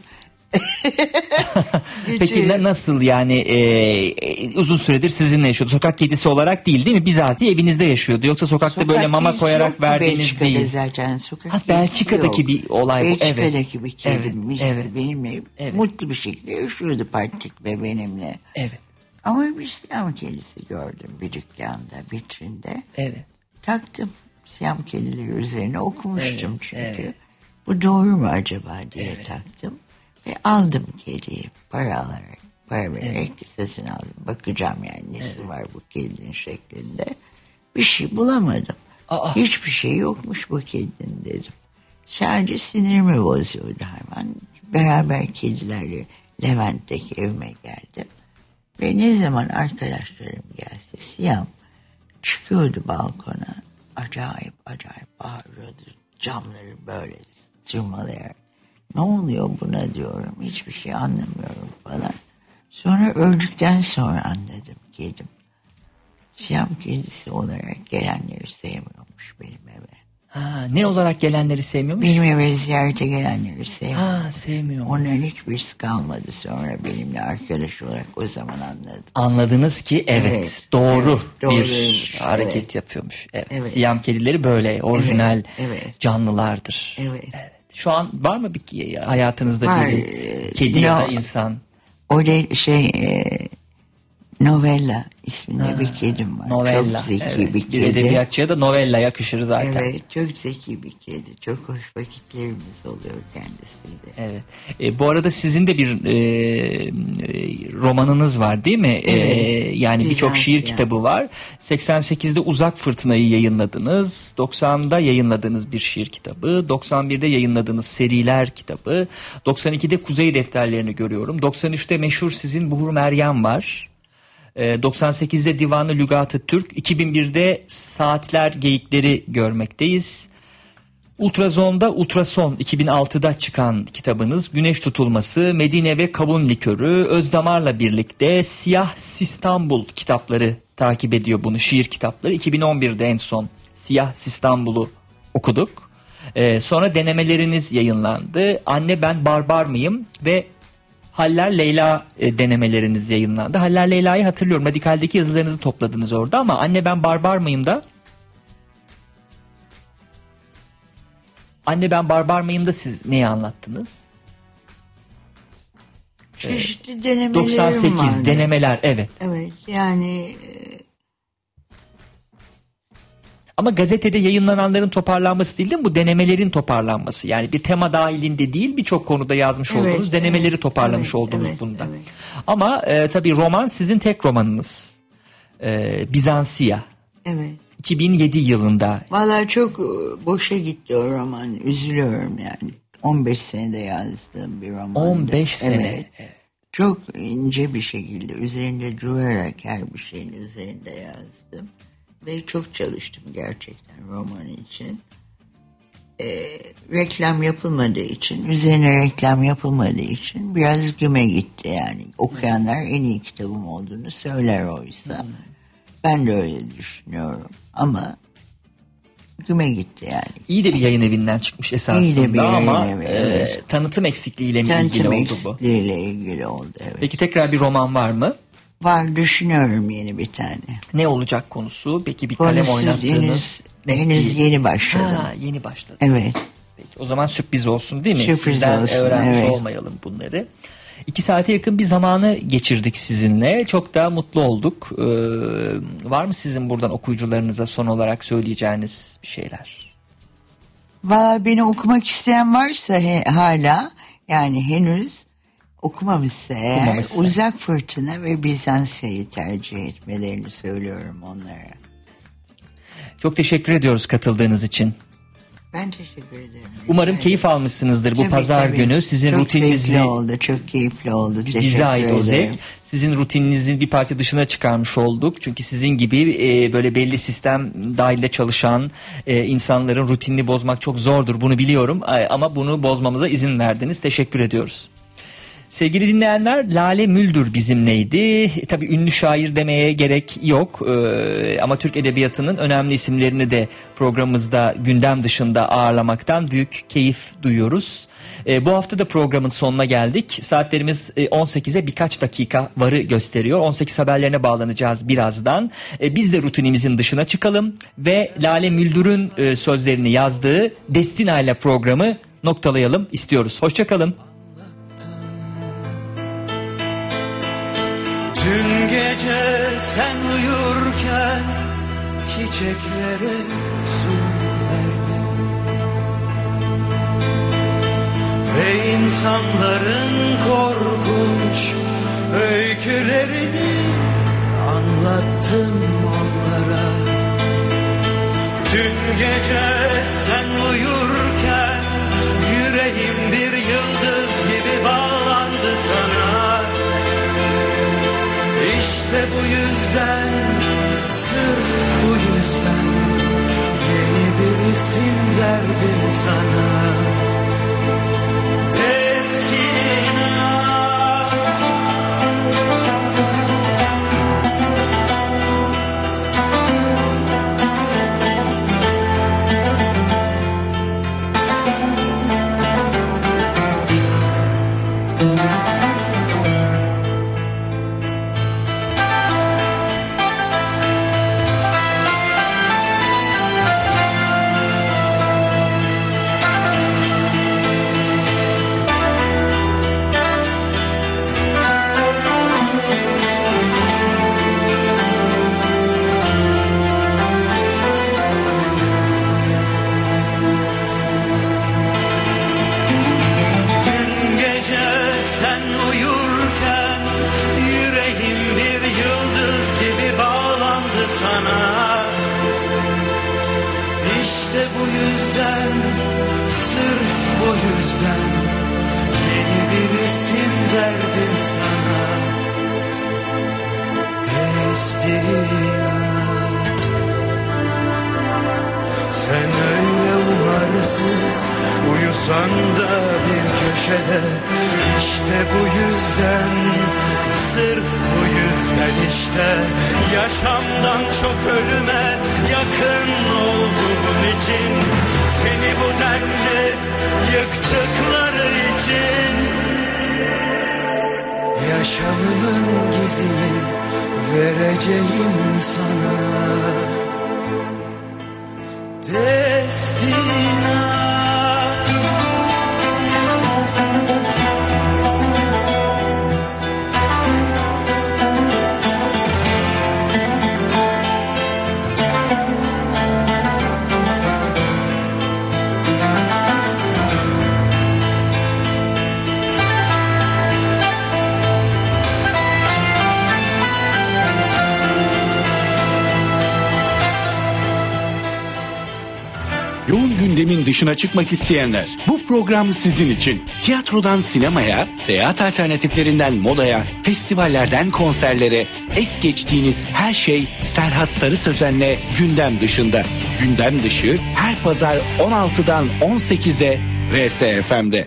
Peki ne, nasıl yani e, uzun süredir sizinle yaşıyordu? Sokak kedisi olarak değil değil mi? Bizatihi evinizde yaşıyordu. Yoksa sokakta Sokak böyle mama kedisi koyarak yok mu verdiğiniz Belçika'da değil. zaten sokak Ha, kedisi Belçika'daki yok. bir olay bu. Evet. Belçika'daki bir kedi Evet, Misty evet. benimle Evet. mutlu bir şekilde yaşıyordu Patrik ve benimle. Evet. Ama bir Siyam kedisi gördüm bir dükkanda, vitrinde. Evet. Taktım. Siyam kedileri üzerine okumuştum Evet, çünkü. evet. Bu doğru mu acaba diye taktım. Ve aldım kediyi para alarak, para vererek satın aldım. Bakacağım yani nesi var bu kedinin şeklinde. Bir şey bulamadım. Aa. Hiçbir şey yokmuş bu kedinin dedim. Sadece sinirimi bozuyordu hemen. Beraber kedilerle Levent'teki evime geldim. Ve ne zaman arkadaşlarım gelse Siyam çıkıyordu balkona. Acayip acayip bağırıyordu. Camları böyle tırmalayarak. Ne oluyor buna diyorum. Hiçbir şey anlamıyorum falan. Sonra öldükten sonra anladım kedim. Siyam kedisi olarak gelenleri sevmiyormuş benim eve. Ha, ne olarak gelenleri sevmiyormuş? Benim eve ziyarete gelenleri sevmiyor. Ha, sevmiyor. Onların hiçbirisi kalmadı sonra benimle arkadaş olarak o zaman anladım. Anladınız ki evet, Evet, doğru evet, doğruymuş, bir hareket evet. yapıyormuş. Evet. Evet. Siyam kedileri böyle orijinal evet. canlılardır. Evet. Şu an var mı bir hayatınızda Var, biri e, kedi ya no. da insan? O de şey e, Novella isminde ha, bir kedim var. Novella. Çok zeki evet. bir kedi. Bir edebiyatçıya da novella yakışır zaten. Evet, çok zeki bir kedi. Çok hoş vakitlerimiz oluyor kendisiyle. Evet. E, bu arada sizin de bir e, romanınız var değil mi? Evet. E, yani birçok şiir yani. kitabı var. seksen sekizde Uzak Fırtına'yı yayınladınız. doksanda yayınladığınız bir şiir kitabı. doksan birde yayınladığınız seriler kitabı. doksan ikide Kuzey Defterlerini görüyorum. doksan üçte meşhur sizin Buhur Meryem var. doksan sekizde Divan-ı Lügat-ı Türk, iki bin birde Saatler Geyikleri görmekteyiz. Ultrazon'da Ultrason iki bin altıda çıkan kitabınız, Güneş Tutulması, Medine ve Kavun Likörü, Özdamar'la birlikte Siyah Sistambul kitapları takip ediyor bunu, şiir kitapları. iki bin on birde en son Siyah Sistambul'u okuduk. Ee, sonra denemeleriniz yayınlandı. Anne Ben Barbar Mıyım ve Haller Leyla e, denemeleriniz yayınlandı. Haller Leyla'yı hatırlıyorum. Radikal'deki yazılarınızı topladınız orada ama Anne Ben Barbar Mıyım da Anne Ben Barbar Mıyım da siz neyi anlattınız? Çeşitli denemelerim doksan sekiz vardı. Denemeler, evet. Evet, yani ama gazetede yayınlananların toparlanması değil de bu denemelerin toparlanması. Yani bir tema dahilinde değil, birçok konuda yazmış evet, olduğunuz denemeleri evet, toparlamış evet, oldunuz evet, bunda. Evet. Ama e, tabii roman sizin tek romanınız. E, Bizansiya. Evet. iki bin yedi yılında. Vallahi çok boşa gitti o roman. Üzülüyorum yani. on beş senede yazdığım bir romandı. on beş sene. Evet. Çok ince bir şekilde üzerinde durarak her bir şeyin üzerinde yazdım. Ve çok çalıştım gerçekten roman için. Ee, reklam yapılmadığı için, üzerine reklam yapılmadığı için biraz güme gitti yani. Okuyanlar en iyi kitabım olduğunu söyler oysa. Hmm. Ben de öyle düşünüyorum ama güme gitti yani. İyi de bir yayın evinden çıkmış esasında ama evi, evet. e, tanıtım eksikliğiyle mi tanıtım ilgili oldu bu? Tanıtım eksikliğiyle ilgili oldu, evet. Peki tekrar bir roman var mı? Var, düşünüyorum yeni bir tane. Ne olacak konusu? Peki bir konusu kalem oynattığınız? Henüz, henüz yeni başladım. Ha, yeni başladım. Evet. Peki, o zaman sürpriz olsun değil mi? Sürpriz Sizden olsun, öğrenmiş evet. olmayalım bunları. İki saate yakın bir zamanı geçirdik sizinle. Çok da mutlu olduk. Ee, var mı sizin buradan okuyucularınıza son olarak söyleyeceğiniz bir şeyler? Valla beni okumak isteyen varsa he, hala yani henüz okumamışsa eğer okumamışsa. Uzak Fırtına ve Bizans'ı tercih etmelerini söylüyorum onlara. Çok teşekkür ediyoruz katıldığınız için. Ben teşekkür ederim. Umarım yani, keyif almışsınızdır bu tabii, pazar tabii. günü. Sizin çok rutininizi zevkli oldu, çok keyifli oldu. Bize ait o zevk. Sizin rutininizin bir parça dışına çıkarmış olduk. Çünkü sizin gibi e, böyle belli sistem dahilinde çalışan e, insanların rutinini bozmak çok zordur. Bunu biliyorum e, ama bunu bozmamıza izin verdiniz. Teşekkür ediyoruz. Sevgili dinleyenler, Lale Müldür bizimleydi. Tabii ünlü şair demeye gerek yok ee, ama Türk Edebiyatı'nın önemli isimlerini de programımızda gündem dışında ağırlamaktan büyük keyif duyuyoruz. Ee, bu hafta da programın sonuna geldik. Saatlerimiz on sekize birkaç dakika varı gösteriyor. on sekiz haberlerine bağlanacağız birazdan. Ee, biz de rutinimizin dışına çıkalım ve Lale Müldür'ün e, sözlerini yazdığı Destina ile programı noktalayalım istiyoruz. Hoşçakalın. Dün gece sen uyurken çiçeklere su verdim ve insanların korkunç öykülerini anlattım onlara. Dün gece sen uyurken yüreğim bir yıldız gibi bağlandı sana. İşte bu yüzden, sırf bu yüzden yeni bir isim verdim sana. Destina. Destina. Sen öyle umarsız uyusan da bir köşede, işte bu yüzden, sırf bu yüzden işte yaşamdan çok ölüme yakın olduğun için, seni bu denli yıktıkları için, yaşamımın gizini vereceğim sana. Destina. Yoğun gündemin dışına çıkmak isteyenler, bu program sizin için. Tiyatrodan sinemaya, seyahat alternatiflerinden modaya, festivallerden konserlere, es geçtiğiniz her şey Serhat Sarı Sözen'le gündem dışında. Gündem dışı her pazar on altıdan on sekize R S F M'de.